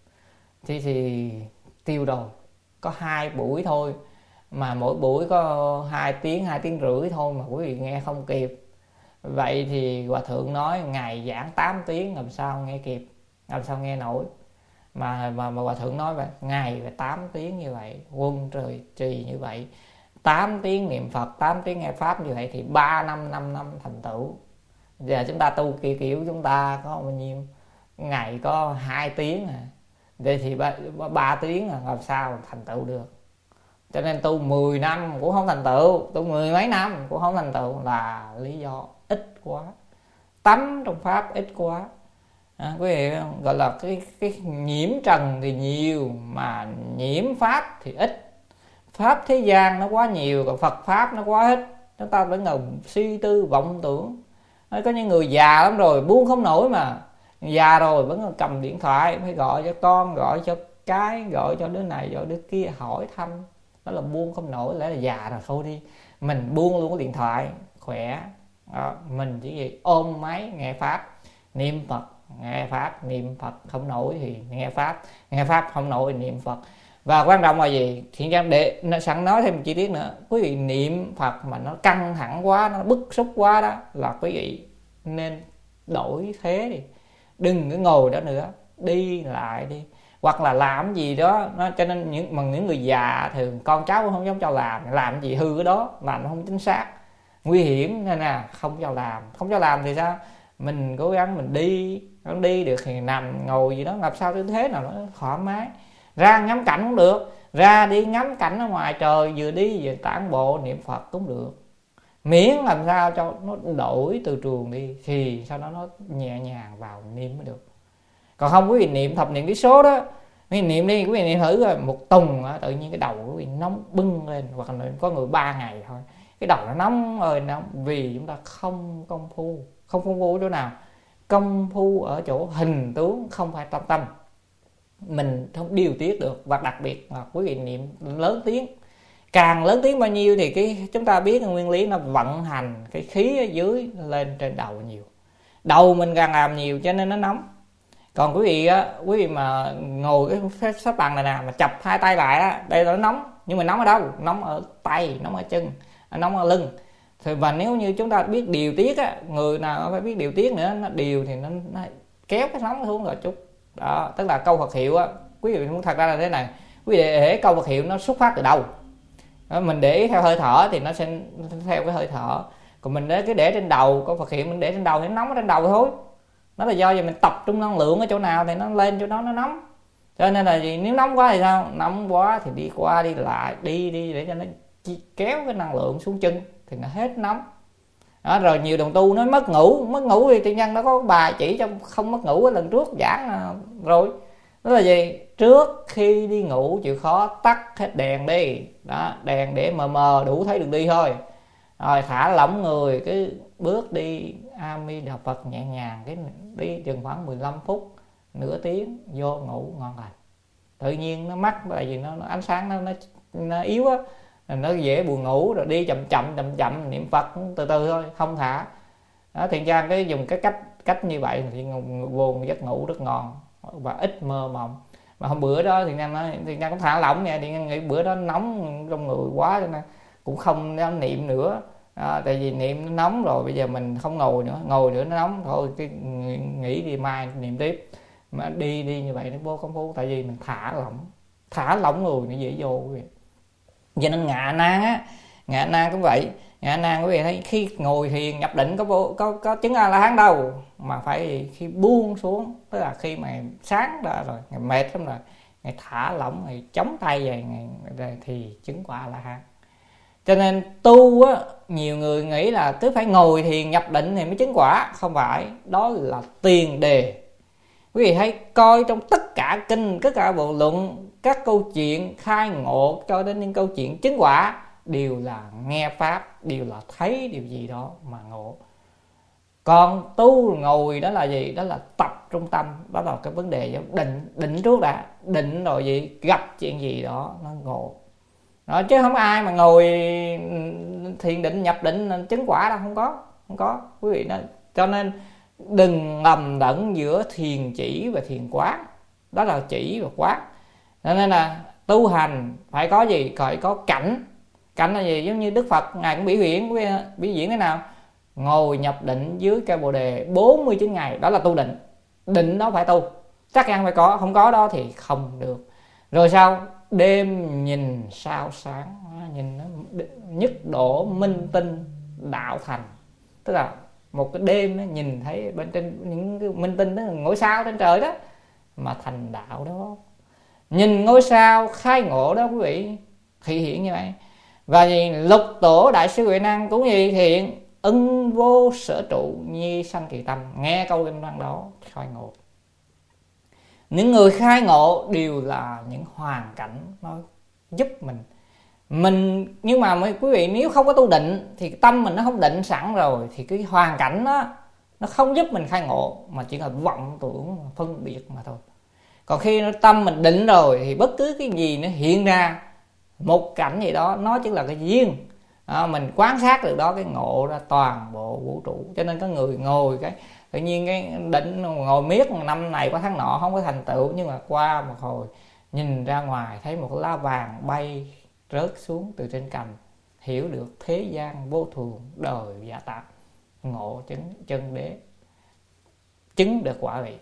Thì tiêu rồi. Có 2 buổi thôi, mà mỗi buổi có 2 tiếng, 2 tiếng rưỡi thôi mà quý vị nghe không kịp. Vậy thì Hòa Thượng nói ngày giảng 8 tiếng làm sao nghe kịp, làm sao nghe nổi. Mà Hòa Thượng nói vậy, ngày phải 8 tiếng như vậy, quân trời trì như vậy, 8 tiếng niệm Phật, 8 tiếng nghe Pháp như vậy thì 3 năm, 5 năm thành tựu. Giờ chúng ta tu kiểu chúng ta có bao nhiêu, ngày có 2 tiếng vậy thì 3 tiếng làm sao thành tựu được. Cho nên tu 10 năm cũng không thành tựu, tu 10 mấy năm cũng không thành tựu là lý do ít quá, tắm trong Pháp ít quá. Quý vị gọi là cái nhiễm trần thì nhiều mà nhiễm Pháp thì ít. Pháp thế gian nó quá nhiều, còn Phật Pháp nó quá ít. Chúng ta vẫn ngồi suy tư vọng tưởng. Có những người già lắm rồi buông không nổi, mà già rồi vẫn cầm điện thoại, phải gọi cho con, gọi cho cái, gọi cho đứa này, gọi đứa kia hỏi thăm. Đó là buông không nổi, lẽ là già rồi thôi đi, mình buông luôn cái điện thoại khỏe. Đó, mình chỉ gì ôm máy nghe Pháp, niệm Phật, nghe Pháp, niệm Phật không nổi thì nghe Pháp không nổi thì niệm Phật. Và quan trọng là gì? Thiện Trang để sẵn nói thêm một chi tiết nữa, quý vị niệm Phật mà nó căng thẳng quá, nó bức xúc quá đó, là quý vị nên đổi thế đi, đừng có ngồi đó nữa, đi lại đi, hoặc là làm gì đó. Cho nên những người già thường con cháu cũng không dám cho làm gì hư cái đó, làm nó không chính xác, nguy hiểm, nên là không cho làm thì sao? Mình cố gắng mình đi được thì nằm ngồi gì đó, làm sao tư thế nào nó thoải mái, ra ngắm cảnh cũng được, ra đi ngắm cảnh ở ngoài trời, vừa đi vừa tản bộ niệm Phật cũng được, miễn làm sao cho nó đổi từ trường đi thì sau đó nó nhẹ nhàng vào niệm mới được. Còn không quý vị niệm thập niệm cái số đó, quý vị niệm đi, quý vị niệm thử rồi một tuần tự nhiên cái đầu quý vị nóng bưng lên, hoặc là có người 3 ngày thôi cái đầu nó nóng ơi nóng, vì chúng ta không công phu ở chỗ nào? Công phu ở chỗ hình tướng, không phải tâm. Mình không điều tiết được. Và đặc biệt là quý vị niệm lớn tiếng, càng lớn tiếng bao nhiêu thì chúng ta biết nguyên lý nó vận hành cái khí ở dưới lên trên đầu nhiều, đầu mình càng làm nhiều cho nên nó nóng. Còn quý vị mà ngồi cái phép sắp bằng này nè, mà chập hai tay lại á, đây là nó nóng, nhưng mà nóng ở đâu? Nóng ở tay, nóng ở chân, nóng ở lưng. Và nếu như chúng ta biết điều tiết á, người nào phải biết điều tiết nữa, nó điều thì nó kéo cái nóng xuống rồi chút. Đó, tức là câu Phật hiệu á, quý vị muốn thật ra là thế này, quý vị để câu Phật hiệu nó xuất phát từ đâu? Đó, mình để theo hơi thở thì nó sẽ theo cái hơi thở. Còn mình để trên đầu, câu Phật hiệu mình để trên đầu thì nó nóng ở trên đầu thôi. Nó là do mình tập trung năng lượng ở chỗ nào thì nó lên chỗ đó nó nóng. Cho nên là gì? Nếu nóng quá thì sao? Nóng quá thì đi qua đi lại, đi để cho nó kéo cái năng lượng xuống chân thì nó hết nóng. Đó, rồi nhiều đồng tu nói mất ngủ thì tự nhiên nó có bài chỉ cho không mất ngủ. Lần trước giảng rồi, đó là gì? Trước khi đi ngủ chịu khó tắt hết đèn đi đó, đèn để mờ đủ thấy đường đi thôi, rồi thả lỏng người, cứ bước đi A Di Đà Phật nhẹ nhàng, cái đi chừng khoảng 15 phút nửa tiếng vô ngủ ngon lành. Tự nhiên nó mắt, tại vì nó ánh sáng nó yếu á, nó dễ buồn ngủ. Rồi đi chậm niệm Phật từ từ thôi, không thả. Đó, Thiện Trang cái dùng cái cách như vậy thì vô giấc ngủ rất ngon và ít mơ mộng. Mà hôm bữa đó thì Thiện Trang cũng thả lỏng nha, Thiện Trang nghĩ bữa đó nóng trong người quá cho nên cũng không dám niệm nữa. Tại vì niệm nó nóng rồi, bây giờ mình không ngồi nữa nó nóng thôi, cái nghỉ đi mai niệm tiếp. Mà đi như vậy nó vô công phu, tại vì mình thả lỏng người nó dễ vô. Cho nên ngạ nan cũng vậy. Ngạ nan quý vị thấy khi ngồi thiền nhập định có chứng A La Hán đâu, mà phải khi buông xuống, tức là khi mà sáng ra rồi, ngày mệt lắm rồi, ngày thả lỏng, ngày chống tay về ngày thì chứng quả A La Hán. Cho nên tu á, nhiều người nghĩ là cứ phải ngồi thiền nhập định thì mới chứng quả. Không phải, đó là tiền đề. Quý vị hãy coi trong tất cả kinh, tất cả bộ luận, các câu chuyện khai ngộ cho đến những câu chuyện chứng quả đều là nghe pháp, đều là thấy điều gì đó mà ngộ. Còn tu ngồi đó là gì? Đó là tập trung tâm, đó là cái vấn đề định trước đã, định rồi gì gặp chuyện gì đó nó ngộ. Đó, chứ không ai mà ngồi thiền định nhập định chứng quả đâu, không có quý vị. Cho nên đừng lầm lẫn giữa thiền chỉ và thiền quán, đó là chỉ và quán. Cho nên là tu hành phải có gì? Phải có cảnh là gì? Giống như Đức Phật ngài cũng biểu diễn thế nào? Ngồi nhập định dưới cây Bồ Đề 49 ngày, đó là tu định. Định đó phải tu, chắc chắn phải có, không có đó thì không được. Rồi sau đêm nhìn sao sáng, nhìn nó nhất độ minh tinh đạo thành, tức là một cái đêm nó nhìn thấy bên trên những cái minh tinh đó, ngôi sao trên trời đó mà thành đạo đó. Nhìn ngôi sao khai ngộ đó quý vị, thị hiện như vậy. Và Lục Tổ Đại Sư Huệ Năng cũng gì hiện ưng vô sở trụ nhi sanh kỳ tâm, nghe câu kinh văn đó khai ngộ. Những người khai ngộ đều là những hoàn cảnh nó giúp mình. Nhưng mà quý vị nếu không có tu định thì tâm mình nó không định sẵn rồi, thì cái hoàn cảnh đó nó không giúp mình khai ngộ, mà chỉ là vọng tưởng phân biệt mà thôi. Còn khi tâm mình định rồi thì bất cứ cái gì nó hiện ra, một cảnh gì đó, nó chỉ là cái duyên. Mình quan sát được đó, cái ngộ ra toàn bộ vũ trụ. Cho nên có người ngồi cái tự nhiên cái định ngồi miết năm này qua tháng nọ không có thành tựu, nhưng mà qua một hồi nhìn ra ngoài thấy một lá vàng bay rớt xuống từ trên cành, hiểu được thế gian vô thường, đời giả tạp, ngộ chứng chân đế, chứng được quả vị.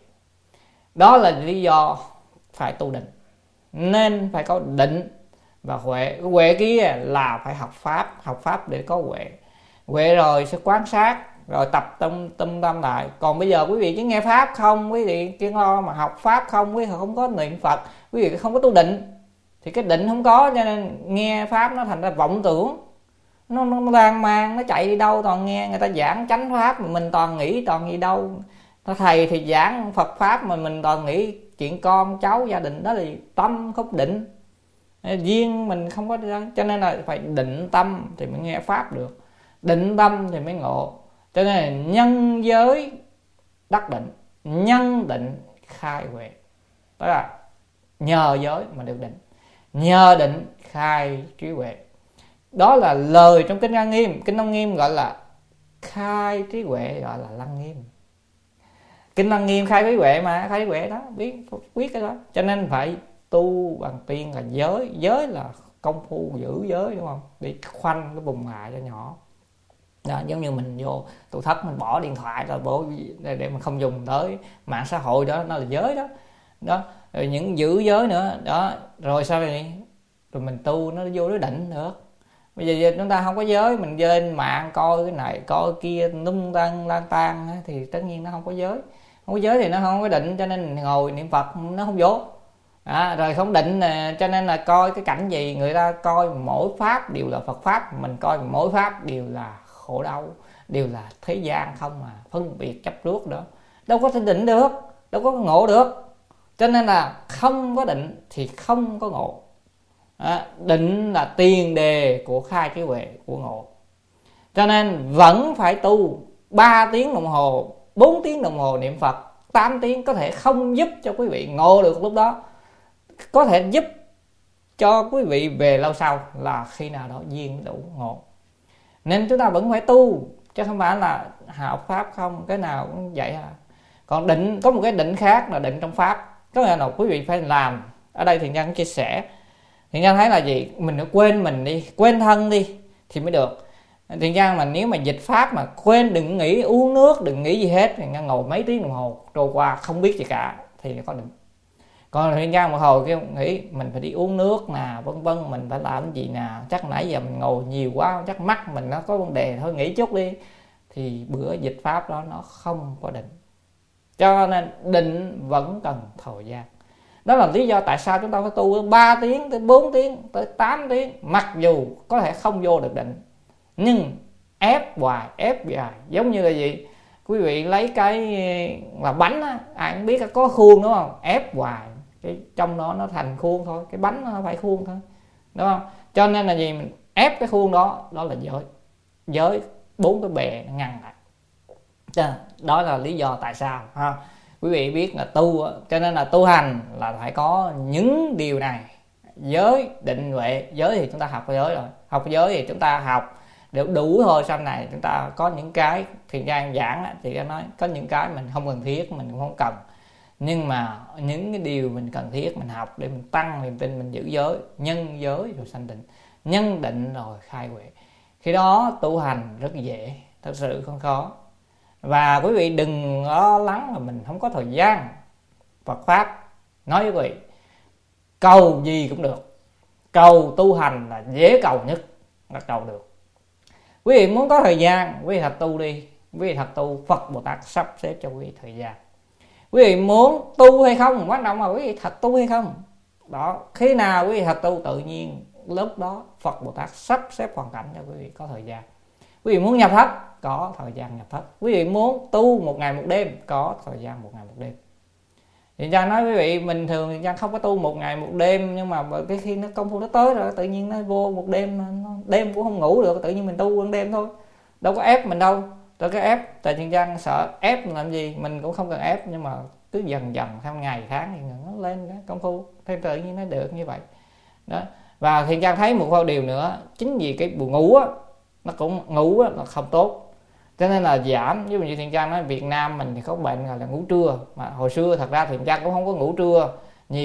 Đó là lý do phải tu định, nên phải có định và huệ. Huệ kia là phải học pháp để có huệ. Huệ rồi sẽ quan sát, rồi tập tâm lại. Còn bây giờ quý vị chỉ nghe pháp không, quý vị chỉ lo mà học pháp không, quý vị không có niệm Phật, quý vị không có tu định, thì cái định không có, cho nên nghe pháp nó thành ra vọng tưởng, nó lan man, nó chạy đi đâu toàn nghe người ta giảng chánh pháp mà mình toàn nghĩ toàn gì đâu. Thầy thì giảng Phật pháp mà mình toàn nghĩ chuyện con cháu gia đình, đó là tâm không định, duyên mình không có. Cho nên là phải định tâm thì mới nghe pháp được, định tâm thì mới ngộ. Cho nên là nhân giới đắc định, nhân định khai huệ. Đó là nhờ giới mà được định, nhờ định khai trí huệ. Đó là lời trong Kinh Lăng Nghiêm. Kinh Lăng Nghiêm gọi là khai trí huệ, gọi là Lăng Nghiêm. Kinh Lăng Nghiêm khai trí huệ mà, khai trí huệ đó, biết cái đó. Cho nên phải tu bằng tiên là giới. Giới là công phu giữ giới, đúng không? Đi khoanh cái vùng hại cho nhỏ đó, giống như mình vô tủ thất mình bỏ điện thoại rồi bố để mình không dùng tới mạng xã hội, đó nó là giới đó. Đó, rồi những giữ giới nữa đó. Rồi sao vậy? Rồi mình tu nó vô đối định nữa. Bây giờ chúng ta không có giới, mình lên mạng coi cái này coi kia lung tăng lang tan thì tất nhiên nó không có giới. Không có giới thì nó không có định, cho nên ngồi niệm Phật nó không vô. Rồi không định cho nên là coi cái cảnh gì, người ta coi mỗi pháp đều là Phật pháp, mình coi mỗi pháp đều là khổ đau, đều là thế gian không mà phân biệt chấp trước đó, đâu có thể định được, đâu có ngộ được. Cho nên là không có định thì không có ngộ. Định là tiền đề của khai trí huệ, của ngộ. Cho nên vẫn phải tu 3 tiếng đồng hồ, 4 tiếng đồng hồ niệm Phật, 8 tiếng có thể không giúp cho quý vị ngộ được lúc đó, có thể giúp cho quý vị về lâu sau là khi nào đó duyên đủ ngộ. Nên chúng ta vẫn phải tu, chứ không phải là học pháp không, cái nào cũng vậy à. Còn định, có một cái định khác là định trong pháp, có nghĩa là quý vị phải làm. Ở đây Thiện Nhân chia sẻ, Thiện Nhân thấy là gì? Mình phải quên mình đi, quên thân đi thì mới được. Thiện Nhân mà nếu mà dịch pháp mà quên, đừng nghĩ uống nước, đừng nghĩ gì hết, Thiện Nhân ngồi mấy tiếng đồng hồ trôi qua không biết gì cả thì có định. Còn Thiện Nhân một hồi kêu nghĩ mình phải đi uống nước nè, vân vân, mình phải làm gì nè, chắc nãy giờ mình ngồi nhiều quá, chắc mắt mình nó có vấn đề, thôi nghỉ chút đi, thì bữa dịch pháp đó nó không có định. Cho nên định vẫn cần thời gian. Đó là lý do tại sao chúng ta phải tu 3 tiếng tới 4 tiếng tới 8 tiếng, mặc dù có thể không vô được định, nhưng ép hoài, ép dài. Giống như là gì? Quý vị lấy cái là bánh á, ai cũng biết có khuôn đúng không? Ép hoài, cái trong đó nó thành khuôn thôi, cái bánh nó phải khuôn thôi, đúng không? Cho nên là gì? Mình ép cái khuôn đó, đó là giới. Giới 4 cái bè ngăn lại. Đó là lý do tại sao ha. Quý vị biết là tu, cho nên là tu hành là phải có những điều này: giới, định, huệ. Giới thì chúng ta học cái giới rồi, học cái giới thì chúng ta học để đủ thôi. Sau này chúng ta có những cái Thiện Nhân giảng thì nói có những cái mình không cần thiết, mình cũng không cần, nhưng mà những cái điều mình cần thiết mình học để mình tăng niềm tin, mình giữ giới, nhân giới rồi sanh định, nhân định rồi khai huệ. Khi đó tu hành rất dễ, thật sự không khó. Và quý vị đừng lo lắng là mình không có thời gian. Phật pháp nói với quý vị, cầu gì cũng được, cầu tu hành là dễ cầu nhất, là cầu được. Quý vị muốn có thời gian, quý vị thật tu đi, quý vị thật tu, Phật Bồ Tát sắp xếp cho quý vị thời gian. Quý vị muốn tu hay không, quan trọng là quý vị thật tu hay không. Đó, khi nào quý vị thật tu tự nhiên lúc đó Phật Bồ Tát sắp xếp hoàn cảnh cho quý vị có thời gian. Quý vị muốn nhập thất, có thời gian nhập thất. Quý vị muốn tu 1 ngày 1 đêm, có thời gian 1 ngày 1 đêm. Thì Trang nói quý vị, bình thường thì Trang không có tu 1 ngày 1 đêm, nhưng mà cái khi nó công phu nó tới rồi, tự nhiên nó vô 1 đêm, đêm cũng không ngủ được, tự nhiên mình tu 1 đêm thôi. Đâu có ép mình đâu. Tôi cái ép, tại Thiện Nhân sợ ép mình làm gì, mình cũng không cần ép, nhưng mà cứ dần dần theo ngày tháng thì nó lên cái công phu, theo tự nhiên nó được như vậy. Đó. Và Thiện Nhân thấy một điều nữa, chính vì cái buồn ngủ á, nó cũng ngủ á, là không tốt, cho nên là giảm. Như Thiện Nhân nói Việt Nam mình thì có bệnh là ngủ trưa, mà hồi xưa thật ra Thiện Nhân cũng không có ngủ trưa nhiều,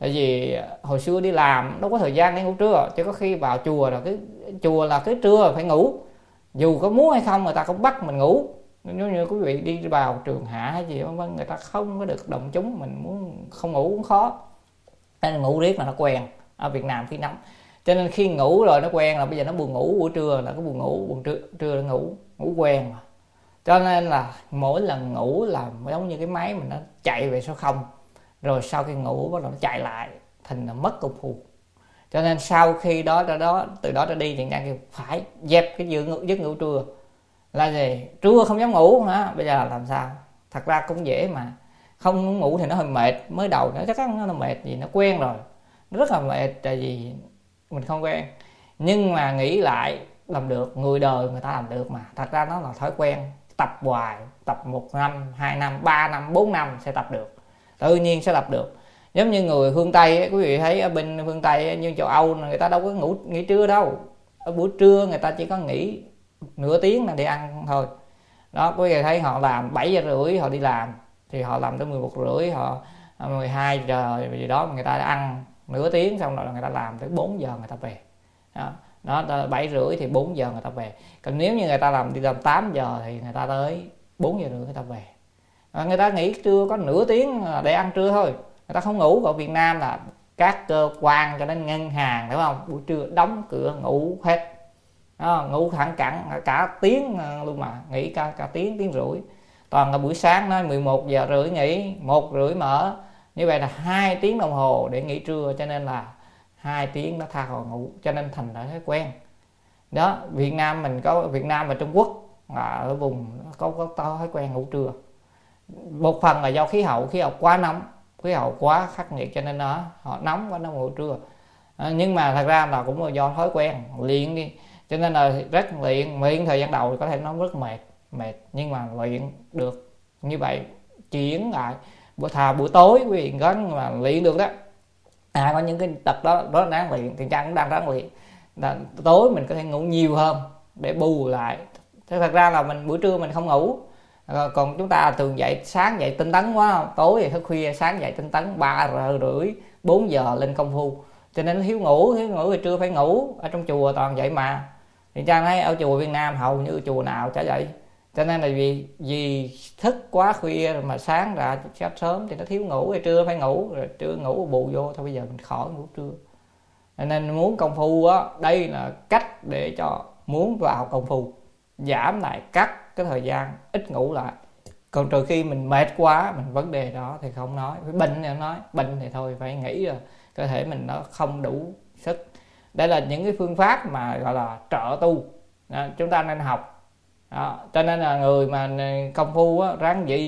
Tại vì hồi xưa đi làm đâu có thời gian để ngủ trưa, chứ có khi vào chùa là cái trưa phải ngủ, dù có muốn hay không người ta cũng bắt mình ngủ. Nếu như quý vị đi vào trường hạ hay gì vân, người ta không có được động chúng, mình muốn không ngủ cũng khó, nên ngủ riết là nó quen. Ở Việt Nam khí nóng, cho nên khi ngủ rồi nó quen, là bây giờ nó buồn ngủ buổi trưa là có buồn ngủ, buồn trưa nó ngủ quen mà. Cho nên là mỗi lần ngủ là giống như cái máy mình nó chạy về số 0, rồi sau khi ngủ bắt đầu nó chạy lại, thành là mất công phu. Cho nên sau khi từ đó trở đi thì Trang kêu phải dẹp cái giấc ngủ trưa. Là gì? Trưa không dám ngủ hả? Bây giờ làm sao? Thật ra cũng dễ mà. Không ngủ thì nó hơi mệt, mới đầu nó chắc chắn nó mệt, vì nó quen rồi, nó rất là mệt, tại vì mình không quen. Nhưng mà nghĩ lại làm được, người đời người ta làm được mà. Thật ra nó là thói quen, tập hoài, tập 1 năm, 2 năm, 3 năm, 4 năm sẽ tập được, tự nhiên sẽ tập được. Giống như người phương Tây ấy, quý vị thấy ở bên phương Tây ấy, như châu Âu người ta đâu có nghỉ trưa đâu. Ở buổi trưa người ta chỉ có nghỉ nửa tiếng là để ăn thôi. Đó, quý vị thấy họ làm 7 giờ rưỡi họ đi làm, thì họ làm tới 11 rưỡi, họ 12 giờ gì đó người ta ăn nửa tiếng, xong rồi người ta làm tới 4 giờ người ta về. Đó, 7 rưỡi thì 4 giờ người ta về. Còn nếu như người ta đi làm 8 giờ thì người ta tới 4 giờ rưỡi người ta về. Người ta nghỉ trưa có nửa tiếng để ăn trưa thôi, người ta không ngủ. Ở Việt Nam là các cơ quan cho đến ngân hàng, đúng không, buổi trưa đóng cửa ngủ hết. Ngủ thẳng cẳng cả tiếng luôn mà, nghỉ cả tiếng rưỡi. Toàn là buổi sáng nói 11 giờ rưỡi nghỉ, 1 rưỡi mở, như vậy là 2 tiếng đồng hồ để nghỉ trưa, cho nên là 2 tiếng nó tha hồ ngủ, cho nên thành ra thói quen. Đó, Việt Nam và Trung Quốc ở vùng có thói quen ngủ trưa. Một phần là do khí hậu quá nóng, khí hậu quá khắc nghiệt, cho nên họ nóng quá, nó ngủ trưa. Nhưng mà thật ra là cũng là do thói quen luyện đi, cho nên là rất luyện thời gian đầu có thể nó rất mệt, nhưng mà luyện được như vậy, chuyển lại buổi tối quý vị gắng mà luyện được đó. Có những cái tập đó rất đáng luyện, thì Trang cũng đang ráng luyện. Tối mình có thể ngủ nhiều hơn để bù lại. Thế thật ra là buổi trưa mình không ngủ, còn chúng ta thường sáng dậy tinh tấn quá, tối thì thức khuya, sáng dậy tinh tấn 3 giờ rưỡi 4 giờ lên công phu, cho nên thiếu ngủ về trưa phải ngủ. Ở trong chùa toàn vậy mà, thì Trang thấy ở chùa Việt Nam hầu như chùa nào chả vậy. Cho nên là vì thức quá khuya mà sáng ra chết sớm thì nó thiếu ngủ, rồi trưa phải ngủ, rồi trưa ngủ bù vô thôi. Bây giờ mình khỏi ngủ trưa, nên muốn công phu á, đây là cách để cho muốn vào công phu, giảm lại, cắt cái thời gian ít ngủ lại. Còn trừ khi mình mệt quá, mình vấn đề đó thì không nói. Bệnh thì nói, bệnh thì thôi phải nghĩ rồi, cơ thể mình nó không đủ sức. Đây là những cái phương pháp mà gọi là trợ tu, chúng ta nên học. Đó, cho nên là người mà công phu á, ráng duy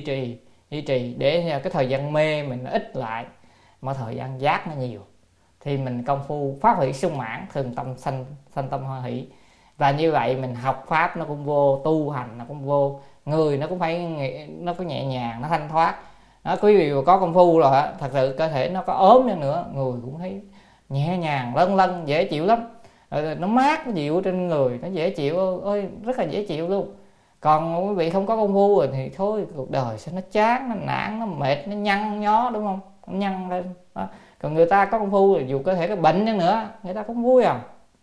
trì để cái thời gian mê mình nó ít lại, mà thời gian giác nó nhiều, thì mình công phu phát hỷ sung mãn, thường tâm sanh tâm hoan hỷ. Và như vậy mình học pháp nó cũng vô, tu hành nó cũng vô, người nó cũng phải nó có nhẹ nhàng, nó thanh thoát. Đó, quý vị có công phu rồi á, thật sự cơ thể nó có ốm đi nữa, người cũng thấy nhẹ nhàng, lân dễ chịu lắm. Nó mát, nó dịu trên người, nó dễ chịu ơi, rất là dễ chịu luôn. Còn quý vị không có công phu rồi thì thôi, cuộc đời sẽ nó chán, nó nản, nó mệt, nó nhăn nhó, đúng không? Nó nhăn lên. Đó. Còn người ta có công phu rồi, dù có thể có bệnh đi nữa, người ta cũng vui à.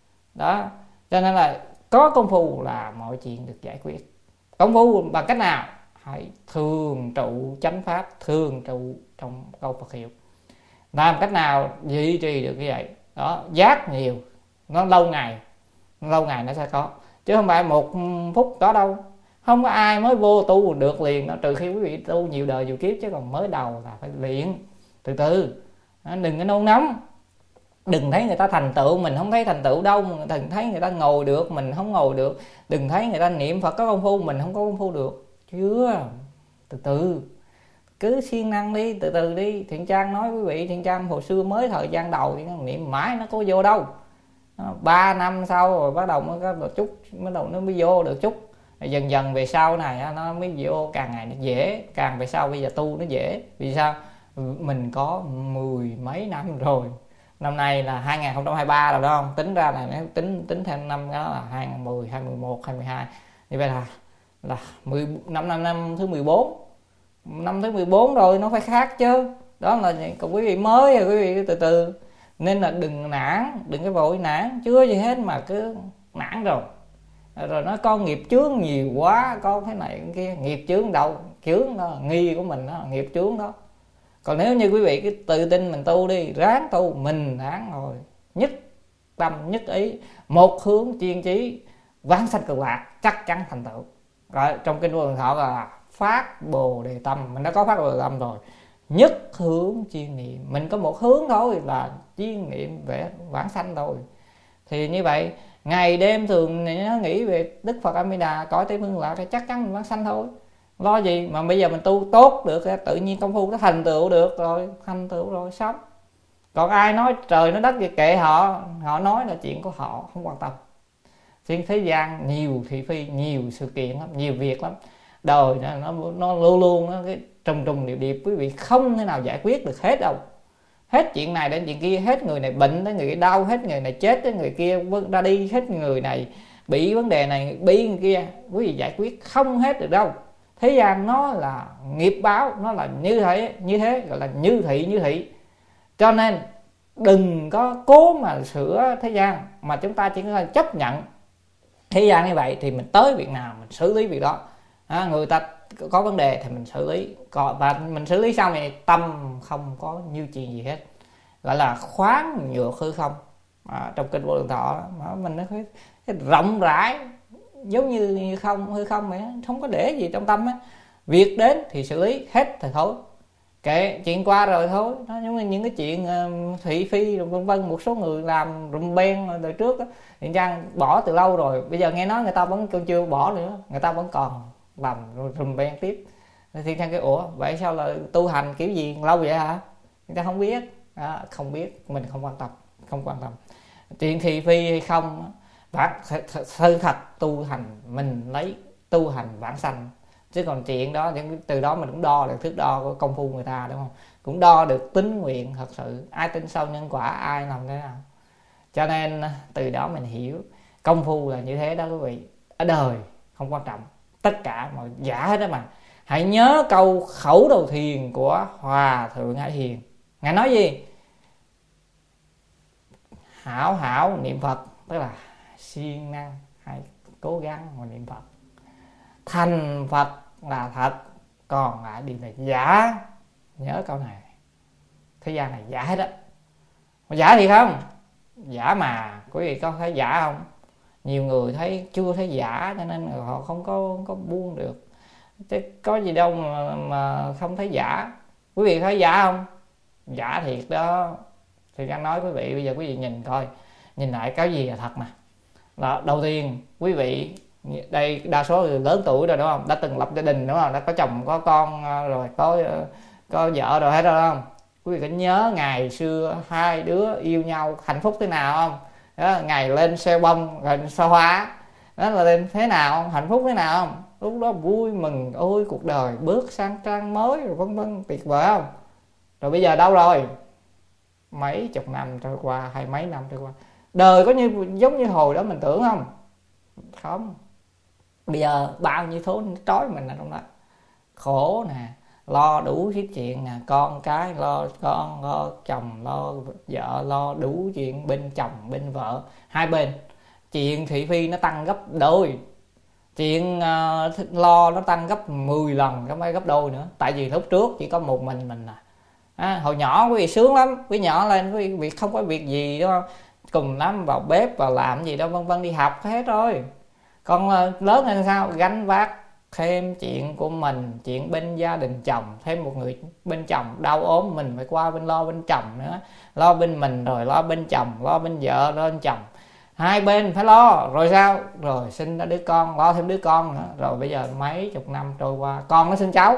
Đó, cho nên là có công phu là mọi chuyện được giải quyết. Công phu bằng cách nào? Hãy thường trụ chánh pháp, thường trụ trong câu Phật hiệu. Làm cách nào duy trì được như vậy? Đó, giác nhiều, nó lâu ngày nó sẽ có, chứ không phải 1 phút có đâu. Không có ai mới vô tu được liền đó, trừ khi quý vị tu nhiều đời nhiều kiếp, chứ còn mới đầu là phải luyện từ từ. Đừng có nôn nóng, đừng thấy người ta thành tựu mình không thấy thành tựu đâu, đừng thấy người ta ngồi được mình không ngồi được, đừng thấy người ta niệm Phật có công phu mình không có công phu được. Chưa, từ từ, cứ siêng năng đi, từ từ đi. Thiện Trang nói quý vị, Thiện Trang hồi xưa mới thời gian đầu thì niệm mãi nó có vô đâu. 3 năm sau rồi bắt đầu mới có một chút, bắt đầu nó mới vô được chút. Dần dần về sau này nó mới vô, càng ngày nó dễ, càng về sau bây giờ tu nó dễ. Vì sao? Mình có 10 mấy năm rồi. Năm nay là 2023 rồi, đó không? Tính ra là nếu tính theo năm đó là 2010, 2011, 2012. Như vậy là năm thứ 14. Năm thứ 14 rồi nó phải khác chứ. Đó là còn quý vị mới rồi, quý vị từ từ. Nên là đừng nản, đừng cái vội nản, chưa gì hết mà cứ nản rồi nói con nghiệp chướng nhiều quá, con thế này cái kia. Nghiệp chướng đâu, chướng đó nghi của mình đó, nghiệp chướng đó. Còn nếu như quý vị cứ tự tin mình tu đi, ráng tu, mình ráng rồi nhất tâm nhất ý, một hướng chuyên chí, vãng sanh cực lạc, chắc chắn thành tựu. Rồi trong kinh Vô Lượng Thọ là phát Bồ Đề tâm, mình đã có phát Bồ Đề tâm rồi. Nhất hướng chuyên niệm, mình có một hướng thôi là chuyên niệm về vãng sanh thôi. Thì như vậy ngày đêm thường nhớ nghĩ về Đức Phật A Di Đà, cõi Tây Phương Lạc, chắc chắn mình vãng sanh thôi. Lo gì mà bây giờ mình tu tốt được, tự nhiên công phu nó thành tựu được rồi, thành tựu rồi xong. Còn ai nói trời nói đất thì kệ họ, họ nói là chuyện của họ, không quan tâm. Trên thế gian nhiều thị phi, nhiều sự kiện lắm, nhiều việc lắm. Đời nó luôn luôn nó cái trùng điệp, quý vị không thể nào giải quyết được hết đâu. Hết chuyện này đến chuyện kia, hết người này bệnh đến người kia đau, hết người này chết đến người kia ra đi, hết người này bị vấn đề này bị người kia, quý vị giải quyết không hết được đâu. Thế gian nó là nghiệp báo, nó là như thế gọi là như thị. Cho nên đừng có cố mà sửa thế gian, mà chúng ta chỉ có chấp nhận thế gian như vậy thì mình tới việc nào mình xử lý việc đó. Người ta có vấn đề thì mình xử lý, và mình xử lý xong thì tâm không có như chuyện gì hết, gọi là khoáng nhược hư không. Trong kinh Vô Lượng Thọ mà mình nó cái rộng rãi giống như không hư không vậy, không có để gì trong tâm á. Việc đến thì xử lý, hết thì thôi, kệ chuyện qua rồi thôi. Đó, giống như những cái chuyện thị phi vân vân, một số người làm rùm beng đời trước đó, hiện trang bỏ từ lâu rồi, bây giờ nghe nói người ta vẫn chưa bỏ nữa, người ta vẫn còn làm rùm beng tiếp. Thì trang cái ủa vậy sao là tu hành kiểu gì lâu vậy hả? Người ta không biết, không biết, mình không quan tâm chuyện thị phi hay không. Và sự thật tu hành mình lấy tu hành vãng sanh, chứ còn chuyện đó từ đó mình cũng đo được thước đo của công phu người ta, đúng không? Cũng đo được tín nguyện thật sự, ai tin sâu nhân quả, ai làm thế nào. Cho nên từ đó mình hiểu công phu là như thế đó quý vị. Ở đời không quan trọng, tất cả mọi giả hết đó mà. Hãy nhớ câu khẩu đầu thiền của Hòa Thượng Hải Hiền. Ngài nói gì? Hảo niệm Phật, tức là siêng năng, hãy cố gắng mà niệm Phật. Thành Phật là thật, còn lại đều là giả. Nhớ câu này. Thế gian này giả hết á. Mà giả thì không? Giả mà, quý vị có thấy giả không? Nhiều người chưa thấy giả cho nên họ không có buông được. Chứ có gì đâu mà không thấy giả. Quý vị thấy giả không? Giả thiệt đó. Thì đang nói quý vị, bây giờ quý vị nhìn coi, nhìn lại cái gì là thật nè. Là đầu tiên quý vị đây đa số người lớn tuổi rồi đúng không, đã từng lập gia đình đúng không, đã có chồng có con rồi, có vợ rồi hết rồi không? Quý vị có nhớ ngày xưa hai đứa yêu nhau hạnh phúc thế nào không? Đó, ngày lên xe bông rồi xe hoa đó là lên thế nào, hạnh phúc thế nào không? Lúc đó vui mừng, ôi cuộc đời bước sang trang mới rồi vân vân, tuyệt vời không? Rồi bây giờ đâu rồi? Mấy chục năm trôi qua, hay mấy năm trôi qua, đời có giống như hồi đó mình tưởng không? Không. Bây giờ bao nhiêu thứ trói mình ở trong đó, khổ nè, lo đủ cái chuyện nè, con cái lo con, lo chồng, lo vợ, lo đủ chuyện bên chồng bên vợ, hai bên. Chuyện thị phi nó tăng gấp đôi, chuyện lo nó tăng gấp 10 lần, không phải gấp đôi nữa. Tại vì lúc trước chỉ có một mình hồi nhỏ quý vị sướng lắm, quý nhỏ lên quý vị không có việc gì đúng không, cùng lắm vào bếp vào làm gì đâu vân vân, đi học hết rồi. Còn lớn hơn sao, gánh vác thêm chuyện của mình, chuyện bên gia đình chồng, thêm một người bên chồng đau ốm mình phải qua bên lo bên chồng nữa, lo bên mình rồi lo bên chồng, lo bên vợ, lo bên chồng, hai bên phải lo. Rồi sao, rồi sinh ra đứa con, lo thêm đứa con nữa. Rồi bây giờ mấy chục năm trôi qua, con nó sinh cháu,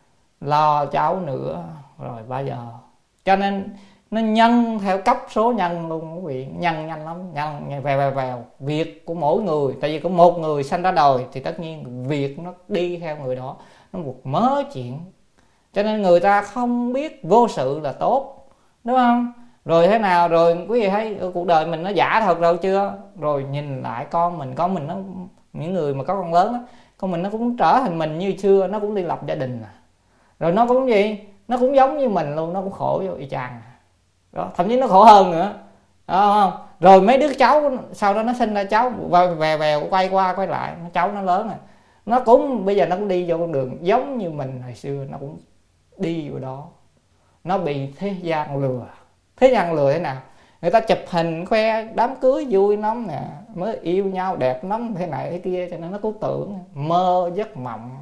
lo cháu nữa, rồi bao giờ. Cho nên nó nhân theo cấp số nhân luôn quý vị, nhân nhanh lắm, nhân vèo. Việc của mỗi người, tại vì có một người sanh ra đời thì tất nhiên việc nó đi theo người đó, nó một mớ chuyện. Cho nên người ta không biết vô sự là tốt, đúng không? Rồi thế nào, rồi quý vị thấy cuộc đời mình nó giả thật đâu chưa? Rồi nhìn lại con mình nó, những người mà có con lớn đó, con mình nó cũng trở thành mình như xưa, nó cũng đi lập gia đình rồi nó cũng gì, nó cũng giống như mình luôn, nó cũng khổ vô y chang đó, thậm chí nó khổ hơn nữa đó, không? Rồi mấy đứa cháu sau đó nó sinh ra cháu về quay qua quay lại, cháu nó lớn rồi, nó cũng bây giờ nó cũng đi vô con đường giống như mình hồi xưa, nó cũng đi vào đó, nó bị thế gian lừa. Thế gian lừa thế nào? Người ta chụp hình khoe đám cưới vui lắm nè, mới yêu nhau đẹp lắm thế này thế kia, cho nên nó cứ tưởng mơ giấc mộng,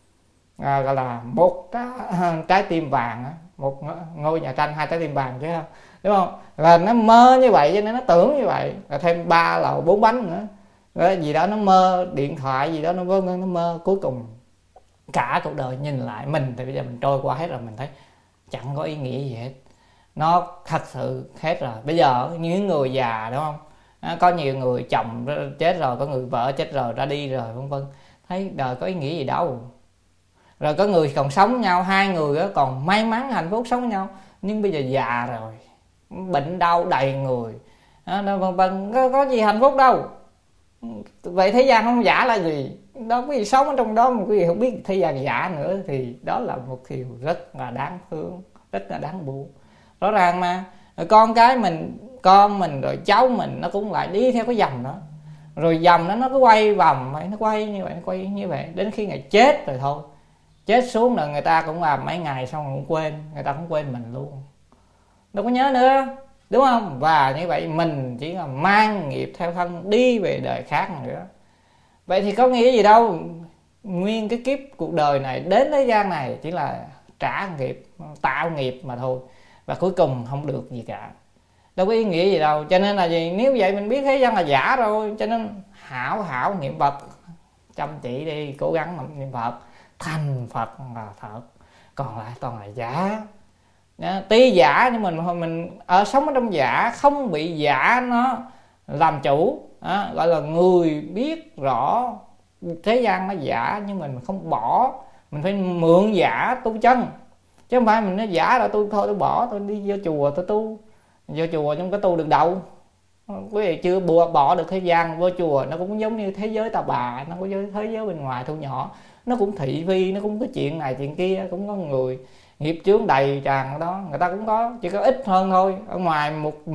gọi là một trái tim vàng, một ngôi nhà tranh 2 trái tim vàng chứ không, đúng không? Là nó mơ như vậy cho nên nó tưởng như vậy, là thêm 3 lầu 4 bánh nữa, rồi gì đó nó mơ điện thoại gì đó nó mơ, cuối cùng cả cuộc đời nhìn lại mình thì bây giờ mình trôi qua hết rồi, mình thấy chẳng có ý nghĩa gì hết, nó thật sự hết rồi. Bây giờ những người già đúng không, có nhiều người chồng chết rồi, có người vợ chết rồi, ra đi rồi vân vân, thấy đời có ý nghĩa gì đâu. Rồi có người còn sống nhau, 2 người đó còn may mắn hạnh phúc sống với nhau, nhưng bây giờ già rồi, bệnh đau đầy người, vân vân, có gì hạnh phúc đâu. Vậy thế gian không giả là gì? Đó, quý vị sống ở trong đó mà quý vị không biết thế gian giả nữa thì đó là một điều rất là đáng thương, rất là đáng buồn. Rõ ràng mà rồi con mình rồi cháu mình nó cũng lại đi theo cái dòng đó, rồi dòng đó nó cứ quay vòng vậy, nó quay như vậy đến khi ngày chết rồi thôi. Chết xuống là người ta cũng làm mấy ngày xong rồi cũng quên, người ta cũng quên mình luôn, đâu có nhớ nữa, đúng không? Và như vậy mình chỉ là mang nghiệp theo thân đi về đời khác nữa. Vậy thì có nghĩa gì đâu, nguyên cái kiếp cuộc đời này đến thế gian này chỉ là trả nghiệp, tạo nghiệp mà thôi, và cuối cùng không được gì cả, đâu có ý nghĩa gì đâu. Cho nên là gì, nếu vậy mình biết thế gian là giả rồi, cho nên hảo niệm Phật, chăm chỉ đi, cố gắng niệm Phật, thành Phật là thật, còn lại toàn là giả. Tuy giả nhưng mình sống ở trong giả, không bị giả nó làm chủ, gọi là người biết rõ thế gian nó giả, nhưng mình không bỏ, mình phải mượn giả tu chân, chứ không phải mình nói giả là tôi bỏ, tôi đi vô chùa tôi tu, vô chùa nhưng có tu được đâu. Quý vị chưa bỏ được thế gian, vô chùa nó cũng giống như thế giới tà bà, nó cũng như thế giới bên ngoài thu nhỏ, nó cũng thị phi, nó cũng có chuyện này chuyện kia, cũng có người nghiệp chướng đầy tràn đó, người ta cũng có, chỉ có ít hơn thôi. Ở ngoài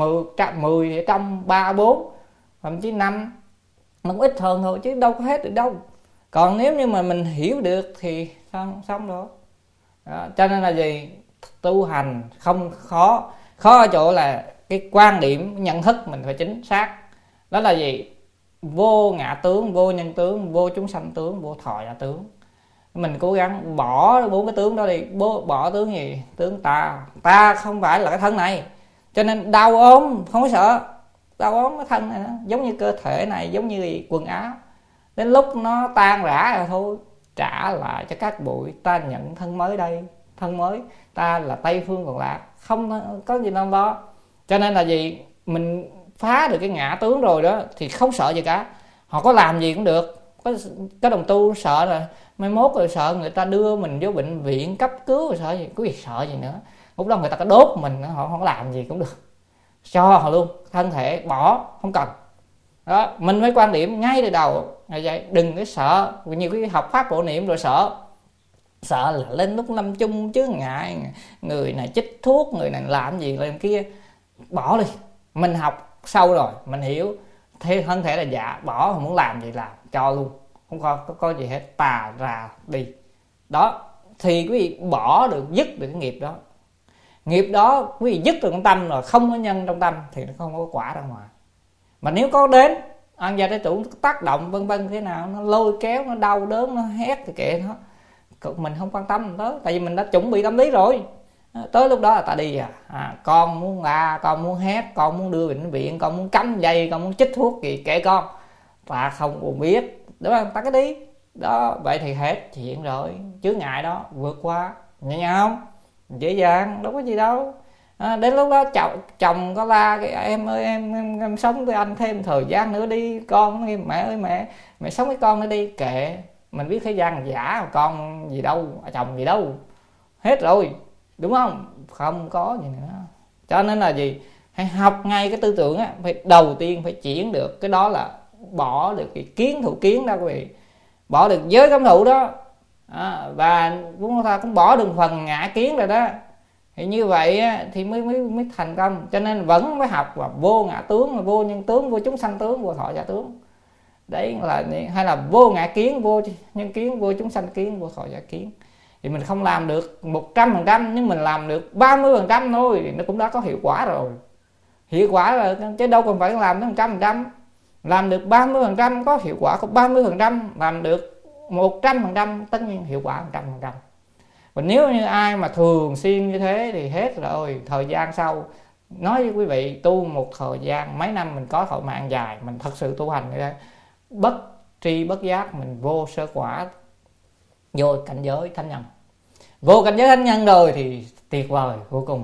10 trong 3 4 thậm chí 5 nó cũng ít hơn thôi, chứ đâu có hết được đâu. Còn nếu như mà mình hiểu được thì xong đó. Cho nên là gì, tu hành không khó ở chỗ là cái quan điểm nhận thức mình phải chính xác. Đó là gì, vô ngã tướng, vô nhân tướng, vô chúng sanh tướng, vô thọ giả tướng. Mình cố gắng bỏ 4 cái tướng đó đi. Bỏ tướng gì? Tướng ta không phải là cái thân này, cho nên đau ốm không có sợ. Đau ốm cái thân này đó, giống như cơ thể này, giống như quần áo, đến lúc nó tan rã rồi thôi, trả lại cho các bụi, ta nhận thân mới đây, thân mới, ta là Tây Phương Cực Lạc, không có gì đâu đó. Cho nên là gì, mình phá được cái ngã tướng rồi đó thì không sợ gì cả. Họ có làm gì cũng được. Có đồng tu sợ là mai mốt rồi sợ người ta đưa mình vô bệnh viện cấp cứu rồi sợ gì, có gì sợ gì nữa. Lúc đó người ta có đốt mình, họ không làm gì cũng được, cho họ luôn, thân thể bỏ không cần đó. Mình phải quan điểm ngay từ đầu là vậy, đừng có sợ. Nhiều cái học pháp hộ niệm rồi sợ là lên lúc lâm chung chứ ngại người này chích thuốc, người này làm gì làm kia, bỏ đi. Mình học sâu rồi, mình hiểu thế thân thể là giả, bỏ, không muốn làm gì làm, cho luôn, không có gì hết, tà ra đi đó. Thì quý vị bỏ được, dứt được cái nghiệp đó. Nghiệp đó quý vị dứt được trong tâm rồi, không có nhân trong tâm thì nó không có quả ra ngoài. Mà nếu có đến ăn gia trái chủ tác động vân vân thế nào, nó lôi kéo, nó đau đớn, nó hét thì kệ nó, mình không quan tâm tới, tại vì mình đã chuẩn bị tâm lý rồi. Tới lúc đó là ta đi con muốn con muốn hét, con muốn đưa bệnh viện, con muốn cắm dây, con muốn chích thuốc gì kệ con, ta không còn biết, đúng không? Ta cứ đi đó. Vậy thì hết chuyện rồi, chướng ngại đó vượt qua, nhẹ nhàng không, dễ dàng, đâu có gì đâu. Đến lúc đó chồng có la em ơi em sống với anh thêm thời gian nữa đi, con mẹ ơi mẹ sống với con nữa đi, kệ, mình biết thế gian giả, con gì đâu, chồng gì đâu, hết rồi, đúng không? Không có gì nữa. Cho nên là gì, hãy học ngay cái tư tưởng á, phải đầu tiên phải chuyển được cái đó, là bỏ được cái kiến thủ kiến đó quý vị, bỏ được giới cấm thủ đó, Và chúng ta cũng bỏ được phần ngã kiến rồi đó. Thì như vậy thì mới thành công. Cho nên vẫn phải học và vô ngã tướng, vô nhân tướng, vô chúng sanh tướng, vô thọ giả tướng. Đấy là, hay là vô ngã kiến, vô nhân kiến, vô chúng sanh kiến, vô thọ giả kiến. Thì mình không làm được 100%, nhưng mình làm được 30% thôi thì nó cũng đã có hiệu quả rồi. Hiệu quả là chứ đâu còn phải làm đến 100%. Làm được 30% có hiệu quả có 30%, làm được 100% tất nhiên hiệu quả 100%. Và nếu như ai mà thường xuyên như thế thì hết rồi. Thời gian sau, nói với quý vị, tu một thời gian mấy năm mình có thọ mạng dài, mình thật sự tu hành như bất tri bất giác mình vô sơ quả, vô cảnh giới thánh nhân. Vô cảnh giới thánh nhân rồi thì tuyệt vời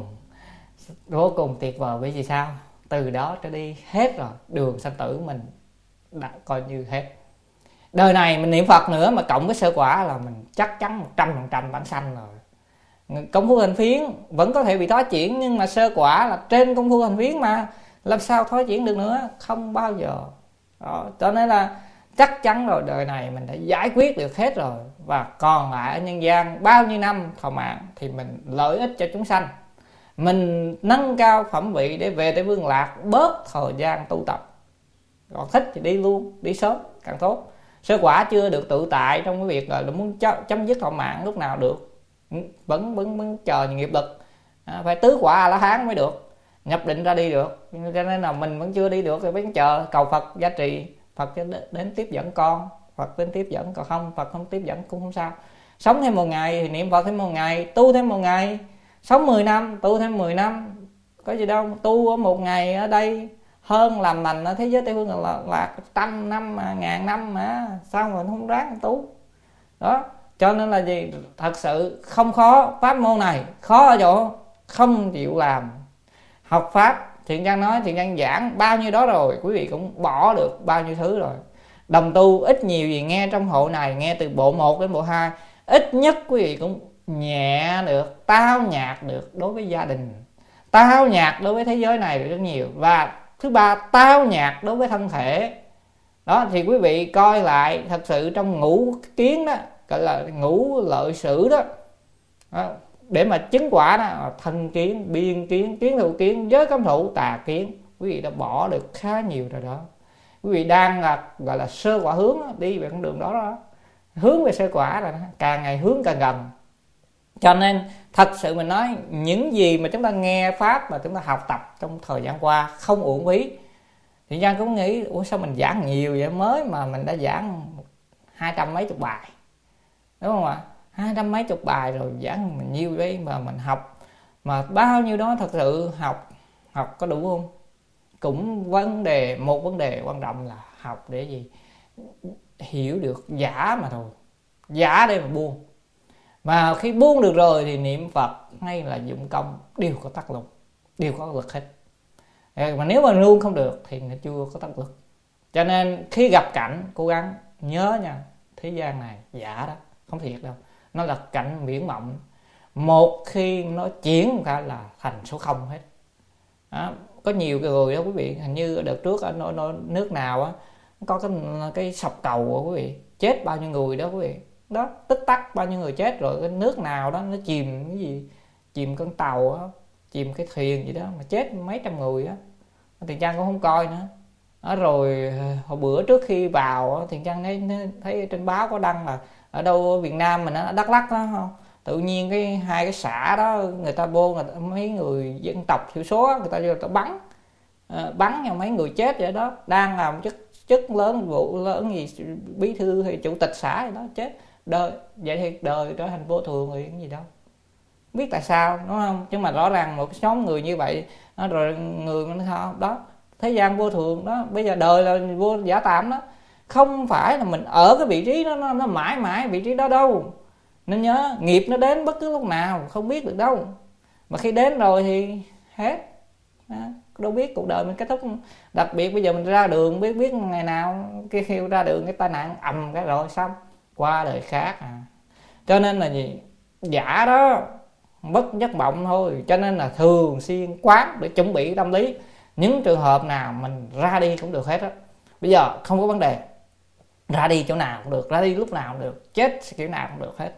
vô cùng tuyệt vời. Bởi vì sao? Từ đó trở đi hết rồi, đường sanh tử mình đã coi như hết. Đời này mình niệm Phật nữa mà cộng với sơ quả là mình chắc chắn 100% bản sanh rồi. Công phu hành phiến vẫn có thể bị thoái chuyển, nhưng mà sơ quả là trên công phu hành phiến mà, làm sao thoái chuyển được nữa? Không bao giờ. Đó, cho nên là chắc chắn rồi, đời này mình đã giải quyết được hết rồi. Và còn lại ở nhân gian bao nhiêu năm thọ mạng thì mình lợi ích cho chúng sanh, mình nâng cao phẩm vị để về tới Vương Lạc, bớt thời gian tu tập. Còn thích thì đi luôn, đi sớm càng tốt. Sơ quả chưa được tự tại trong cái việc là muốn chấm dứt thọ mạng lúc nào được, vẫn chờ nghiệp lực. Phải tứ quả A La Hán mới được, nhập định ra đi được. Cho nên là mình vẫn chưa đi được thì vẫn chờ cầu Phật gia trì, Phật đến tiếp dẫn con, Phật đến tiếp dẫn, còn không Phật không tiếp dẫn cũng không sao. Sống thêm một ngày thì niệm Phật thêm một ngày, tu thêm một ngày. Sống 10 năm, tu thêm 10 năm, có gì đâu. Tu ở một ngày ở đây hơn làm lành ở thế giới Tây Phương là 100 năm, 1000 năm mà. Sao mà không ráng tu? Đó, cho nên là gì? Thật sự không khó. Pháp môn này khó ở chỗ không chịu làm. Học Pháp, Thiện Nhân nói, Thiện Nhân giảng bao nhiêu đó rồi, quý vị cũng bỏ được bao nhiêu thứ rồi. Đồng tu ít nhiều gì nghe trong hội này, nghe từ bộ 1 đến bộ 2, ít nhất quý vị cũng nhẹ được, tao nhạt được đối với gia đình, tao nhạt đối với thế giới này rất nhiều. Và thứ ba, tao nhạt đối với thân thể. Đó thì quý vị coi lại thật sự trong ngũ kiến đó, gọi là ngũ lợi sử đó, để mà chứng quả đó, thân kiến, biên kiến, kiến thụ kiến, giới cấm thụ, tà kiến, quý vị đã bỏ được khá nhiều rồi đó. Quý vị đang là gọi là sơ quả hướng đó, đi về con đường đó, hướng về sơ quả rồi đó, càng ngày hướng càng gần. Cho nên thật sự mình nói, những gì mà chúng ta nghe Pháp và chúng ta học tập trong thời gian qua không uổng phí. Thì Giang cũng nghĩ, ủa sao mình giảng nhiều vậy, mới mà mình đã giảng 200 mấy chục bài, đúng không ạ? 200 mấy chục bài rồi giảng mình nhiêu đấy mà mình học, mà bao nhiêu đó thật sự học có đủ không? Cũng một vấn đề quan trọng là học để gì? Hiểu được giả mà thôi, giả để mà buông. Mà khi buông được rồi thì niệm Phật hay là dụng công đều có tác dụng, đều có lực hết. Mà nếu mà luôn không được thì nó chưa có tác lực. Cho nên khi gặp cảnh cố gắng nhớ nha, thế gian này giả đó, không thiệt đâu. Nó là cảnh viễn mộng. Một khi nó chuyển ra là thành số không hết. Đó, có nhiều người đó quý vị, hình như đợt trước ở nước nào á, có cái sọc cầu đó, quý vị, chết bao nhiêu người đó quý vị. Đó, tích tắc bao nhiêu người chết rồi. Cái nước nào đó nó chìm cái gì, chìm con tàu á, chìm cái thuyền gì đó mà chết mấy trăm người á. Thiện Trang cũng không coi nữa. Đó, rồi hồi bữa trước khi vào Thiện Trang thấy trên báo có đăng là ở đâu ở Việt Nam mình ở Đắk Lắk đó không, tự nhiên hai cái xã đó người ta vô, mấy người dân tộc thiểu số người ta vô, người ta bắn nhau, mấy người chết vậy đó, đang làm chức lớn, vụ lớn gì bí thư hay chủ tịch xã gì đó chết. Đời vậy thì đời trở thành vô thường rồi, cái gì đâu biết tại sao, đúng không? Nhưng mà rõ ràng một cái nhóm người như vậy đó, rồi người mình sao đó, thế gian vô thường đó, bây giờ đời là vô giả tạm đó, không phải là mình ở cái vị trí đó nó mãi mãi vị trí đó đâu. Nên nhớ nghiệp nó đến bất cứ lúc nào không biết được đâu, mà khi đến rồi thì hết đó, đâu biết cuộc đời mình kết thúc. Đặc biệt bây giờ mình ra đường biết ngày nào cái khi ra đường cái tai nạn ầm cái rồi xong qua đời khác à. Cho nên là gì, giả đó bất giấc mộng thôi. Cho nên là thường xuyên quán để chuẩn bị tâm lý, những trường hợp nào mình ra đi cũng được hết á. Bây giờ không có vấn đề, ra đi chỗ nào cũng được, ra đi lúc nào cũng được, chết kiểu nào cũng được hết,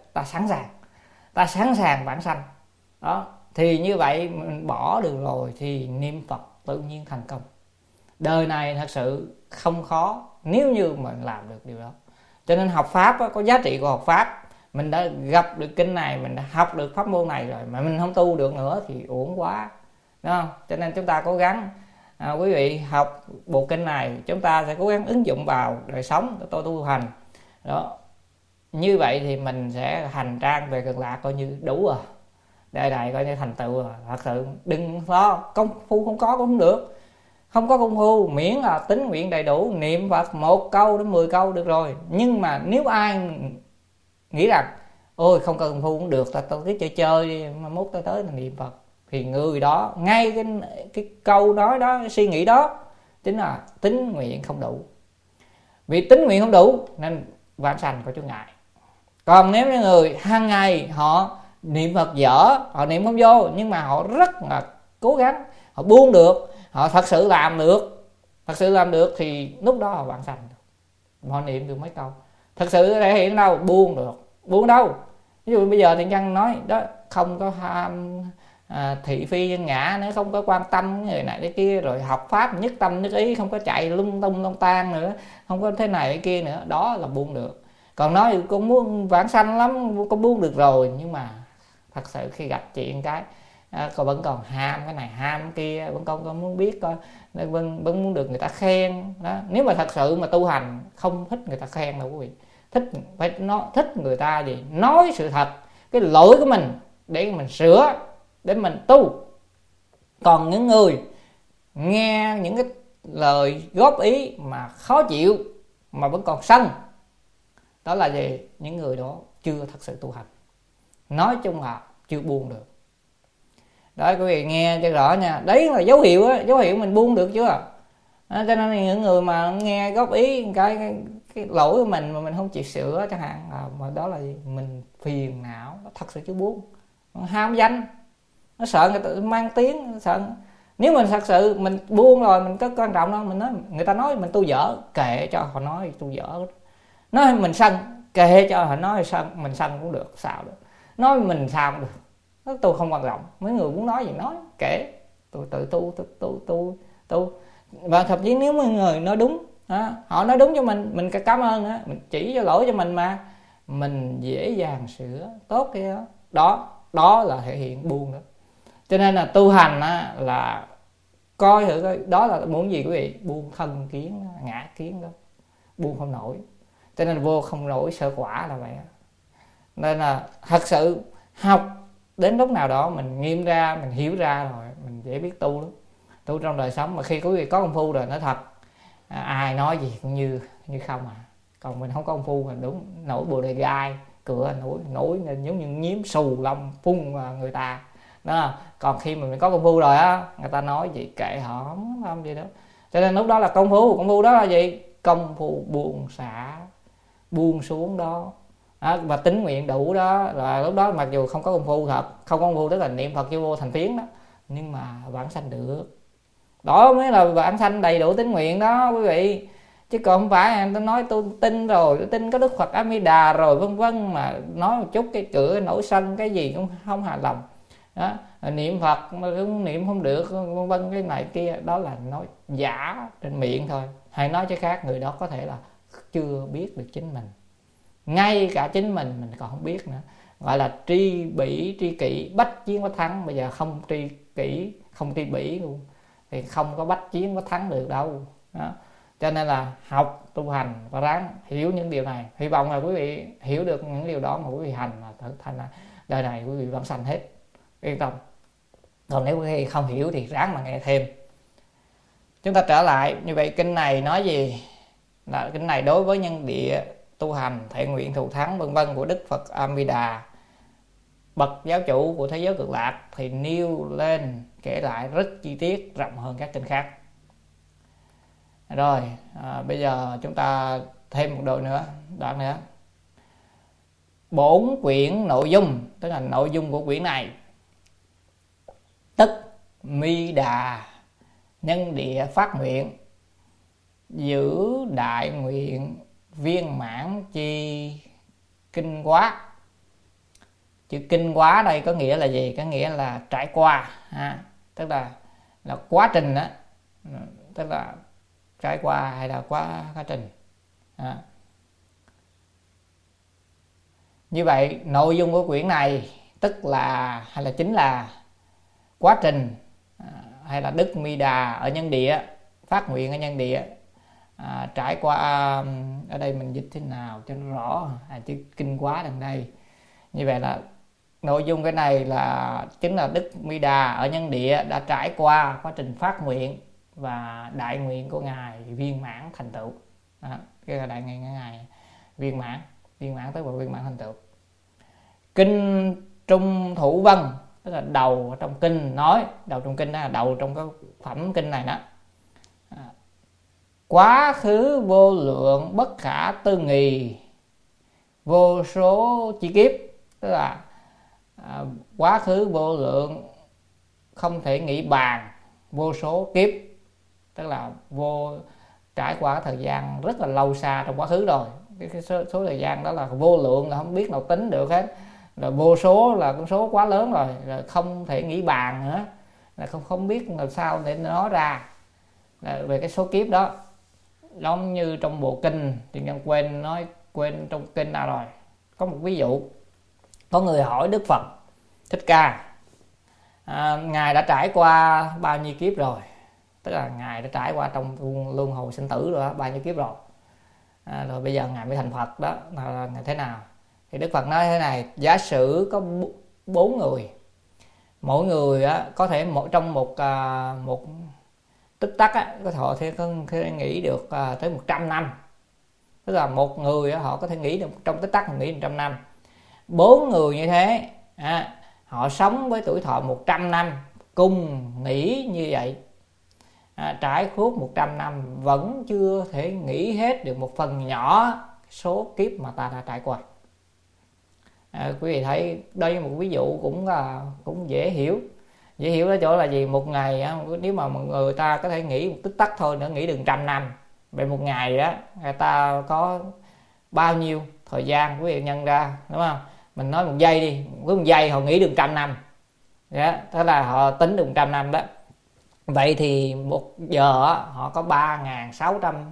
ta sẵn sàng vãng sanh. Đó, thì như vậy mình bỏ được rồi thì niệm Phật tự nhiên thành công. Đời này thật sự không khó nếu như mình làm được điều đó. Cho nên học Pháp có giá trị của học Pháp. Mình đã gặp được kinh này, mình đã học được pháp môn này rồi mà mình không tu được nữa thì uổng quá, đúng không? Cho nên chúng ta cố gắng, quý vị học bộ kinh này, chúng ta sẽ cố gắng ứng dụng vào đời sống để tôi tu hành. Đó, như vậy thì mình sẽ hành trang về cực lạc coi như đủ rồi, đời này coi như thành tựu rồi. Thật sự đừng lo, công phu không có cũng không được, không có công phu, miễn là tín nguyện đầy đủ, niệm Phật 1 câu đến 10 câu được rồi. Nhưng mà nếu ai nghĩ rằng ôi không cần công phu cũng được, tao cứ chơi đi, mà mốt tao tới là niệm Phật, thì người đó ngay cái câu nói đó, cái suy nghĩ đó chính là tín nguyện không đủ. Vì tín nguyện không đủ nên vãng sanh có chướng ngại. Còn nếu như người hàng ngày họ niệm Phật dở, họ niệm không vô, nhưng mà họ rất là cố gắng, họ buông được, họ thật sự làm được thì lúc đó họ vãng sanh. Họ niệm được mấy câu thật sự thể hiện đâu, buông được, buông đâu. Ví dụ bây giờ Thiện Nhân nói đó, không có ham thị phi nhân ngã nữa, không có quan tâm người này cái kia, rồi học pháp nhất tâm nhất ý, không có chạy lung tung long tan nữa, không có thế này cái kia nữa, đó là buông được. Còn nói con muốn vãng sanh lắm, con buông được rồi, nhưng mà thật sự khi gặp chuyện cái con vẫn còn ham cái này ham cái kia, vẫn con muốn biết coi, vẫn muốn được người ta khen đó. Nếu mà thật sự mà tu hành không thích người ta khen đâu quý vị, thích người ta gì nói sự thật, cái lỗi của mình để mình sửa, để mình tu. Còn những người nghe những cái lời góp ý mà khó chịu mà vẫn còn sân, đó là gì? Những người đó chưa thật sự tu hành, nói chung là chưa buông được. Đó, quý vị nghe cho rõ nha, đấy là dấu hiệu á, dấu hiệu mình buông được chưa. Cho nên những người mà nghe góp ý cái lỗi của mình mà mình không chịu sửa chẳng hạn, mà đó là gì? Mình phiền não, nó thật sự chưa buông, ham danh, nó sợ người ta mang tiếng, sợ. Nếu mình thật sự mình buông rồi, mình có quan trọng đâu, mình nói người ta nói mình tu dở, kệ cho họ nói tu dở. Nói mình sân, kệ cho họ nói sân, mình sân cũng được, sao được. Nói mình sao cũng được, tôi không quan trọng, mấy người muốn nói gì nói, kệ, tôi tự tu. Và thậm chí nếu mấy người nói đúng, họ nói đúng cho mình cảm ơn nữa, mình chỉ cho lỗi cho mình mà mình dễ dàng sửa tốt kia đó là thể hiện buông đó. Cho nên là tu hành là coi thử coi đó là muốn gì quý vị, buông thân kiến, ngã kiến đó, buông không nổi. Cho nên vô không nổi sở quả là vậy. Nên là thật sự học đến lúc nào đó mình nghiêm ra, mình hiểu ra rồi, mình dễ biết tu lắm. Tu trong đời sống mà khi quý vị có công phu rồi, nói thật, ai nói gì cũng như không à. Còn mình không có công phu mình đúng nổi bồ đề gai, cửa nổi nên giống như nhiễm xù lông phun vào người ta đó. Còn khi mình có công phu rồi á, người ta nói gì kệ họ, không làm gì đó. Cho nên lúc đó là công phu đó là gì? Công phu buông xả, buông xuống đó. Và tín nguyện đủ đó, là lúc đó mặc dù không có công phu thật, không có công phu tức là niệm Phật chưa vô thành tiếng đó, nhưng mà vãng sanh được. Đó mới là vãng sanh đầy đủ tín nguyện đó quý vị. Chứ còn không phải tôi nói tôi tin rồi, tôi tin có Đức Phật A Di Đà rồi vân vân, mà nói một chút cái cửa nổi sân cái gì cũng không hài lòng đó. Niệm Phật mà cũng niệm không được vân vân cái này kia, đó là nói giả trên miệng thôi. Hay nói chứ khác, người đó có thể là chưa biết được chính mình, ngay cả chính mình còn không biết nữa. Gọi là tri bỉ tri kỷ, bách chiến bách thắng. Bây giờ không tri kỷ không tri bỉ luôn thì không có bách chiến bách thắng được đâu đó. Cho nên là học tu hành và ráng hiểu những điều này. Hy vọng là quý vị hiểu được những điều đó mà quý vị hành, mà thực thành là đời này quý vị vãng sanh hết, yên tâm. Còn nếu quý vị không hiểu thì ráng mà nghe thêm. Chúng ta trở lại như vậy, kinh này nói gì? Là kinh này đối với nhân địa tu hành, thể nguyện thù thắng vân vân của Đức Phật A Di Đà, bậc giáo chủ của thế giới cực lạc, thì nêu lên kể lại rất chi tiết, rộng hơn các kinh khác. Rồi bây giờ chúng ta thêm một đoạn nữa. Bổn quyển nội dung, tức là nội dung của quyển này, tức Mi Đà nhân địa phát nguyện, giữ đại nguyện viên mãn chi kinh quá. Chữ kinh quá đây có nghĩa là gì? Có nghĩa là trải qua, tức là quá trình đó, tức là trải qua hay là quá trình. Như vậy nội dung của quyển này tức là hay là chính là quá trình hay là Đức Mi Đà ở nhân địa, phát nguyện ở nhân địa, trải qua, ở đây mình dịch thế nào cho nó rõ, chữ kinh quá đằng đây. Như vậy là nội dung cái này là chính là Đức Mi Đà ở nhân địa đã trải qua quá trình phát nguyện và đại nguyện của ngài viên mãn thành tựu. Cái là đại nguyện của ngài viên mãn tức là viên mãn thành tựu. Kinh Trung Thủ Vân tức là đầu trong kinh nói, đầu trong kinh đó là đầu trong cái phẩm kinh này đó. Quá khứ vô lượng bất khả tư nghì vô số chi kiếp, tức là quá khứ vô lượng không thể nghĩ bàn, vô số kiếp tức là trải qua cái thời gian rất là lâu xa trong quá khứ rồi. Cái số thời gian đó là vô lượng, là không biết nào tính được hết, là vô số là con số quá lớn rồi, là không thể nghĩ bàn nữa, là không biết làm sao để nói ra là về cái số kiếp đó. Giống như trong bộ kinh thì nhân quên trong kinh nào rồi, có một ví dụ, có người hỏi Đức Phật Thích Ca, ngài đã trải qua bao nhiêu kiếp rồi, tức là ngài đã trải qua trong luân hồi sinh tử rồi đó, bao nhiêu kiếp rồi, rồi bây giờ ngài mới thành Phật đó, là ngài thế nào? Thì Đức Phật nói thế này: giả sử có 4 người, mỗi người có thể trong một tích tắc có thể nghĩ được tới 100 năm, tức là một người họ có thể nghĩ được trong tích tắc nghĩ 100 năm. 4 người như thế họ sống với tuổi thọ 100 năm cùng nghĩ như vậy, trải suốt 100 năm vẫn chưa thể nghĩ hết được một phần nhỏ số kiếp mà ta đã trải qua. Quý vị thấy đây là một ví dụ cũng dễ hiểu ở chỗ là gì? Một ngày nếu mà người ta có thể nghĩ một tích tắc thôi nữa nghĩ được 100 năm, vậy một ngày đó người ta có bao nhiêu thời gian quý vị nhân ra, đúng không? Mình nói 1 giây đi, với 1 giây họ nghĩ được 100 năm, thế là họ tính được 100 năm đó. Vậy thì 1 giờ họ có 3.600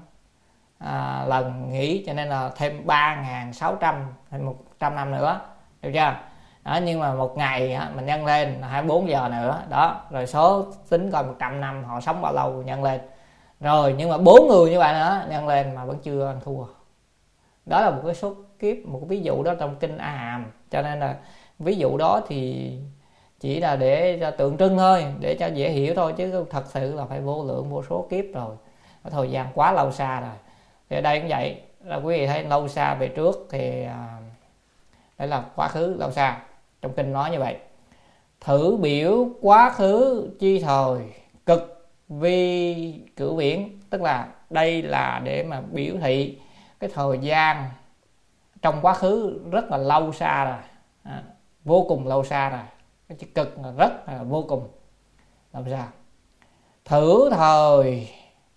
lần nghĩ, cho nên là thêm 3.600 hay 100 năm nữa, được chưa? Đó, nhưng mà một ngày mình nhân lên là 24 giờ nữa đó, rồi số tính coi 100 năm họ sống bao lâu nhân lên, rồi nhưng mà 4 người như vậy nữa nhân lên mà vẫn chưa ăn thua. Đó là một cái số kiếp, một cái ví dụ đó trong kinh A Hàm. Cho nên là ví dụ đó thì chỉ là để cho tượng trưng thôi, để cho dễ hiểu thôi, chứ thật sự là phải vô lượng vô số kiếp rồi, thời gian quá lâu xa rồi. Thì ở đây cũng vậy, là quý vị thấy lâu xa về trước thì đây là quá khứ lâu xa, trong kinh nói như vậy. Thử biểu quá khứ chi thời cực vi cửu viễn, tức là đây là để mà biểu thị cái thời gian trong quá khứ rất là lâu xa rồi, vô cùng lâu xa rồi. Cái chữ cực là rất là vô cùng lâu xa. Thử thời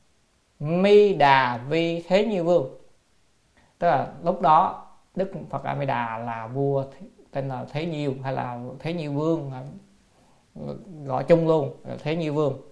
Mi Đà vi Thế Như Vương, tức là lúc đó Đức Phật A Di Đà là vua tên là Thế Nhiêu, hay là Thế Nhiêu Vương, gọi chung luôn là Thế Nhiêu Vương.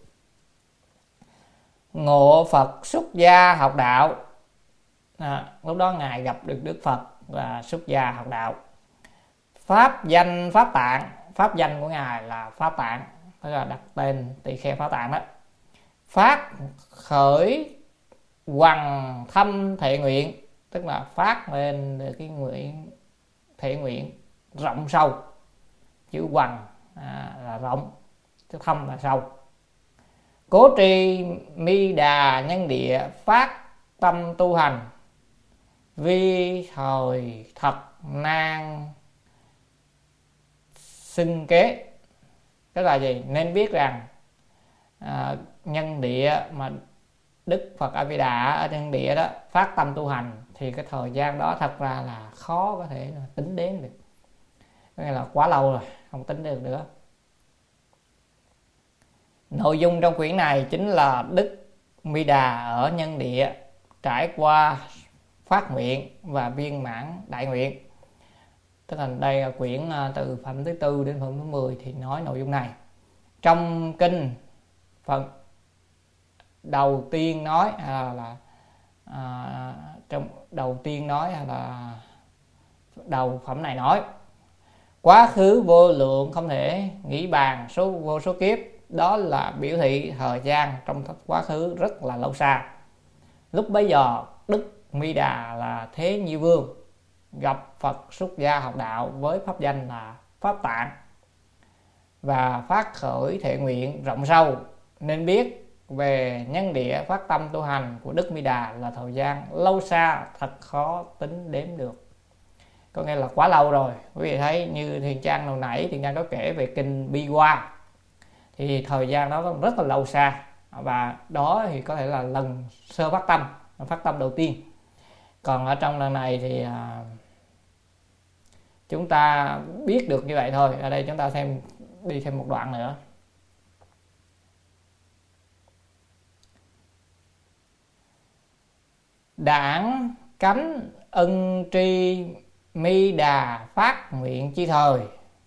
Ngộ Phật xuất gia học đạo, lúc đó ngài gặp được Đức Phật và xuất gia học đạo. Pháp danh Pháp Tạng, pháp danh của ngài là Pháp Tạng, tức là đặt tên Tỳ Kheo Pháp Tạng đó. Phát khởi hoằng thâm thệ nguyện, tức là phát lên cái nguyện thệ nguyện rộng sâu. Chữ hoằng là rộng, chữ thâm là sâu. Cố trì Mi Đà nhân địa phát tâm tu hành, vi thời thật nan xưng kế, tức là gì? Nên biết rằng nhân địa mà Đức Phật A Di Đà ở nhân địa đó phát tâm tu hành thì cái thời gian đó thật ra là khó có thể tính đến được, nghĩa là quá lâu rồi, không tính được nữa. Nội dung trong quyển này chính là Đức Mi Đà ở nhân địa trải qua phát nguyện và viên mãn đại nguyện. Tức là đây là quyển từ phẩm thứ 4 đến phẩm thứ 10 thì nói nội dung này. Trong kinh phần đầu tiên nói trong đầu tiên nói là đầu phẩm này nói quá khứ vô lượng không thể nghĩ bàn vô số kiếp, đó là biểu thị thời gian trong quá khứ rất là lâu xa. Lúc bấy giờ Đức Mi Đà là Thế Nhi Vương gặp Phật xuất gia học đạo với pháp danh là Pháp Tạng và phát khởi thệ nguyện rộng sâu, nên biết về nhân địa phát tâm tu hành của Đức Mi Đà là thời gian lâu xa, thật khó tính đếm được. Có nghĩa là quá lâu rồi. Quý vị thấy như Thiền Trang hồi nãy Thiền Trang có kể về kinh Bi Hoa, thì thời gian đó rất là lâu xa, và đó thì có thể là lần sơ phát tâm đầu tiên. Còn ở trong lần này thì chúng ta biết được như vậy thôi. Ở đây chúng ta đi thêm một đoạn nữa. Đảng cánh ân tri Mi Đà phát nguyện chi thời,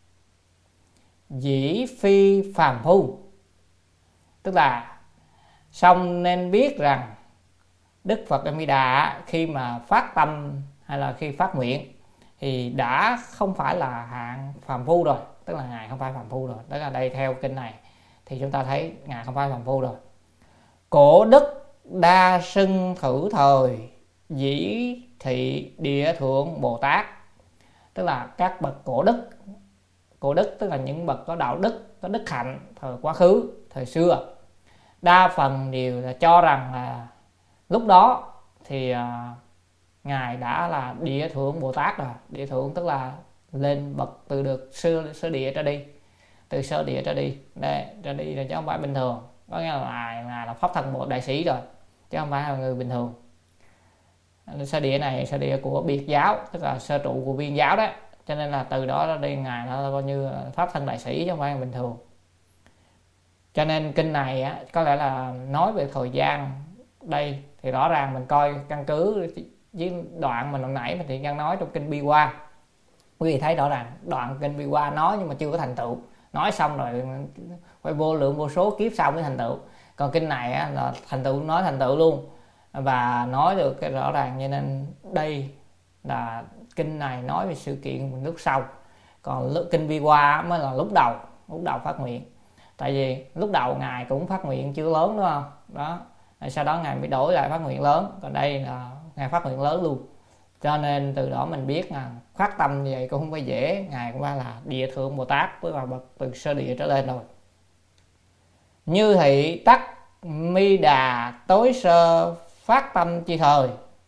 dĩ phi phàm phu. Tức là xong nên biết rằng Đức Phật A Di Đà khi mà phát tâm hay là khi phát nguyện thì đã không phải là hạng phàm phu rồi. Tức là Ngài không phải phàm phu rồi. Tức là đây theo kinh này thì chúng ta thấy Ngài không phải phàm phu rồi. Cổ đức đa sưng thử thời, dĩ thị địa thượng Bồ Tát. Tức là các bậc cổ đức tức là những bậc có đạo đức, có đức hạnh thời quá khứ, thời xưa, đa phần đều là cho rằng là lúc đó thì Ngài đã là địa thượng Bồ Tát rồi. Địa thượng tức là lên bậc từ được sơ địa trở đi, từ sơ địa trở đi đây trở đi là chứ không phải bình thường. Có nghĩa là Ngài là pháp thân bộ đại sĩ rồi, chứ không phải là người bình thường. Sơ địa này sơ địa của biệt giáo, tức là sơ trụ của Viên giáo đó, cho nên là từ đó đi Ngài nó coi như pháp thân đại sĩ chứ không phải là bình thường. Cho nên kinh này á, có lẽ là nói về thời gian đây thì rõ ràng mình coi căn cứ với đoạn mình hồi nãy mình thì đang nói trong kinh Bi Hoa. Quý vị thấy rõ ràng đoạn kinh Bi Hoa nói nhưng mà chưa có thành tựu, nói xong rồi phải vô lượng vô số kiếp sau mới thành tựu. Còn kinh này á, là thành tựu, nói thành tựu luôn và nói được cái rõ ràng. Cho nên đây là kinh này nói về sự kiện lúc sau, còn kinh Bi Hoa mới là lúc đầu phát nguyện. Tại vì lúc đầu Ngài cũng phát nguyện chưa lớn, đúng không? Đó. Sau đó Ngài mới đổi lại phát nguyện lớn. Còn đây là Ngài phát nguyện lớn luôn. Cho nên từ đó mình biết là phát tâm như vậy cũng không phải dễ. Ngài cũng phải là địa thượng Bồ Tát, với là bậc từ sơ địa trở lên rồi. Như thị tắc Mi Đà tối sơ phát tâm chi thời,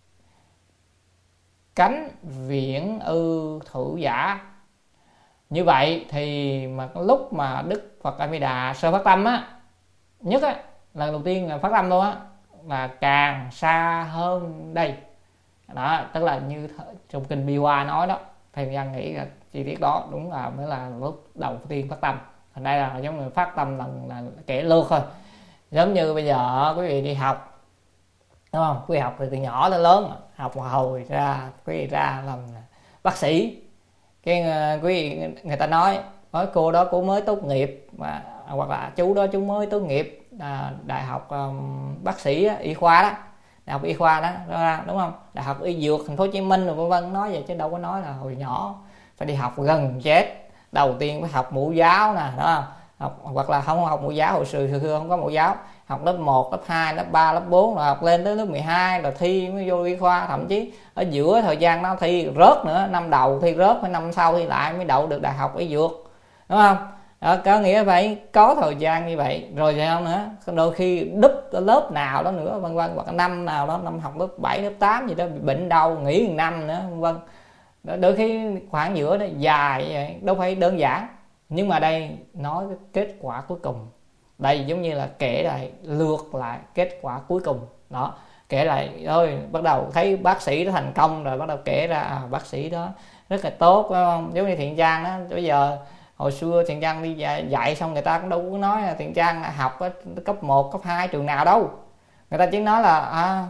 cánh viễn ư thử giả. Như vậy thì mà lúc mà Đức Phật A Di Đà sơ phát tâm á, nhất á, lần đầu tiên là phát tâm luôn á, là càng xa hơn đây. Đó, tức là như trong kinh Bi Hoa nói đó, thầy Nhân nghĩ là chi tiết đó đúng là mới là lúc đầu tiên phát tâm. Còn đây là giống như phát tâm là kể lượt thôi. Giống như bây giờ quý vị đi học, đúng không? Quý vị học từ nhỏ đến lớn, học hồi ra quý vị ra làm bác sĩ. Cái quý vị người ta nói cô đó cô mới tốt nghiệp, hoặc là chú đó chú mới tốt nghiệp đại học bác sĩ y khoa đó, đại học y khoa đó, đúng không? Đại học y dược thành phố Hồ Chí Minh rồi vân vân, nói vậy chứ đâu có nói là hồi nhỏ phải đi học gần chết. Đầu tiên phải học mẫu giáo nè, đó không? Học, hoặc là không học mẫu giáo, hồi xưa không có mẫu giáo, học lớp 1, lớp 2, lớp 3, lớp 4 rồi học lên tới lớp 12 rồi thi mới vô y khoa. Thậm chí ở giữa thời gian nó thi rớt nữa, năm đầu thi rớt, phải năm sau thi lại mới đậu được đại học y dược, đúng không? Đó, có nghĩa phải có thời gian như vậy rồi sao nữa. Đôi khi đúp lớp nào đó nữa vân vân, hoặc năm nào đó, năm học lớp 7, lớp 8 gì đó bị bệnh đau nghỉ 1 năm nữa vân vân. Đôi khi khoảng giữa đó dài vậy, đâu phải đơn giản. Nhưng mà đây nói cái kết quả cuối cùng. Đây giống như là kể lại, lược lại kết quả cuối cùng. Đó, kể lại thôi, bắt đầu thấy bác sĩ đó thành công rồi bắt đầu kể ra bác sĩ đó rất là tốt, phải không? Giống như Thiện Trang đó, bây giờ hồi xưa Thiện Trang đi dạy xong người ta cũng đâu có nói là Thiện Trang học ở cấp 1, cấp 2 trường nào đâu. Người ta chỉ nói là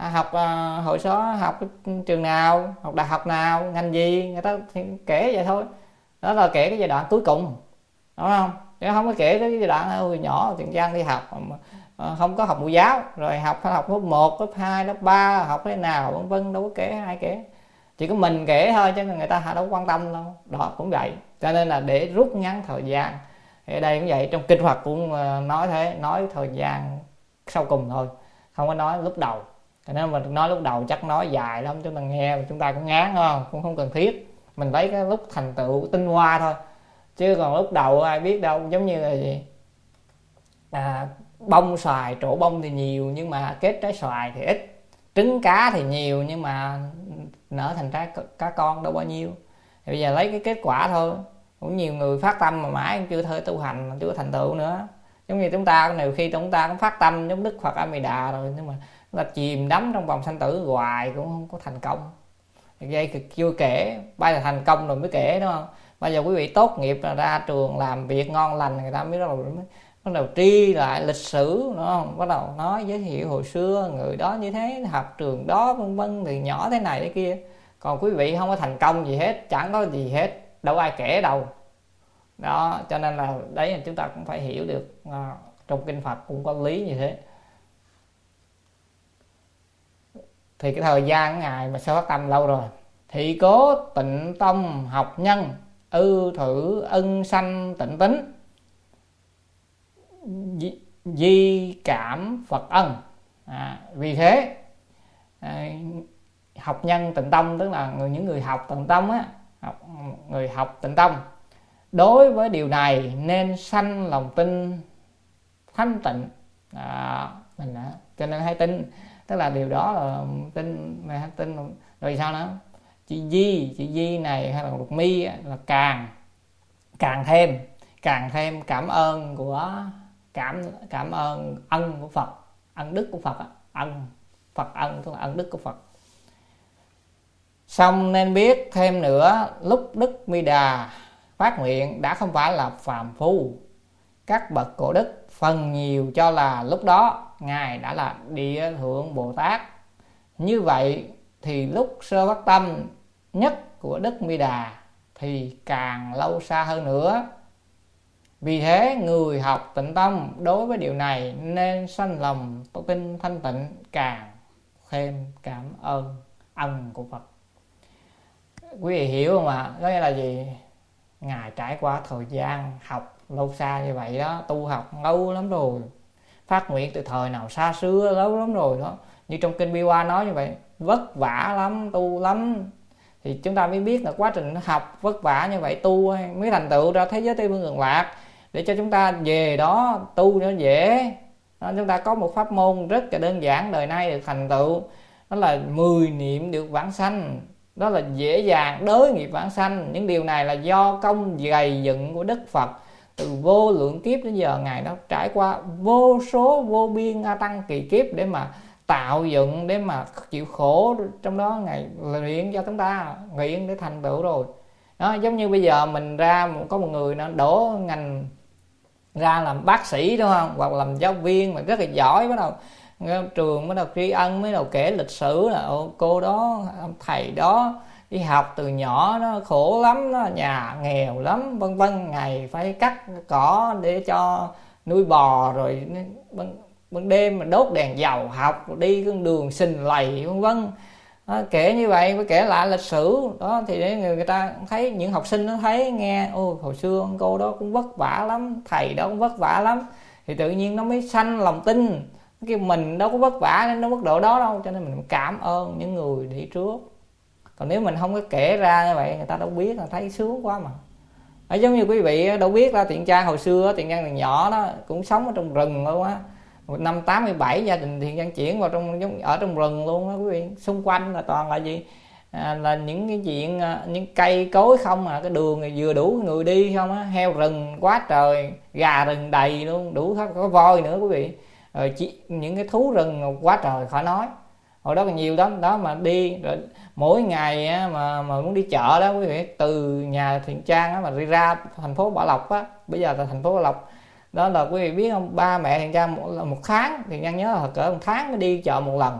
học hồi số học trường nào, học đại học nào, ngành gì, người ta kể vậy thôi. Đó là kể cái giai đoạn cuối cùng, đúng không? Chứ không có kể cái giai đoạn nhỏ Tiền Giang đi học không có học mẫu giáo, rồi học lớp 1, lớp 2, lớp 3 học thế nào vân vân, đâu có kể, ai kể, chỉ có mình kể thôi chứ người ta đâu quan tâm đâu. Đó cũng vậy, cho nên là để rút ngắn thời gian thì ở đây cũng vậy, trong kinh Phật cũng nói thế, nói thời gian sau cùng thôi, không có nói lúc đầu. Cho nên mình nói lúc đầu chắc nói dài lắm, chúng ta nghe chúng ta cũng ngán, không cũng không cần thiết. Mình lấy cái lúc thành tựu tinh hoa thôi, chứ còn lúc đầu ai biết đâu. Giống như là gì, bông xoài, trổ bông thì nhiều nhưng mà kết trái xoài thì ít, trứng cá thì nhiều nhưng mà nở thành trái cá con đâu bao nhiêu. Thì bây giờ lấy cái kết quả thôi. Cũng nhiều người phát tâm mà mãi chưa thể tu hành, chưa thành tựu nữa. Giống như chúng ta, nhiều khi chúng ta cũng phát tâm giống Đức Phật A Di Đà rồi, nhưng mà là chìm đắm trong vòng sanh tử hoài cũng không có thành công. Gây chưa kể, bây giờ thành công rồi mới kể, đúng không? Bây giờ quý vị tốt nghiệp ra trường làm việc ngon lành, người ta mới bắt đầu tri lại lịch sử, đúng không? Bắt đầu nói giới thiệu hồi xưa người đó như thế, học trường đó vân vân, từ nhỏ thế này thế kia. Còn quý vị không có thành công gì hết, chẳng có gì hết, đâu ai kể đâu. Đó, cho nên là đấy là chúng ta cũng phải hiểu được, trong kinh Phật cũng có lý như thế. Thì cái thời gian ngày mà Sơ Phát Tâm lâu rồi, thị cố tịnh tông học nhân, ư thử ân sanh tịnh tính, di cảm Phật ân. Vì thế học nhân tịnh tông, tức là những người học tịnh tông á, người học tịnh tông, đối với điều này nên sanh lòng tin thanh tịnh. Cho nên hay tin, tức là điều đó là tin, mà hay tin rồi sao nữa. Chị Di này hay là Lục Mi là càng thêm cảm ơn của cảm ơn ân của Phật, ân đức của Phật, Phật ân tức là ân đức của Phật. Xong nên biết thêm nữa, lúc Đức Mi Đà phát nguyện đã không phải là phàm phu. Các bậc cổ đức phần nhiều cho là lúc đó Ngài đã là Địa Thượng Bồ Tát. Như vậy thì lúc sơ phát tâm nhất của Đức Mi Đà thì càng lâu xa hơn nữa. Vì thế người học tịnh tông đối với điều này nên sanh lòng tin thanh tịnh, càng thêm cảm ơn ân của Phật. Quý vị hiểu không ạ? Đó là gì? Ngài trải qua thời gian học lâu xa như vậy đó, tu học lâu lắm rồi, phát nguyện từ thời nào xa xưa lâu lắm rồi đó. Như trong kinh Bi Hoa nói như vậy, vất vả lắm, tu lắm, thì chúng ta mới biết là quá trình học vất vả như vậy, tu mới thành tựu ra thế giới Tây Phương Cực Lạc, để cho chúng ta về đó tu cho nó dễ. Đó, chúng ta có một pháp môn rất là đơn giản đời nay được thành tựu, đó là 10 niệm được vãng sanh. Đó là dễ dàng đới nghiệp vãng sanh. Những điều này là do công gầy dựng của Đức Phật từ vô lượng kiếp đến giờ. Ngài đã trải qua vô số vô biên a tăng kỳ kiếp để mà tạo dựng, để mà chịu khổ, trong đó Ngài luyện cho chúng ta, nguyện để thành tựu rồi. Đó, giống như bây giờ mình ra có một người nó đổ ngành ra làm bác sĩ, đúng không, hoặc làm giáo viên mà rất là giỏi, bắt đầu trường bắt đầu tri ân, mới đầu kể lịch sử là cô đó, thầy đó đi học từ nhỏ nó khổ lắm, nó nhà nghèo lắm vân vân, ngày phải cắt cỏ để cho nuôi bò, rồi ban đêm mà đốt đèn dầu học, rồi đi con đường xình lầy vân vân. Kể như vậy, phải kể lại lịch sử đó, thì để người ta thấy, những học sinh nó thấy nghe, hồi xưa cô đó cũng vất vả lắm, thầy đó cũng vất vả lắm, thì tự nhiên nó mới sanh lòng tin. Cái mình đâu có vất vả đến nó mức độ đó đâu, cho nên mình cảm ơn những người đi trước. Còn nếu mình không có kể ra như vậy, người ta đâu biết, là thấy sướng quá mà. Giống như quý vị đâu biết là Thiện Trang hồi xưa, Thiện Trang từ nhỏ đó cũng sống ở trong rừng luôn á. Năm 87 gia đình Thiện Trang chuyển vào ở trong rừng luôn á quý vị. Xung quanh là toàn là gì? Là những cái chuyện, những cây cối không à, cái đường này vừa đủ người đi không á, heo rừng quá trời, gà rừng đầy luôn, đủ hết, có voi nữa quý vị. Rồi những cái thú rừng quá trời khỏi nói. Hồi đó còn nhiều lắm đó, mà đi rồi mỗi ngày á, mà muốn đi chợ đó quý vị, từ nhà Thiện Trang á, mà đi ra thành phố Bảo Lộc á, bây giờ là thành phố Bảo Lộc đó, là quý vị biết không, ba mẹ Thiện Trang một tháng, Thiện Trang nhớ là cỡ một tháng mới đi chợ một lần.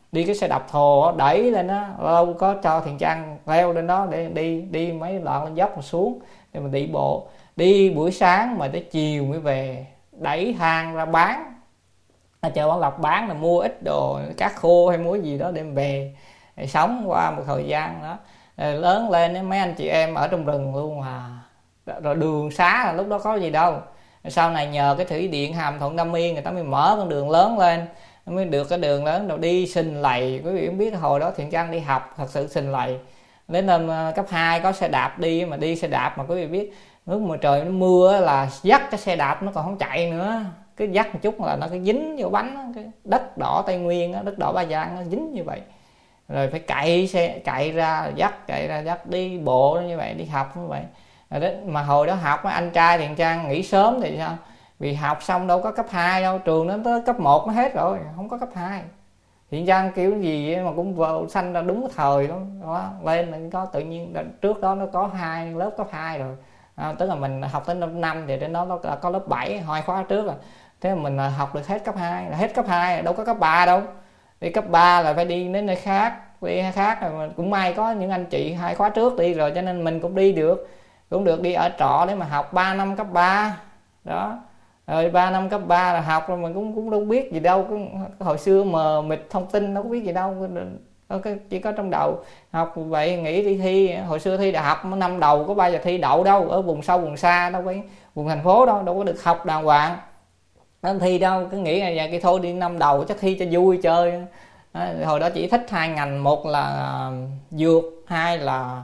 đi cái xe đạp thồ đẩy lên đó, đâu có cho Thiện Trang leo lên đó để đi mấy đoạn lên dốc mà xuống để mình đi bộ. Đi buổi sáng mà tới chiều mới về, đẩy thang ra bán ở chợ Bảo Lộc, bán là mua ít đồ cá khô hay mua gì đó đem về để sống qua một thời gian đó. Rồi lớn lên mấy anh chị em ở trong rừng luôn rồi đường xá là lúc đó có gì đâu. Sau này nhờ cái thủy điện Hàm Thuận Nam Yên người ta mới mở con đường lớn lên, mới được cái đường lớn rồi đi xình lầy. Quý vị cũng biết hồi đó Thiện Trang đi học thật sự xình lầy. Đến năm cấp 2 có xe đạp đi, mà đi xe đạp mà quý vị biết lúc mà trời nó mưa là dắt cái xe đạp nó còn không chạy nữa, cứ dắt một chút là nó cứ dính vô bánh đó. Cái đất đỏ Tây Nguyên đó, đất đỏ Ba Giang nó dính như vậy, rồi phải cậy ra dắt đi bộ như vậy, đi học như vậy. Rồi mà hồi đó học anh trai Thiện Trang nghỉ sớm thì sao, vì học xong đâu có cấp 2 đâu, trường nó tới cấp 1 nó hết rồi, không có cấp 2. Thiện Trang kiểu gì mà cũng vào sanh ra đúng cái thời đó lên là có tự nhiên trước đó nó có 2 lớp cấp 2 rồi. Tức là mình học tới lớp 5 thì đến đó nó có lớp 7 2 khóa trước rồi. Thế mà mình học được hết cấp 2, là hết cấp 2 đâu có cấp 3 đâu. Đi cấp 3 là phải đi đến nơi khác, rồi mà cũng may có những anh chị 2 khóa trước đi rồi cho nên mình cũng đi được, đi ở trọ để mà học 3 năm cấp 3 đó. Rồi 3 năm cấp 3 là học rồi mình cũng đâu biết gì đâu, hồi xưa mờ mịt thông tin đâu có biết gì đâu, chỉ có trong đầu học vậy. Nghĩ đi thi, hồi xưa thi đại học năm đầu có bao giờ thi đậu đâu, ở vùng sâu vùng xa đâu, phải vùng thành phố đâu có được học đàng hoàng, nó thi đâu, cứ nghĩ là vậy thôi đi năm đầu chắc thi cho vui chơi. Hồi đó chỉ thích 2 ngành, một là dược, 2 là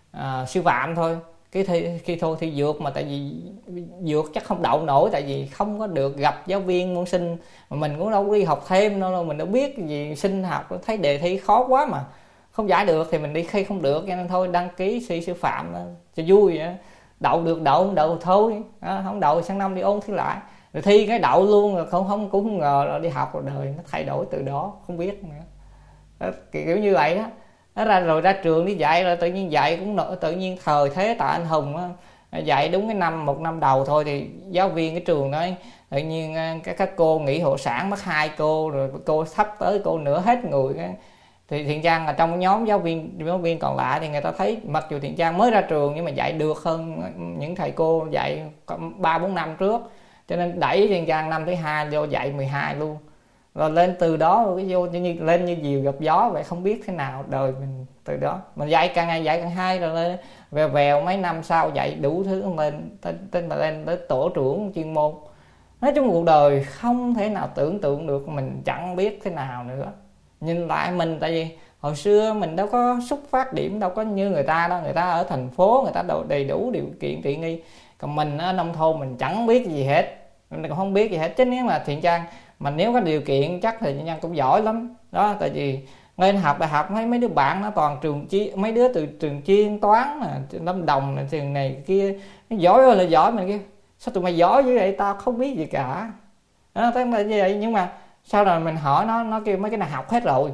sư phạm thôi. Khi thôi thi dược mà tại vì dược chắc không đậu nổi, tại vì không có được gặp giáo viên môn sinh, mà mình cũng đâu có đi học thêm đâu, mình đâu biết gì sinh học, thấy đề thi khó quá mà không giải được thì mình đi khi không được, cho nên thôi đăng ký sư phạm cho vui vậy. Đậu được đậu, không đậu thôi, không đậu sang năm đi ôn thi lại, rồi thi cái đậu luôn, rồi cũng không ngờ là đi học rồi đời nó thay đổi từ đó không biết nữa. Kiểu như vậy đó. Rồi ra trường đi dạy, rồi tự nhiên dạy cũng tự nhiên thời thế Tạ Anh Hùng á, dạy đúng cái một năm đầu thôi thì giáo viên cái trường đó tự nhiên các cô nghỉ hộ sản mất 2 cô, rồi cô sắp tới cô nữa hết người. Thì Thiện Trang là trong nhóm giáo viên còn lại thì người ta thấy mặc dù Thiện Trang mới ra trường nhưng mà dạy được hơn những thầy cô dạy 3-4 năm trước, cho nên đẩy Thiện Trang năm thứ 2 vô dạy 12 luôn. Rồi lên từ đó vô lên như diều gặp gió vậy, không biết thế nào đời mình. Từ đó mình dạy càng ngày dạy càng hay, rồi lên vèo mấy năm sau dạy đủ thứ lên lên tới tổ trưởng chuyên môn. Nói chung cuộc đời không thể nào tưởng tượng được, mình chẳng biết thế nào nữa. Nhìn lại mình, tại vì hồi xưa mình đâu có xuất phát điểm đâu có như người ta đâu, người ta ở thành phố người ta đầy đủ điều kiện tiện nghi, còn mình ở nông thôn mình chẳng biết gì hết, mình còn không biết gì hết. Chứ nếu mà Thiện Trang mà nếu có điều kiện chắc thì Thiện Trang cũng giỏi lắm đó, tại vì lên học đại học mấy đứa bạn nó toàn mấy đứa từ trường chuyên toán Lâm Đồng này, trường này kia, nó giỏi ơi là giỏi. Mình kêu sao tụi mày giỏi như vậy, tao không biết gì cả đó, tức là như vậy. Nhưng mà sau rồi mình hỏi nó kêu mấy cái này học hết rồi.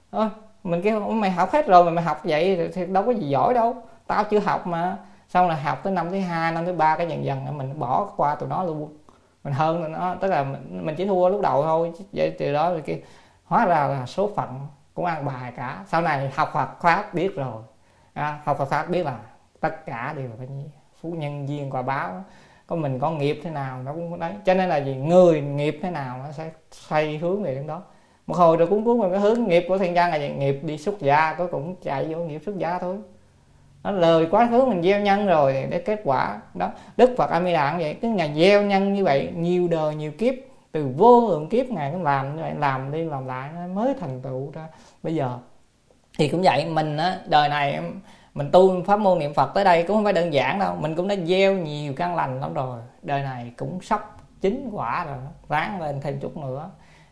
Mình kêu mày học hết rồi mà mày học vậy thì đâu có gì giỏi đâu, tao chưa học mà. Sau là học tới năm thứ 2 năm thứ 3 cái dần mình bỏ qua tụi nó luôn, mình hơn nó, tức là mình chỉ thua lúc đầu thôi. Vậy từ đó rồi kia hóa ra là số phận cũng ăn bài cả. Sau này học Phật pháp biết rồi, học Phật pháp biết là tất cả đều là phú nhân duyên quả báo, có mình có nghiệp thế nào nó cũng đấy. Cho nên là gì, người nghiệp thế nào nó sẽ xoay hướng về đến đó. Một hồi rồi cũng mình cái hướng nghiệp của Thiện Trang là gì? Nghiệp đi xuất gia, cuối cùng chạy vô nghiệp xuất gia thôi. Nó lời quá khứ mình gieo nhân rồi thì để kết quả đó. Đức Phật A Di Đà cũng vậy, cứ ngày gieo nhân như vậy nhiều đời nhiều kiếp, từ vô lượng kiếp ngài cũng làm như vậy, làm đi làm lại mới thành tựu ra bây giờ. Thì cũng vậy, mình á đời này mình tu pháp môn niệm Phật tới đây cũng không phải đơn giản đâu, mình cũng đã gieo nhiều căn lành lắm rồi, đời này cũng sắp chín quả rồi, ráng lên thêm chút nữa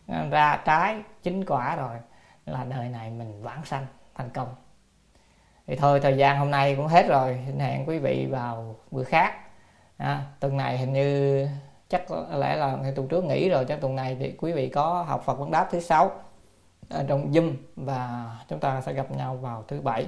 ra trái chín quả rồi là đời này mình vãng sanh thành công. Thì thôi thời gian hôm nay cũng hết rồi, hẹn quý vị vào bữa khác. Tuần này hình như chắc có lẽ là tuần trước nghỉ rồi, chắc tuần này thì quý vị có học Phật Vấn Đáp thứ 6 trong Zoom, và chúng ta sẽ gặp nhau vào thứ 7.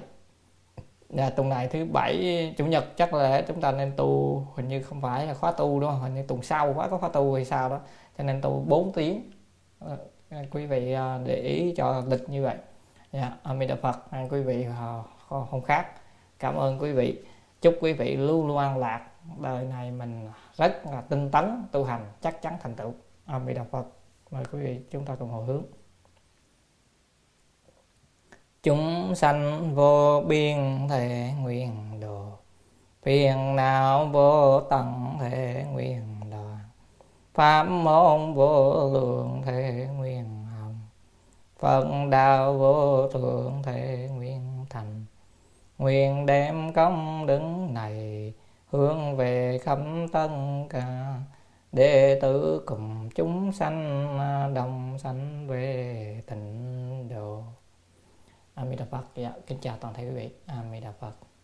Tuần này thứ 7 chủ nhật chắc là chúng ta nên tu, hình như không phải là khóa tu đúng không, hình như tuần sau có khóa tu hay sao đó, cho nên tu 4 tiếng quý vị để ý cho lịch như vậy. A Di Đà Phật. Quý vị không khác. Cảm ơn quý vị. Chúc quý vị luôn luôn an lạc. Đời này mình rất là tinh tấn tu hành, chắc chắn thành tựu. A Di Đà Phật. Mời quý vị chúng ta cùng hồi hướng. Chúng sanh vô biên thể nguyện độ, phiền não vô tận thể nguyện đoạn, pháp môn vô lượng thể nguyện hồng, Phật đạo vô thượng thể nguyện thành. Nguyện đem công đức này hướng về khắp tất cả đệ tử cùng chúng sanh đồng sanh về tịnh độ. A Di Đà Phật. Kính chào toàn thể quý vị. A Di Đà Phật.